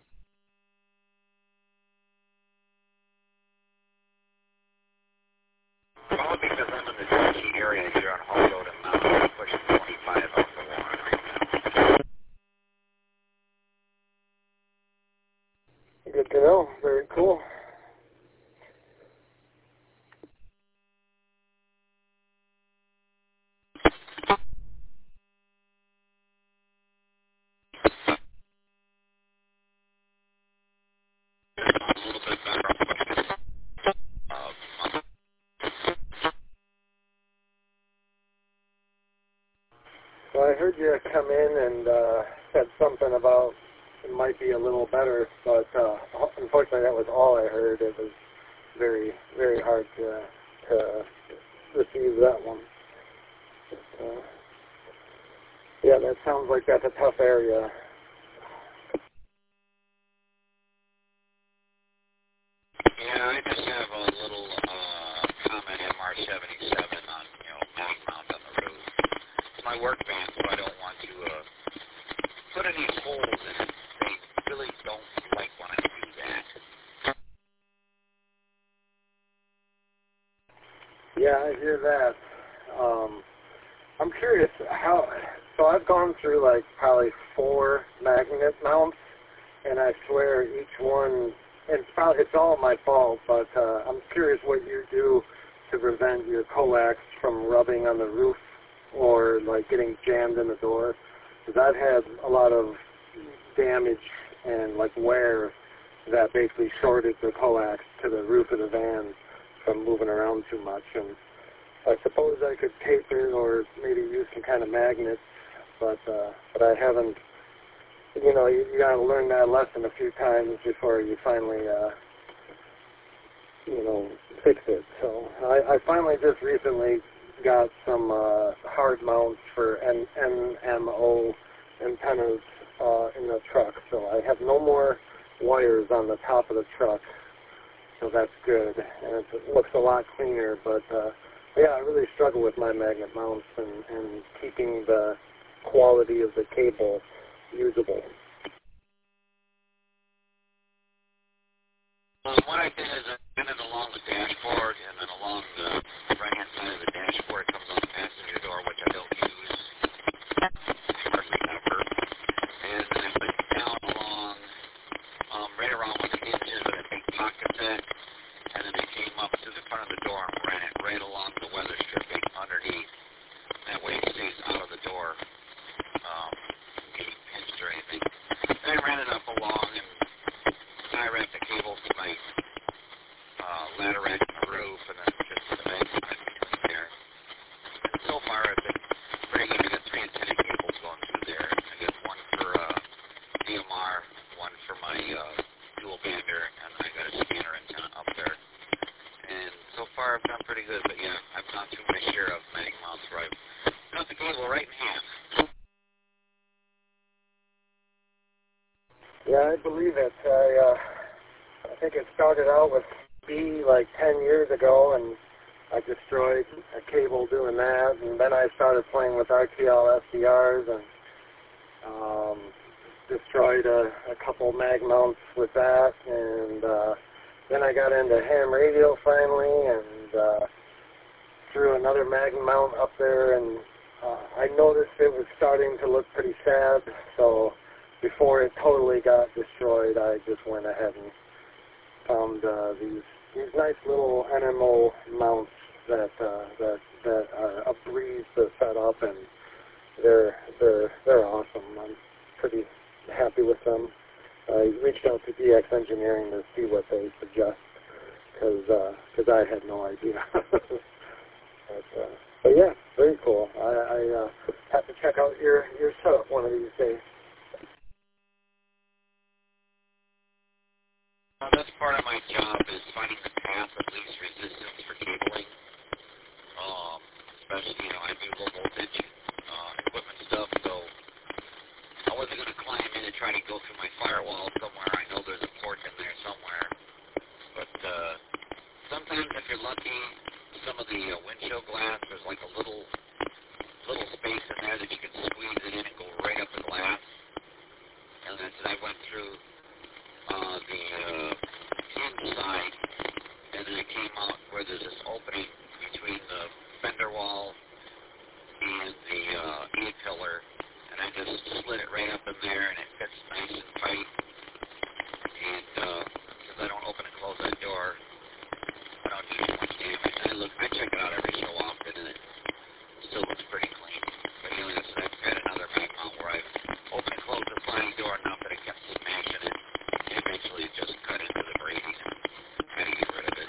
Probably because I'm in the D.C. area here on Hull Road and Mound. I'm pushing 25 off the Warren right now. Good to know. Very cool. So I heard you come in and said something about it might be a little better, but unfortunately that was all I heard. It was very, very hard to receive that one. But, yeah, that sounds like that's a tough area. Yeah, I just have a little comment MR77 on, mag mount on the roof. It's my work van, so I don't want to put any holes in it. They really don't like when I do that. Yeah, I hear that. I'm curious how, so I've gone through like probably 4 magnet mounts, and I swear each one, and it's all my fault, but I'm curious what you do to prevent your coax from rubbing on the roof or like getting jammed in the door, because I've had a lot of damage and like wear that basically shorted the coax to the roof of the van from moving around too much. And I suppose I could tape it or maybe use some kind of magnets, but I haven't. You got to learn that lesson a few times before you finally, fix it. So I finally just recently got some hard mounts for NMO antennas in the truck, so I have no more wires on the top of the truck, so that's good, and it looks a lot cleaner, but yeah, I really struggle with my magnet mounts and keeping the quality of the cable usable. What I did is I ran it along the dashboard, and then along the right-hand side of the dashboard comes on the passenger door, which I don't use hardly ever. And then I went down along, right around where the hinge is, where the big pocket set, and then I came up to the front of the door and ran it right along the weather stripping underneath. That way it stays out of the door, getting pinched or anything. Then I ran it up along and tie wrapped the cable to my ladder rack on the roof, and then just the mag between there. And so far, I've been pretty good. I got 3 antenna cables going through there. I got one for DMR, one for my dual bander, and I got a scanner antenna up there. And so far, I've done pretty good. But yeah, I've gone through my share of mag mounts where I've got the cable right in half. Yeah, I believe it. I think it started out with B like 10 years ago, and I destroyed a cable doing that, and then I started playing with RTL SDRs and destroyed a couple mag mounts with that, and then I got into ham radio finally, and threw another mag mount up there, and I noticed it was starting to look pretty sad, so before it totally got destroyed, I just went ahead and found these nice little NMO mounts that are a breeze to set up, and they're they're awesome. I'm pretty happy with them. I reached out to DX Engineering to see what they suggest because I had no idea. But yeah, very cool. I have to check out your setup one of these days. That's part of my job is finding the path of least resistance for cabling. Especially, I do low voltage equipment stuff, so I wasn't going to climb in and try to go through my firewall somewhere. I know there's a port in there somewhere. But sometimes if you're lucky, some of the windshield glass, there's like a little space in there that you can squeeze it in and go right up the glass. And then I went through the inside, and then I came out where there's this opening between the fender wall and the A-pillar, and I just slid it right up in there, and it fits nice and tight. And since I don't open and close that door, I don't do too much damage. I check it out every so often, and it still looks pretty clean. But I've got another mag mount where I've opened and closed the sliding door enough that it kept smashing it. Eventually it just cut into the braiding and had to get rid of it.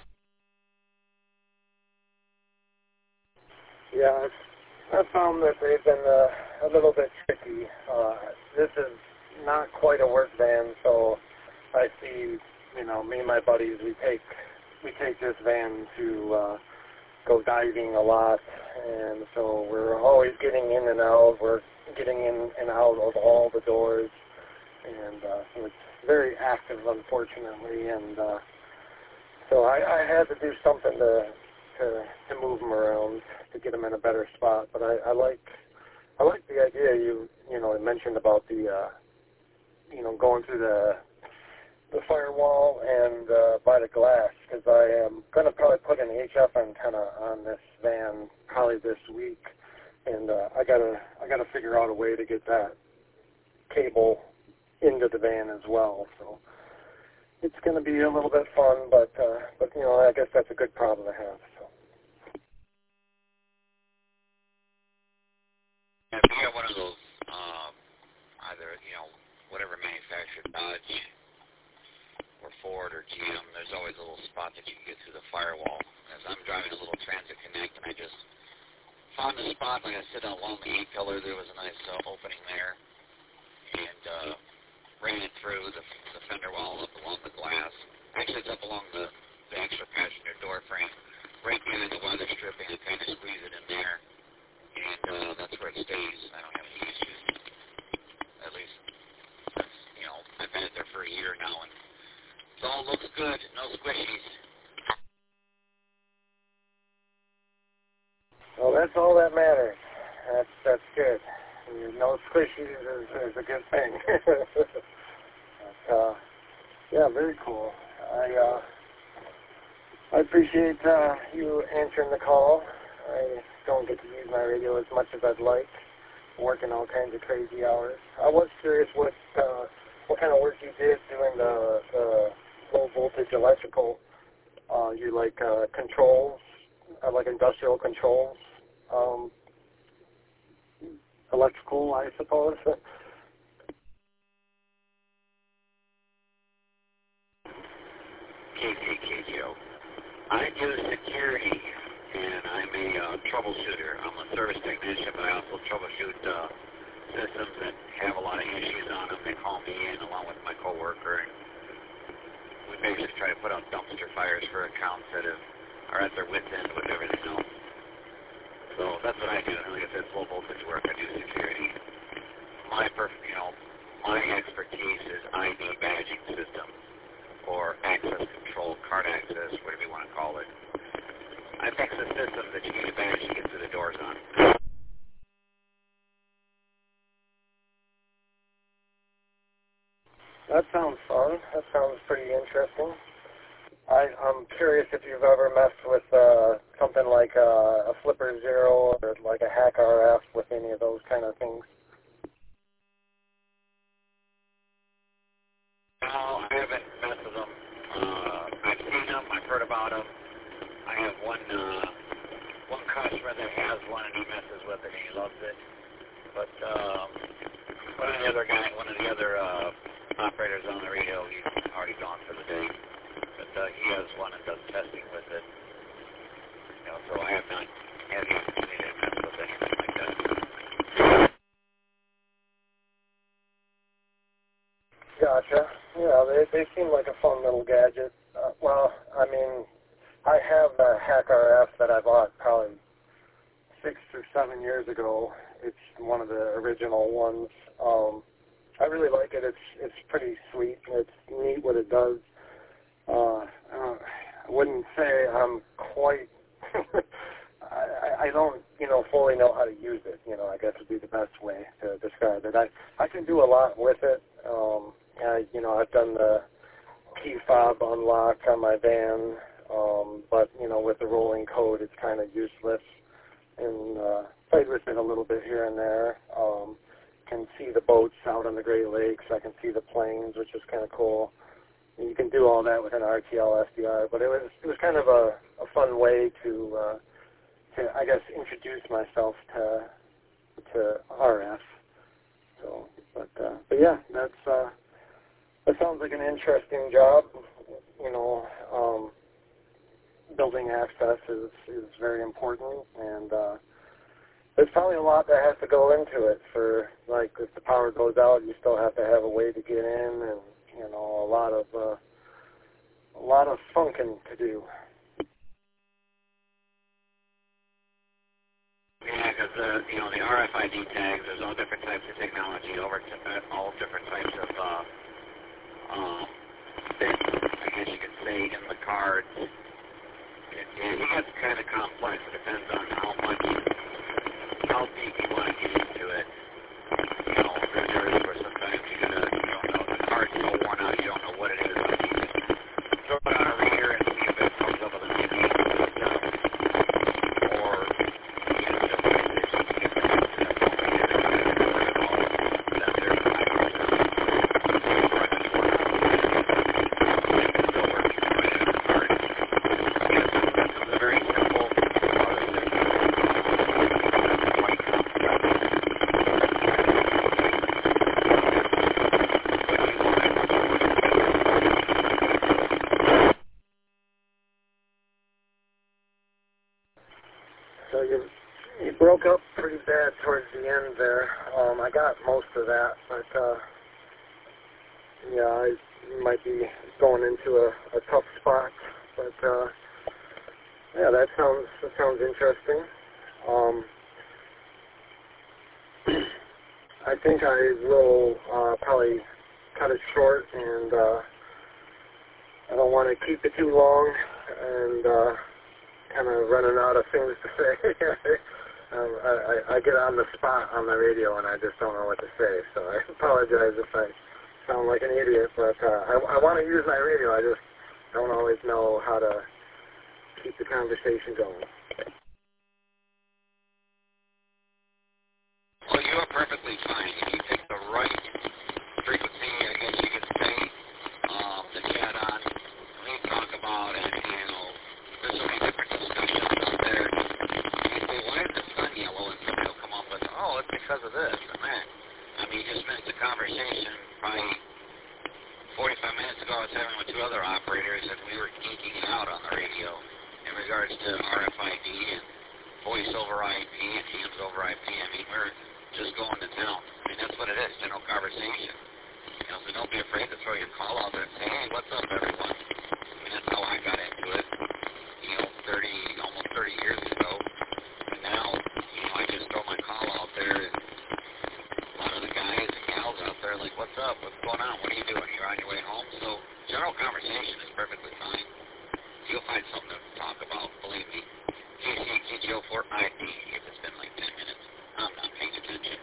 Yeah, I've found that they've been a little bit tricky. This is not quite a work van, so I see, me and my buddies, we take this van to go diving a lot, and so we're always getting in and out. We're getting in and out of all the doors, and so it's very active, unfortunately, and so I had to do something to move them around to get them in a better spot. But I like the idea you mentioned about the going through the firewall and by the glass, because I am going to probably put an HF antenna on this van probably this week, and I gotta figure out a way to get that cable into the van as well. So it's going to be a little bit fun, but I guess that's a good problem to have. So. If you have one of those, either whatever manufacturer, Dodge or Ford or GM, there's always a little spot that you can get through the firewall. As I'm driving a little Transit Connect, and I just found a spot, like I said, along the A-pillar, there was a nice opening there, and ran it through the fender wall up along the glass. Actually, it's up along the extra passenger door frame, right behind the weather stripping, and kind of squeeze it in there, and that's where it stays. I don't have any issues. At least, I've been there for a year now, and it all looks good. No squishies. Well, that's all that matters. That's good. No squishies is a good thing. But, yeah, very cool. I appreciate you answering the call. I don't get to use my radio as much as I'd like. I'm working all kinds of crazy hours. I was curious what kind of work you did doing the low voltage electrical. You like controls, like industrial controls, electrical, I suppose. KKKO. I do security, and I'm a troubleshooter. I'm a service technician, but I also troubleshoot systems that have a lot of issues on them. They call me in along with my coworker, and we basically try to put out dumpster fires for accounts that are at their wit's end with everything else. So that's what I do. And like I said, it's low voltage work. I do security. My expertise is ID badging system, or access control, card access, whatever you want to call it. I fix the system that you need a badge to get through the doors on. That sounds fun. That sounds pretty interesting. I'm curious if you've ever messed with something like a Flipper Zero or like a Hack RF with any of those kind of things. No, I haven't messed with them. I've seen them. I've heard about them. I have one customer that has one, and he messes with it, and he loves it. but one of the other operators on the radio, he's already gone for the day. But he has one and does testing with it. You know, so I have not had the opportunity to mess with anything like that. Gotcha. Yeah, they seem like a fun little gadget. Well, I mean, I have a Hack RF that I bought probably 6 or 7 years ago. It's one of the original ones. I really like it. It's pretty sweet. It's neat what it does. I wouldn't say I'm quite. I don't, fully know how to use it. I guess would be the best way to describe it. I can do a lot with it. I've done the key fob unlock on my van, but with the rolling code, it's kind of useless. And played with it a little bit here and there. Can see the boats out on the Great Lakes. I can see the planes, which is kind of cool. And you can do all that with an RTL SDR, but it was kind of a fun way to I guess introduce myself to RF. So, but yeah, that sounds like an interesting job. Building access is very important, and there's probably a lot that has to go into it. For like, if the power goes out, you still have to have a way to get in, and a lot of funking to do. Yeah, because the RFID tags, there's all different types of technology, all different types of bits, I guess you could say, in the cards. It gets kind of complex. It depends on how deep you want to get into it. There's areas where sometimes you don't know, the card's so worn out, you don't know what it is. So you just throw it on a reader and see if it comes up with a TV stuff. Or just So you broke up pretty bad towards the end there. I got most of that, but yeah, I might be going into a tough spot. But yeah, that sounds interesting. I think I will probably cut it short, and I don't want to keep it too long, and kind of running out of things to say. I get on the spot on the radio, and I just don't know what to say, so I apologize if I sound like an idiot, but I want to use my radio. I just don't always know how to keep the conversation going. Well, you are perfectly fine. If you pick the right frequency, I guess you could say, to chat on, we talk about, and, there's so many different discussions out there. You say, why is the sun yellow? And somebody will come up with, oh, it's because of this and that. I mean, you just missed a conversation probably 45 minutes ago. I was having with two other operators, and we were geeking out on the radio in regards to RFID and voice over IP and hands over IP. I mean, we're just going to town. I mean, that's what it is, general conversation. So don't be afraid to throw your call out there and say, hey, what's up, everyone? I mean, that's how I got into it, almost 30 years ago. And now, I just throw my call out there, and a lot of the guys and gals out there are like, what's up? What's going on? What are you doing? You're on your way home? So general conversation is perfectly fine. You'll find something to talk about, believe me. KCGO4ID, if it's been like 10 minutes. I'm not paying attention.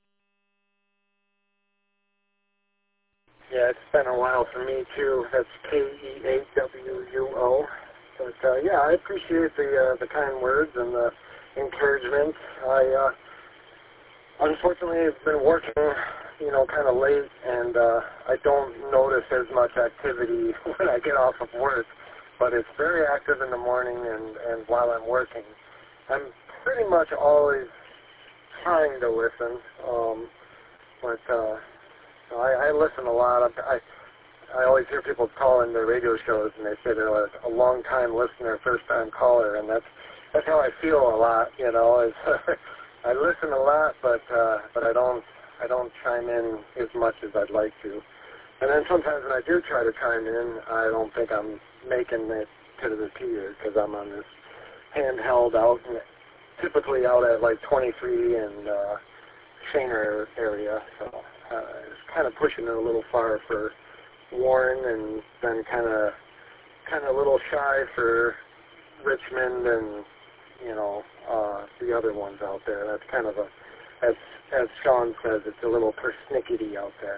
Yeah, it's been a while for me, too. That's KEAWUO. But, yeah, I appreciate the kind words and the encouragement. I unfortunately have been working, kind of late, and I don't notice as much activity when I get off of work. But it's very active in the morning and while I'm working. I'm pretty much always trying to listen, but I listen a lot. I always hear people call in their radio shows, and they say they're like a long-time listener, first-time caller, and that's how I feel a lot. You know, is I listen a lot, but I don't chime in as much as I'd like to. And then sometimes when I do try to chime in, I don't think I'm making it to the repeater because I'm on this handheld out, and typically out at like 23 and Shaner area. So it's kind of pushing it a little far for Warren, and then kind of a little shy for Richmond and the other ones out there. That's kind of as Sean says, it's a little persnickety out there.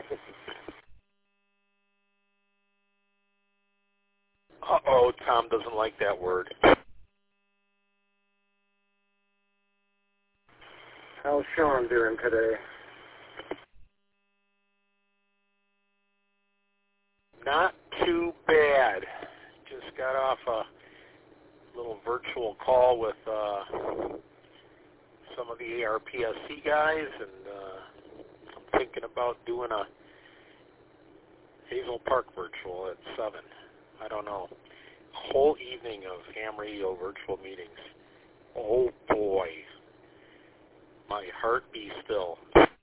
Uh-oh, Tom doesn't like that word. How's Sean doing today? Not too bad. Just got off a little virtual call with some of the ARPSC guys, and I'm thinking about doing a Hazel Park virtual at 7. I don't know. A whole evening of ham radio virtual meetings. Oh boy. My heart be still.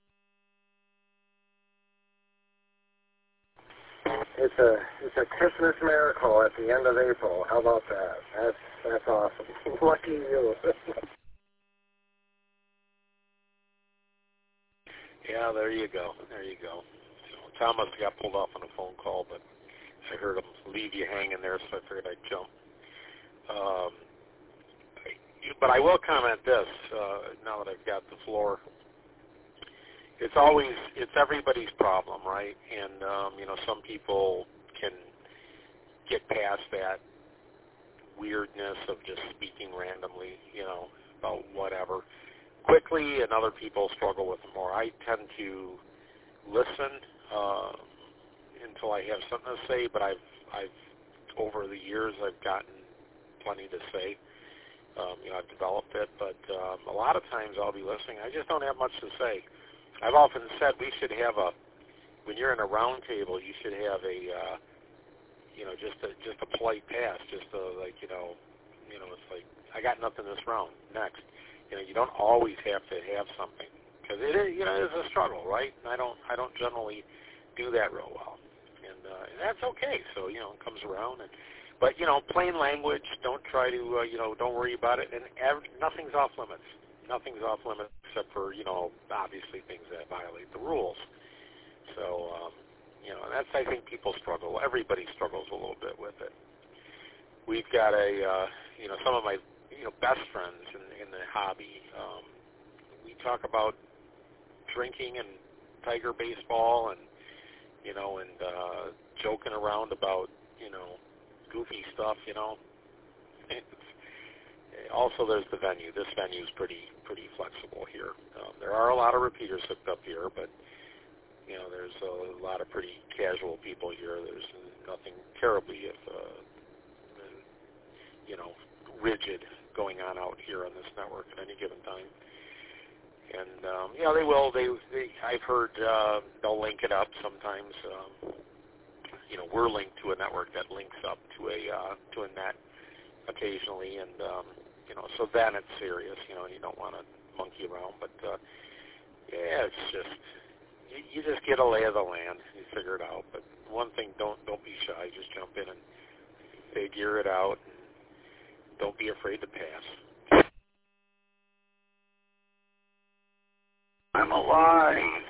It's a Christmas miracle at the end of April. How about that? That's awesome. Lucky you. Yeah, there you go. There you go. So Tom must have got pulled off on a phone call, but I heard him leave you hanging there, so I figured I'd jump. But I will comment this, now that I've got the floor. It's everybody's problem, right? And, some people can get past that weirdness of just speaking randomly, about whatever, quickly, and other people struggle with it more. I tend to listen until I have something to say, but I've over the years I've gotten plenty to say. I've developed it, but a lot of times I'll be listening. I just don't have much to say. I've often said we should have when you're in a round table, you should have a, just a polite pass, it's like, I got nothing this round, next. You don't always have to have something, because it is, it is a struggle, right? And I don't generally do that real well, and that's okay. So, it comes around, but plain language. Don't try to, don't worry about it, and nothing's off limits. Nothing's off limits except for, obviously things that violate the rules. So, and that's, I think people struggle. Everybody struggles a little bit with it. We've got some of my, best friends in the hobby. We talk about drinking and Tiger baseball and, and joking around about, goofy stuff, Also, there's the venue. This venue is pretty flexible here. There are a lot of repeaters hooked up here, but there's a lot of pretty casual people here. There's nothing terribly, rigid going on out here on this network at any given time. And they will. I've heard they'll link it up sometimes. We're linked to a network that links up to a net occasionally, and so then it's serious, and you don't want to monkey around. But it's just you just get a lay of the land, you figure it out. But one thing, don't be shy, just jump in and figure it out, and don't be afraid to pass. I'm alive.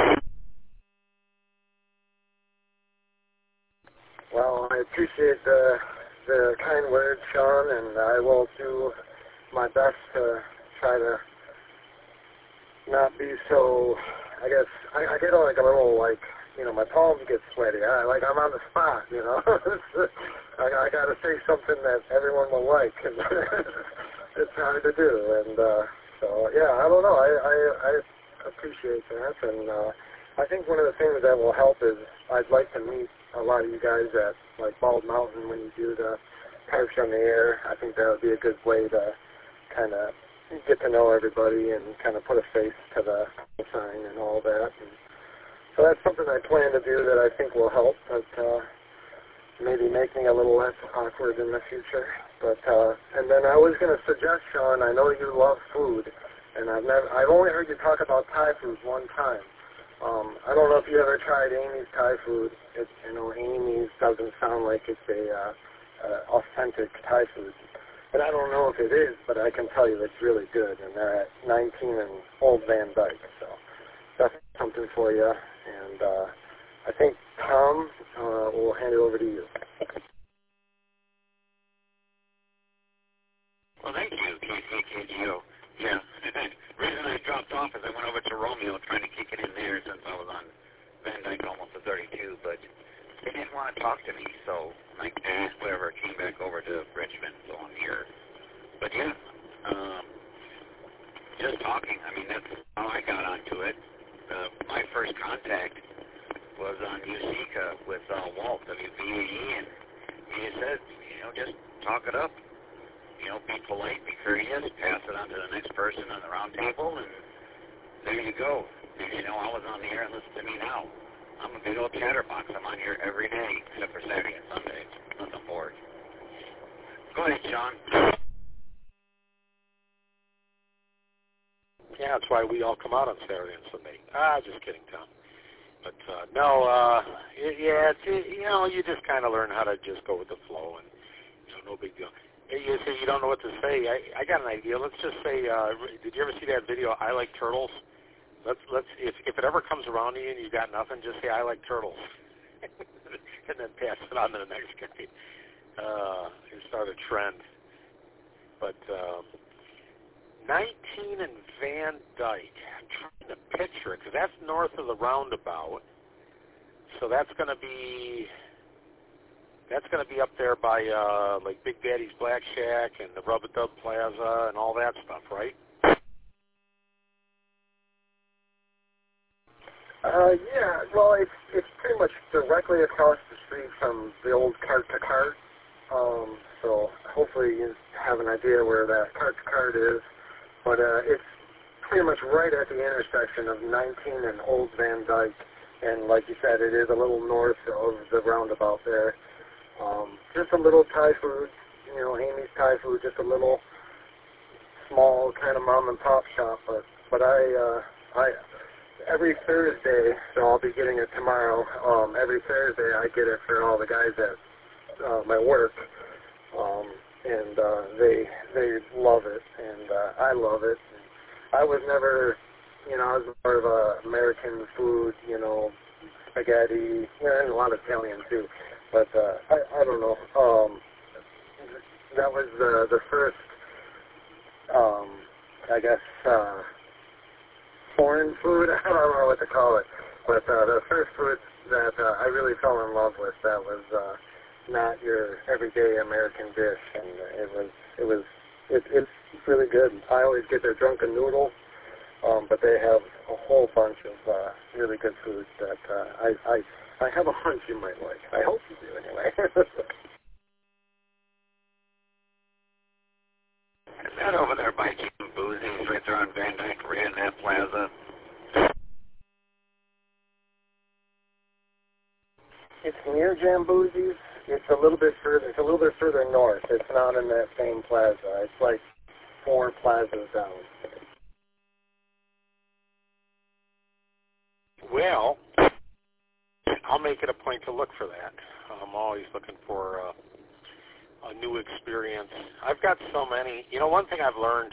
Well, I appreciate the kind words, Sean, and I will do my best to try to not be so, I guess, I get like a little, like, my palms get sweaty. I'm on the spot, I got to say something that everyone will like, and it's hard to do, and so, yeah, I don't know, I appreciate that, and I think one of the things that will help is I'd like to meet a lot of you guys at, like, Bald Mountain when you do the Parks on the Air. I think that would be a good way to kind of get to know everybody and kind of put a face to the sign and all that. And so that's something I plan to do that I think will help, but maybe make me a little less awkward in the future. But and then I was going to suggest, Sean, I know you love food, and I've only heard you talk about Thai food one time. I don't know if you ever tried Amy's Thai food. Amy's doesn't sound like it's a authentic Thai food. But I don't know if it is, but I can tell you it's really good, and they're at 19 and Old Van Dyke, so that's something for you. And I think, Tom, we'll hand it over to you. Well, thank you, KKGO. Yeah, the reason I dropped off is I went over to Romeo trying to kick it in there since I was on Van Dyke almost to 32, but they didn't want to talk to me, so I whatever, came back over to Richmond, so I'm here. But yeah, just talking, I mean, that's how I got onto it. My first contact was on USECA with Walt, WBAE, and he said, just talk it up. Be polite, be courteous, pass it on to the next person on the round table, and there you go. And, I was on the air and listen to me now. I'm a big old chatterbox. I'm on here every day, except for Saturday and Sunday. Nothing for it. Go ahead, Sean. Yeah, that's why we all come out on Saturday and Sunday. Just kidding, Tom. But you just kind of learn how to just go with the flow, and no big deal. You say you don't know what to say. I got an idea. Let's just say, did you ever see that video, I Like Turtles? Let's if it ever comes around to you and you got nothing, just say I like turtles, and then pass it on to the next guy. You start a trend. But 19 and Van Dyke. I'm trying to picture it because that's north of the roundabout. So that's going to be up there by like Big Daddy's Black Shack and the Rub-A-Dub Plaza and all that stuff, right? Yeah, well, it's pretty much directly across the street from the old Cart to Cart. So hopefully you have an idea where that Cart to Cart is. But it's pretty much right at the intersection of 19 and Old Van Dyke. And like you said, it is a little north of the roundabout there. Just a little Thai food, Amy's Thai food, just a little small kind of mom and pop shop. But I every Thursday, so I'll be getting it tomorrow. Every Thursday I get it for all the guys at my work, and they love it, and I love it. I was never, I was more of a American food, spaghetti, and a lot of Italian too. But I don't know. That was the first, I guess, foreign food. I don't know what to call it. But the first food that I really fell in love with, that was not your everyday American dish, and it's really good. I always get their drunken noodle, but they have a whole bunch of really good foods that I have a hunch you might like. I hope you do, anyway. Is that over there by Jim Boozy's, right there on Van Dyke, right in that plaza? It's near Jamboozies. It's a little bit further north. It's not in that same plaza. It's like 4 plazas down. Well, I'll make it a point to look for that. I'm always looking for a new experience. I've got so many. One thing I've learned,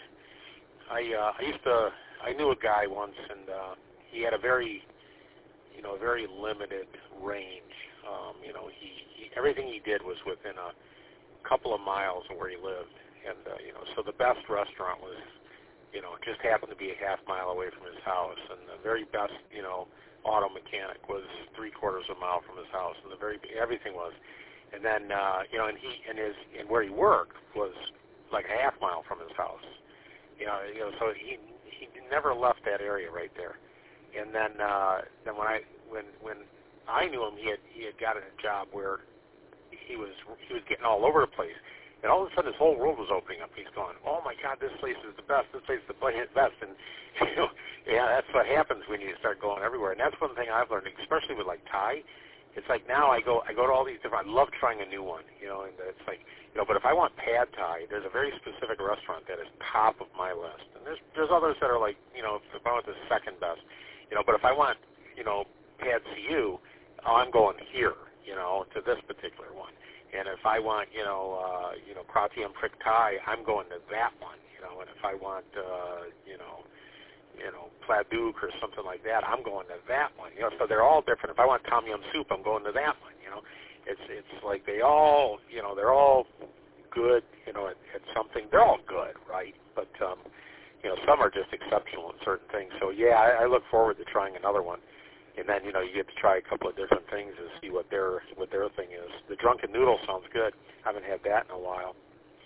I knew a guy once, and he had a very limited range. Everything he did was within a couple of miles of where he lived, and so the best restaurant was, just happened to be a half mile away from his house, and the very best, auto mechanic was 3/4 of a mile from his house, and everything was. And then, and where he worked was like a half mile from his house. So he never left that area right there. And then when I knew him, he had gotten a job where he was getting all over the place. And all of a sudden, his whole world was opening up. He's going, oh, my God, this place is the best. This place is the best. And, yeah, that's what happens when you start going everywhere. And that's one thing I've learned, especially with, like, Thai. It's like now I go to all these different, I love trying a new one, and it's like, but if I want pad Thai, there's a very specific restaurant that is top of my list. And there's others that are like, if I want the second best, but if I want, pad CU, I'm going here, to this particular one. And if I want, Kratiam Prick Thai, I'm going to that one, and if I want, Plat Duke or something like that, I'm going to that one, so they're all different. If I want Tom Yum Soup, I'm going to that one, It's like they all, they're all good, at something. They're all good, right? But, some are just exceptional in certain things. So, yeah, I look forward to trying another one. And then, you get to try a couple of different things and see what their thing is. The Drunken Noodle sounds good. I haven't had that in a while.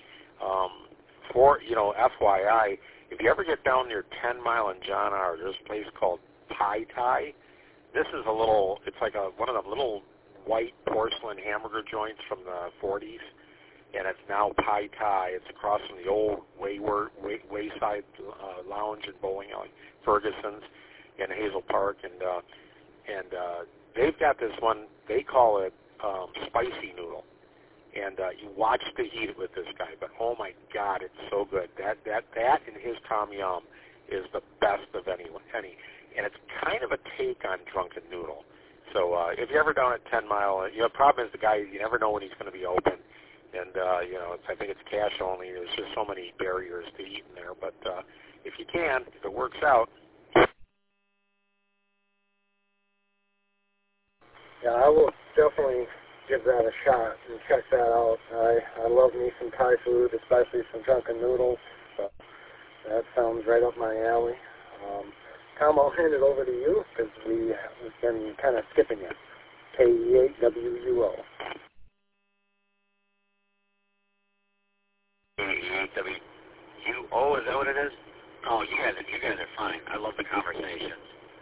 FYI, if you ever get down near 10 Mile and John R., there's a place called Pai Thai. This is it's like one of the little white porcelain hamburger joints from the 40s, and it's now Pai Thai. It's across from the old Wayside Lounge in bowling alley, Ferguson's in Hazel Park, and they've got this one, they call it spicy noodle. And you watch the heat with this guy, but oh my God, it's so good. That and his Tom Yum is the best of any. And it's kind of a take on Drunken Noodle. So if you're ever down at 10 Mile, the problem is the guy, you never know when he's going to be open. And, I think it's cash only. There's just so many barriers to eating there. But if you can, if it works out. Yeah, I will definitely give that a shot and check that out. I love me some Thai food, especially some Drunken Noodles. So that sounds right up my alley. Tom, I'll hand it over to you because we've been kind of skipping it. KE8WUO. KE8WUO, is that what it is? Oh, you guys are fine. I love the conversations.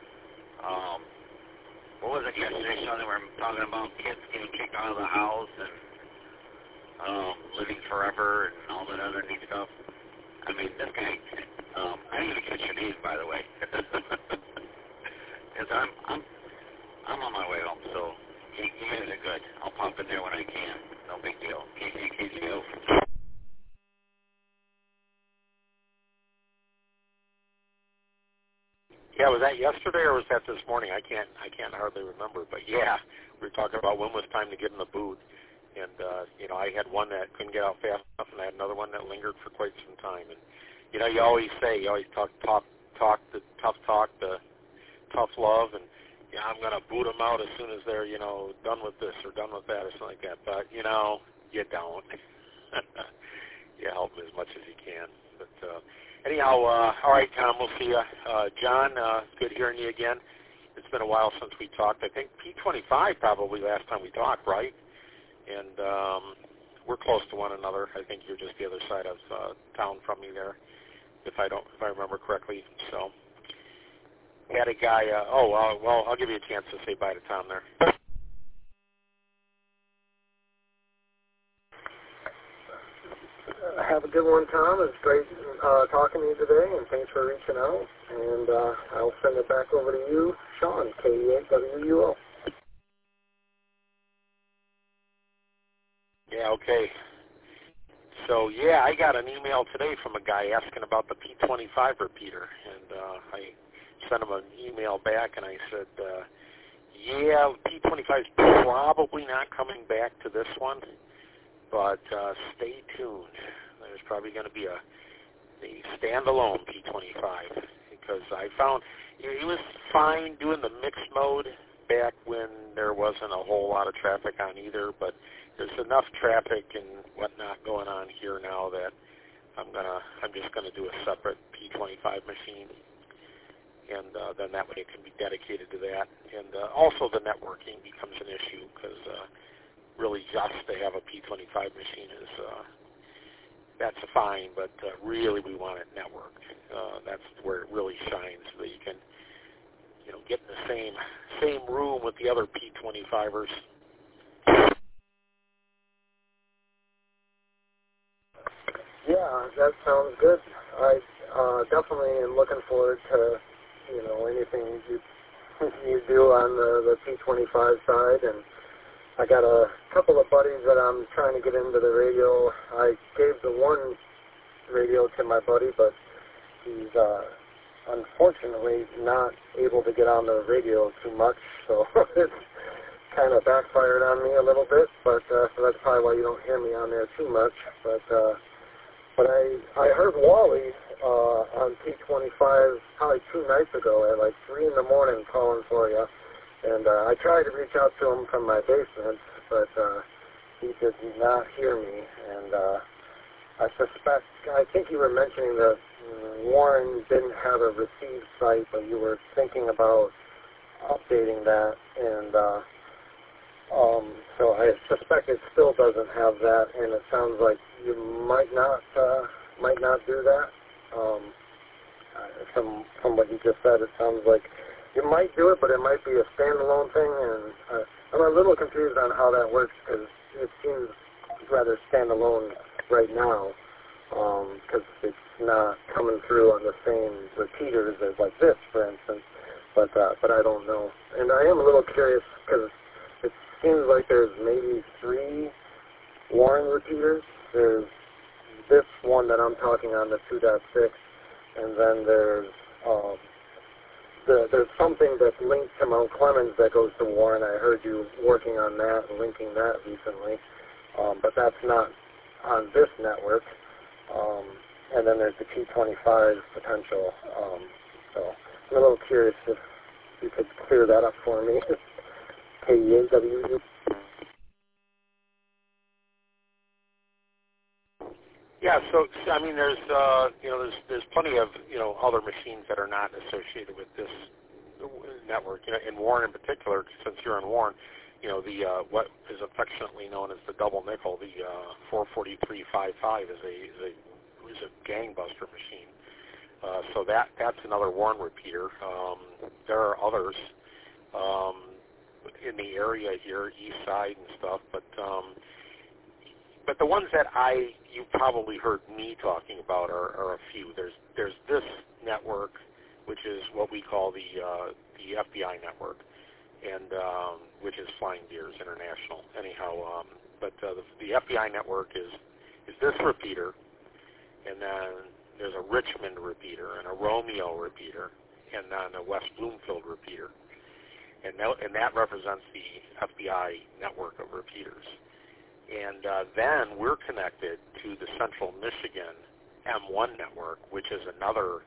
What was it yesterday, Sean, that we were talking about kids getting kicked out of the house and living forever and all that other neat stuff? I mean, this guy, I didn't even catch your name, by the way. Because I'm on my way home, so you guys are good. I'll pop in there when I can. No big deal. KCO. Yeah, was that yesterday or was that this morning? I can't hardly remember. But yeah, we were talking about when was time to get in the boot, and I had one that couldn't get out fast enough, and I had another one that lingered for quite some time. And you always talk the tough talk, the tough love, and I'm gonna boot them out as soon as they're done with this or done with that or something like that. But you don't. You help them as much as you can, but. Anyhow, all right, Tom, we'll see you. John, good hearing you again. It's been a while since we talked. I think P25 probably last time we talked, right? And we're close to one another. I think you're just the other side of town from me there, if I remember correctly. So, had a guy. Well, I'll give you a chance to say bye to Tom there. Have a good one, Tom. It's great talking to you today, and thanks for reaching out. And I'll send it back over to you, Sean, KE8WUO. Yeah, okay. So, yeah, I got an email today from a guy asking about the P25 repeater, and I sent him an email back, and I said, yeah, P25 is probably not coming back to this one, but stay tuned. There's probably going to be a standalone P25 because I found he was fine doing the mixed mode back when there wasn't a whole lot of traffic on either, but there's enough traffic and whatnot going on here now that I'm just gonna do a separate P25 machine, and then that way it can be dedicated to that. And also the networking becomes an issue because really just to have a P25 machine is that's fine, but really we want it networked. That's where it really shines, so that you can get in the same room with the other P25ers. that sounds good. I definitely am looking forward to, anything you do on the P25 side, and I got a couple of buddies that I'm trying to get into the radio. I gave the one radio to my buddy, but he's unfortunately not able to get on the radio too much, so it's kind of backfired on me a little bit, but so that's probably why you don't hear me on there too much. But I heard Wally on P25 probably 2 nights ago at like 3 in the morning calling for you, and I tried to reach out to him from my basement, but he did not hear me, and I think you were mentioning that Warren didn't have a receive site, but you were thinking about updating that, and so I suspect it still doesn't have that, and it sounds like you might not do that. From what you just said, it sounds like you might do it, but it might be a standalone thing, and I'm a little confused on how that works because it seems rather standalone right now, because it's not coming through on the same repeaters as like this, for instance. But I don't know, and I am a little curious because it seems like there's maybe 3 Warren repeaters. There's this one that I'm talking on, the 2.6, and then there's something that's linked to Mount Clemens that goes to Warren. I heard you working on that and linking that recently, but that's not on this network. And then there's the P25 potential. So I'm a little curious if you could clear that up for me. KEAWU. Yeah, so I mean, there's plenty of other machines that are not associated with this network. In Warren in particular, since you're in Warren, the what is affectionately known as the double nickel, the 44355 is a gangbuster machine. So that's another Warren repeater. There are others in the area here, east side and stuff, but the ones that you probably heard me talking about are a few. There's this network, which is what we call the FBI network, and which is Flying Deers International. Anyhow, but the FBI network is this repeater, and then there's a Richmond repeater and a Romeo repeater, and then a West Bloomfield repeater, and that represents the FBI network of repeaters. And then we're connected to the Central Michigan M1 network, which is another,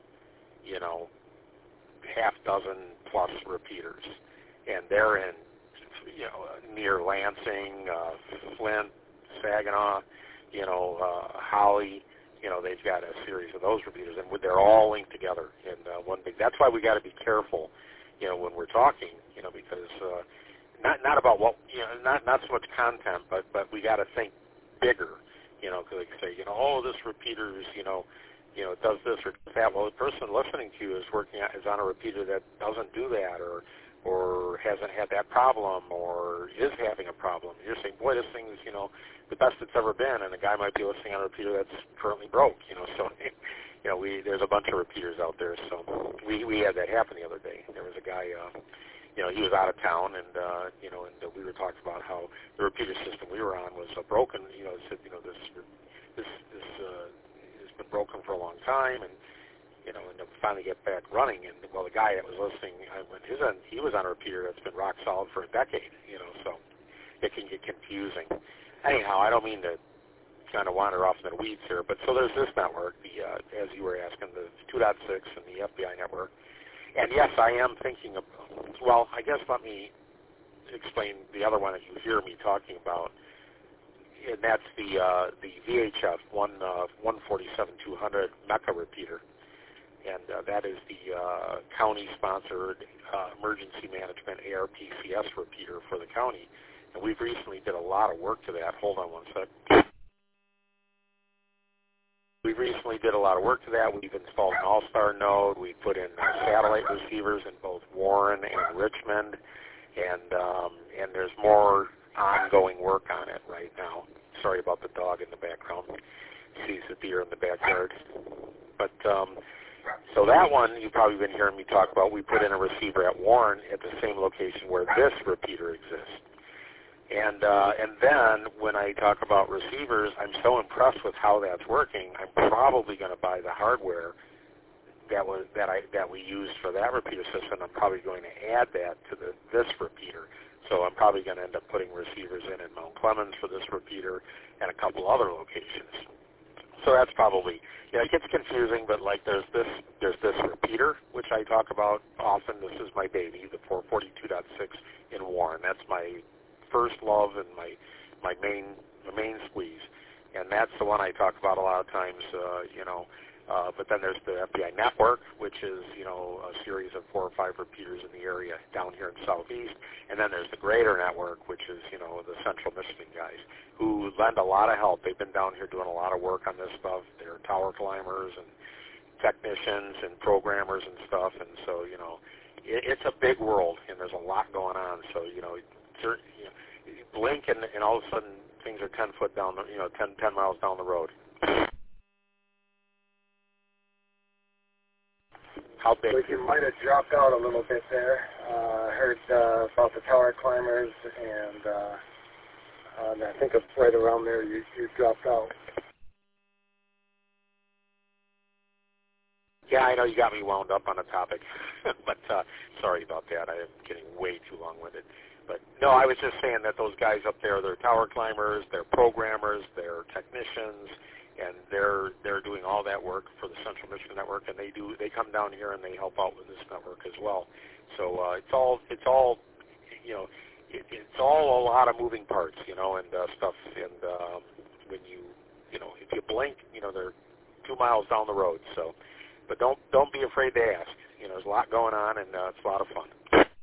half dozen plus repeaters. And they're in, near Lansing, Flint, Saginaw, Holly. They've got a series of those repeaters, and they're all linked together in one big. That's why we got to be careful, when we're talking, because not about what, not so much content, but we got to think bigger, because they say, this repeater is, it does this or that. Well, the person listening to you is on a repeater that doesn't do that, or hasn't had that problem, or is having a problem. You're saying, boy, this thing is, the best it's ever been, and the guy might be listening on a repeater that's currently broke, so, there's a bunch of repeaters out there. So we had that happen the other day. There was a guy, he was out of town, and we were talking about how the repeater system we were on was broken. Said, this has been broken for a long time, and and then finally get back running. And well, the guy that was listening, he was on a repeater that's been rock solid for a decade. So it can get confusing. Anyhow, I don't mean to kind of wander off in the weeds here, but so there's this network, as you were asking, the 2.6 and the FBI network. And yes, I am thinking of, well, I guess let me explain the other one that you hear me talking about, and that's the VHF 147-200 Mecca repeater. And that is the county-sponsored emergency management ARPCS repeater for the county. And we've recently did a lot of work to that. Hold on one sec. We recently did a lot of work to that. We've installed an All-Star node. We put in satellite receivers in both Warren and Richmond, and there's more ongoing work on it right now. Sorry about the dog in the background. sees the deer in the backyard. But so that one you've probably been hearing me talk about. We put in a receiver at Warren at the same location where this repeater exists. And then when I talk about receivers, I'm so impressed with how that's working. I'm probably going to buy the hardware that we used for that repeater system. I'm probably going to add that to this repeater. So I'm probably going to end up putting receivers in Mount Clemens for this repeater and a couple other locations. So that's probably, it gets confusing, but like there's this repeater, which I talk about often. This is my baby, the 442.6 in Warren. That's my first love and my main squeeze. And that's the one I talk about a lot of times, but then there's the FBI network, which is, a series of 4 or 5 repeaters in the area down here in Southeast. And then there's the greater network, which is, the Central Michigan guys who lend a lot of help. They've been down here doing a lot of work on this stuff. They're tower climbers and technicians and programmers and stuff. And so, it's a big world and there's a lot going on. So, you blink and all of a sudden things are 10 foot down, 10 miles down the road. How big? Like you might have dropped out a little bit there. I heard about the tower climbers, and I think it's right around there you dropped out. Yeah, I know you got me wound up on a topic, but sorry about that. I am getting way too long-winded. But no, I was just saying that those guys up there, they're tower climbers, they're programmers, they're technicians, and they're doing all that work for the Central Michigan Network, and they come down here and they help out with this network as well. So it's all a lot of moving parts, and stuff. And when if you blink, they're 2 miles down the road. So, but don't be afraid to ask. There's a lot going on, and it's a lot of fun.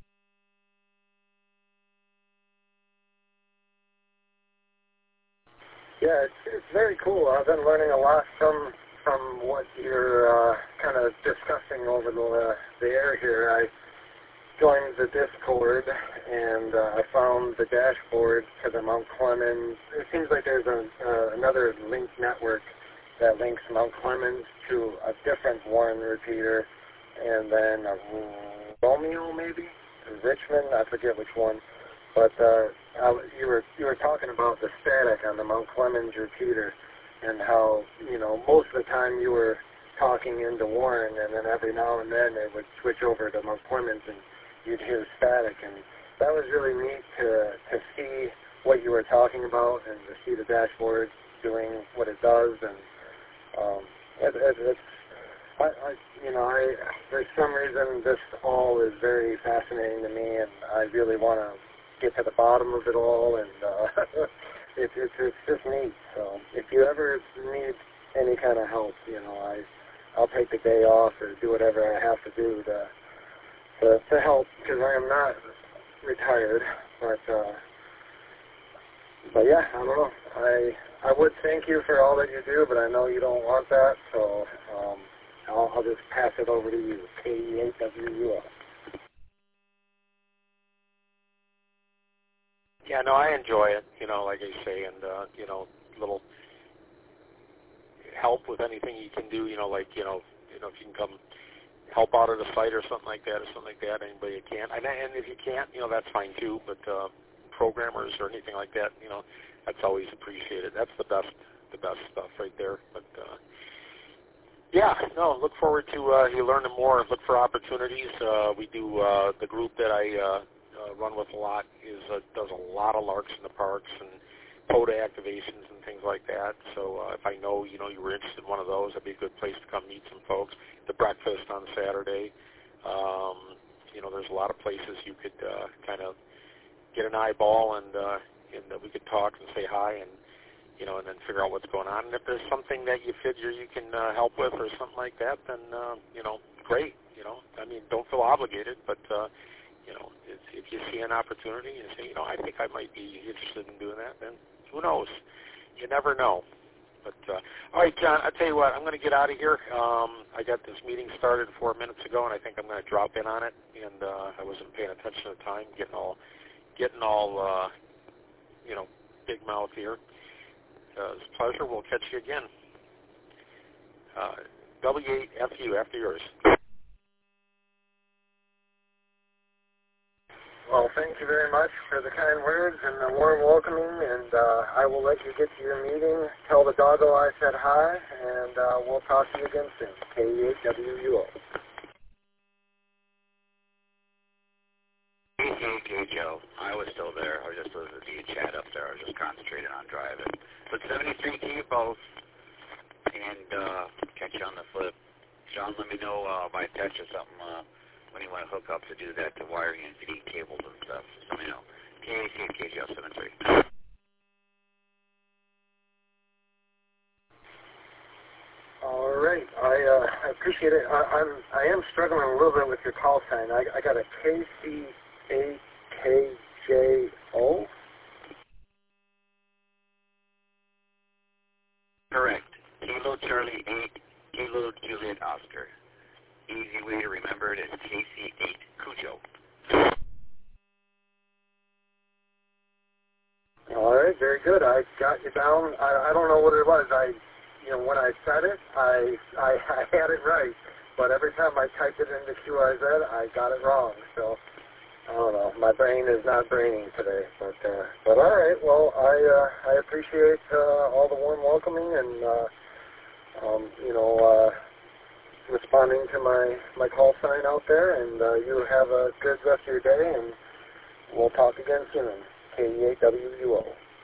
Yeah, it's very cool. I've been learning a lot from what you're kind of discussing over the air here. I joined the Discord, and I found the dashboard to the Mount Clemens. It seems like there's another link network that links Mount Clemens to a different Warren repeater, and then a Romeo maybe, Richmond, I forget which one. But you were talking about the static on the Mount Clemens repeater and how, most of the time you were talking into Warren, and then every now and then it would switch over to Mount Clemens and you'd hear static. And that was really neat to see what you were talking about and to see the dashboard doing what it does. And for some reason this all is very fascinating to me, and I really want to get to the bottom of it all, and it's just neat. So if you ever need any kind of help, I'll take the day off or do whatever I have to do to help, because I am not retired. But yeah, I don't know. I would thank you for all that you do, but I know you don't want that, so I'll just pass it over to you. KE8WUO. Yeah, no, I enjoy it, like I say, and, little help with anything you can do, if you can come help out at a site or something like that, anybody you can. And if you can't, that's fine too, but programmers or anything like that, that's always appreciated. That's the best stuff right there. But, look forward to you learning more. Look for opportunities. We do the group that I run with a lot does a lot of larks in the parks and POTA activations and things like that. So if I know you were interested in one of those, that'd be a good place to come meet some folks. The breakfast on Saturday. There's a lot of places you could kind of get an eyeball and we could talk and say hi and and then figure out what's going on. And if there's something that you figure you can help with or something like that, then great. Don't feel obligated, but if you see an opportunity and say, I think I might be interested in doing that, then who knows? You never know. But all right, John, I'll tell you what, I'm going to get out of here. I got this meeting started 4 minutes ago, and I think I'm going to drop in on it. And I wasn't paying attention to the time, getting all big mouth here. It's a pleasure. We'll catch you again. W8FU, after yours. Well, thank you very much for the kind words and the warm welcoming, and I will let you get to your meeting. Tell the doggo I said hi, and we'll talk to you again soon. K8WUO. Hey, Joe. I was still there. I was just listening to you chat up there. I was just concentrating on driving. But 73 to you both, and catch you on the flip. John, let me know by text or something when you want to hook up to do that, to wiring and feeding cables and stuff. Just let me know. KAC73. All right, I appreciate it. I am struggling a little bit with your call sign. I got a KC8KJO. Correct. Kilo Charlie 8, Kilo Juliet Oscar. Easy way to remember it is KC8 Cujo. All right, very good. I got you down. I don't know what it was. When I said it, I had it right, but every time I typed it into QRZ, I got it wrong. So I don't know. My brain is not braining today, but all right. Well, I appreciate all the warm welcoming and responding to my call sign out there, and you have a good rest of your day, and we'll talk again soon. K8WUO.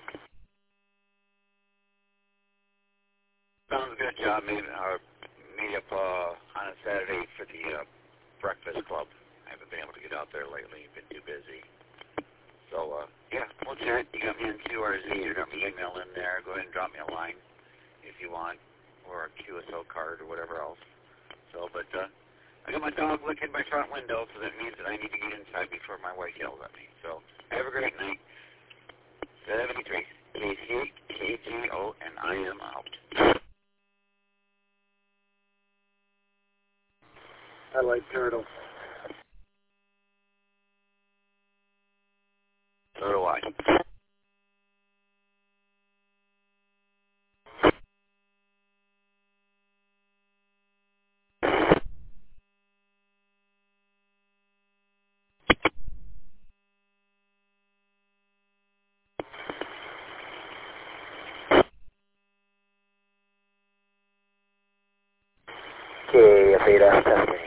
Sounds good, John. Meet up on a Saturday for the breakfast club. I haven't been able to get out there lately. Been too busy. So, yeah, we'll chat. You got me on QRZ. You got my email in there. Go ahead and drop me a line if you want, or a QSO card or whatever else. So, but I got my dog licking my front window, so that means that I need to get inside before my wife yells at me. So, have a great night. 73, KC, KGO, and I am out. I like turtles. So do I. KF8F testing.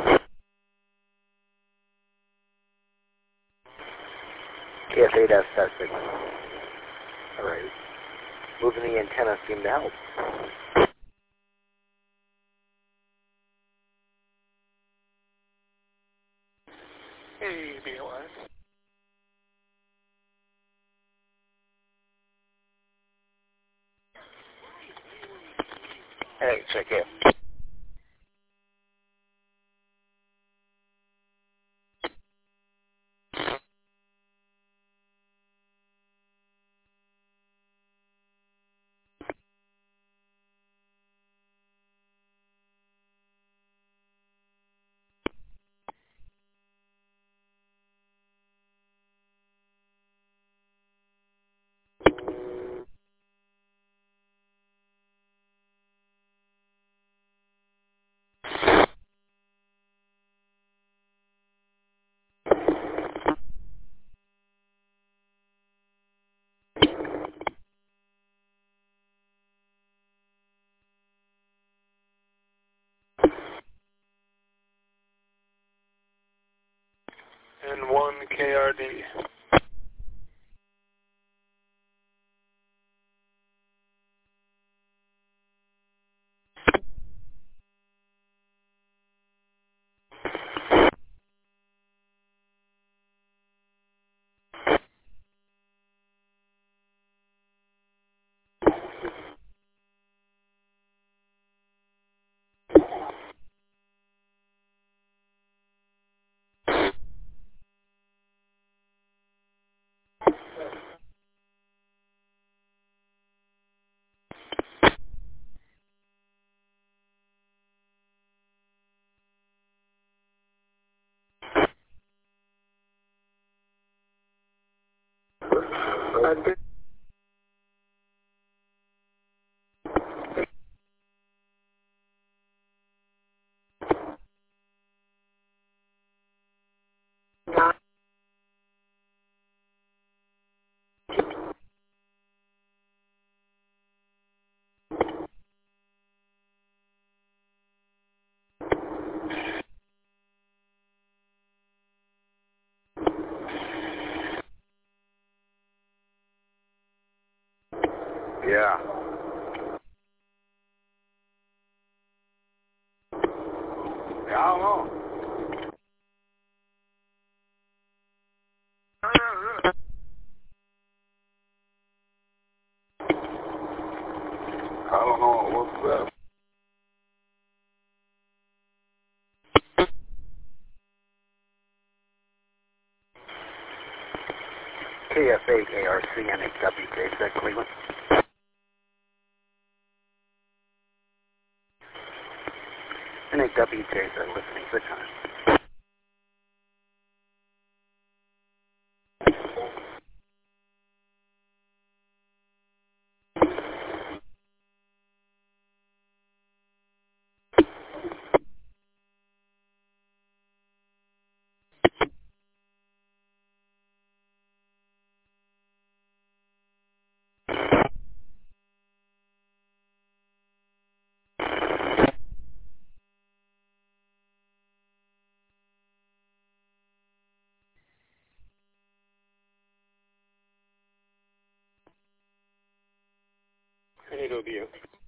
KF8F testing. All right. Moving the antenna seemed to help. Hey, BLS. Hey, check it. N1 KRD. Yeah. Yeah, I don't know. I don't know. What's that? KF8 ARC NHWJ, is that Cleveland? NHWJs are listening to the time. I need to be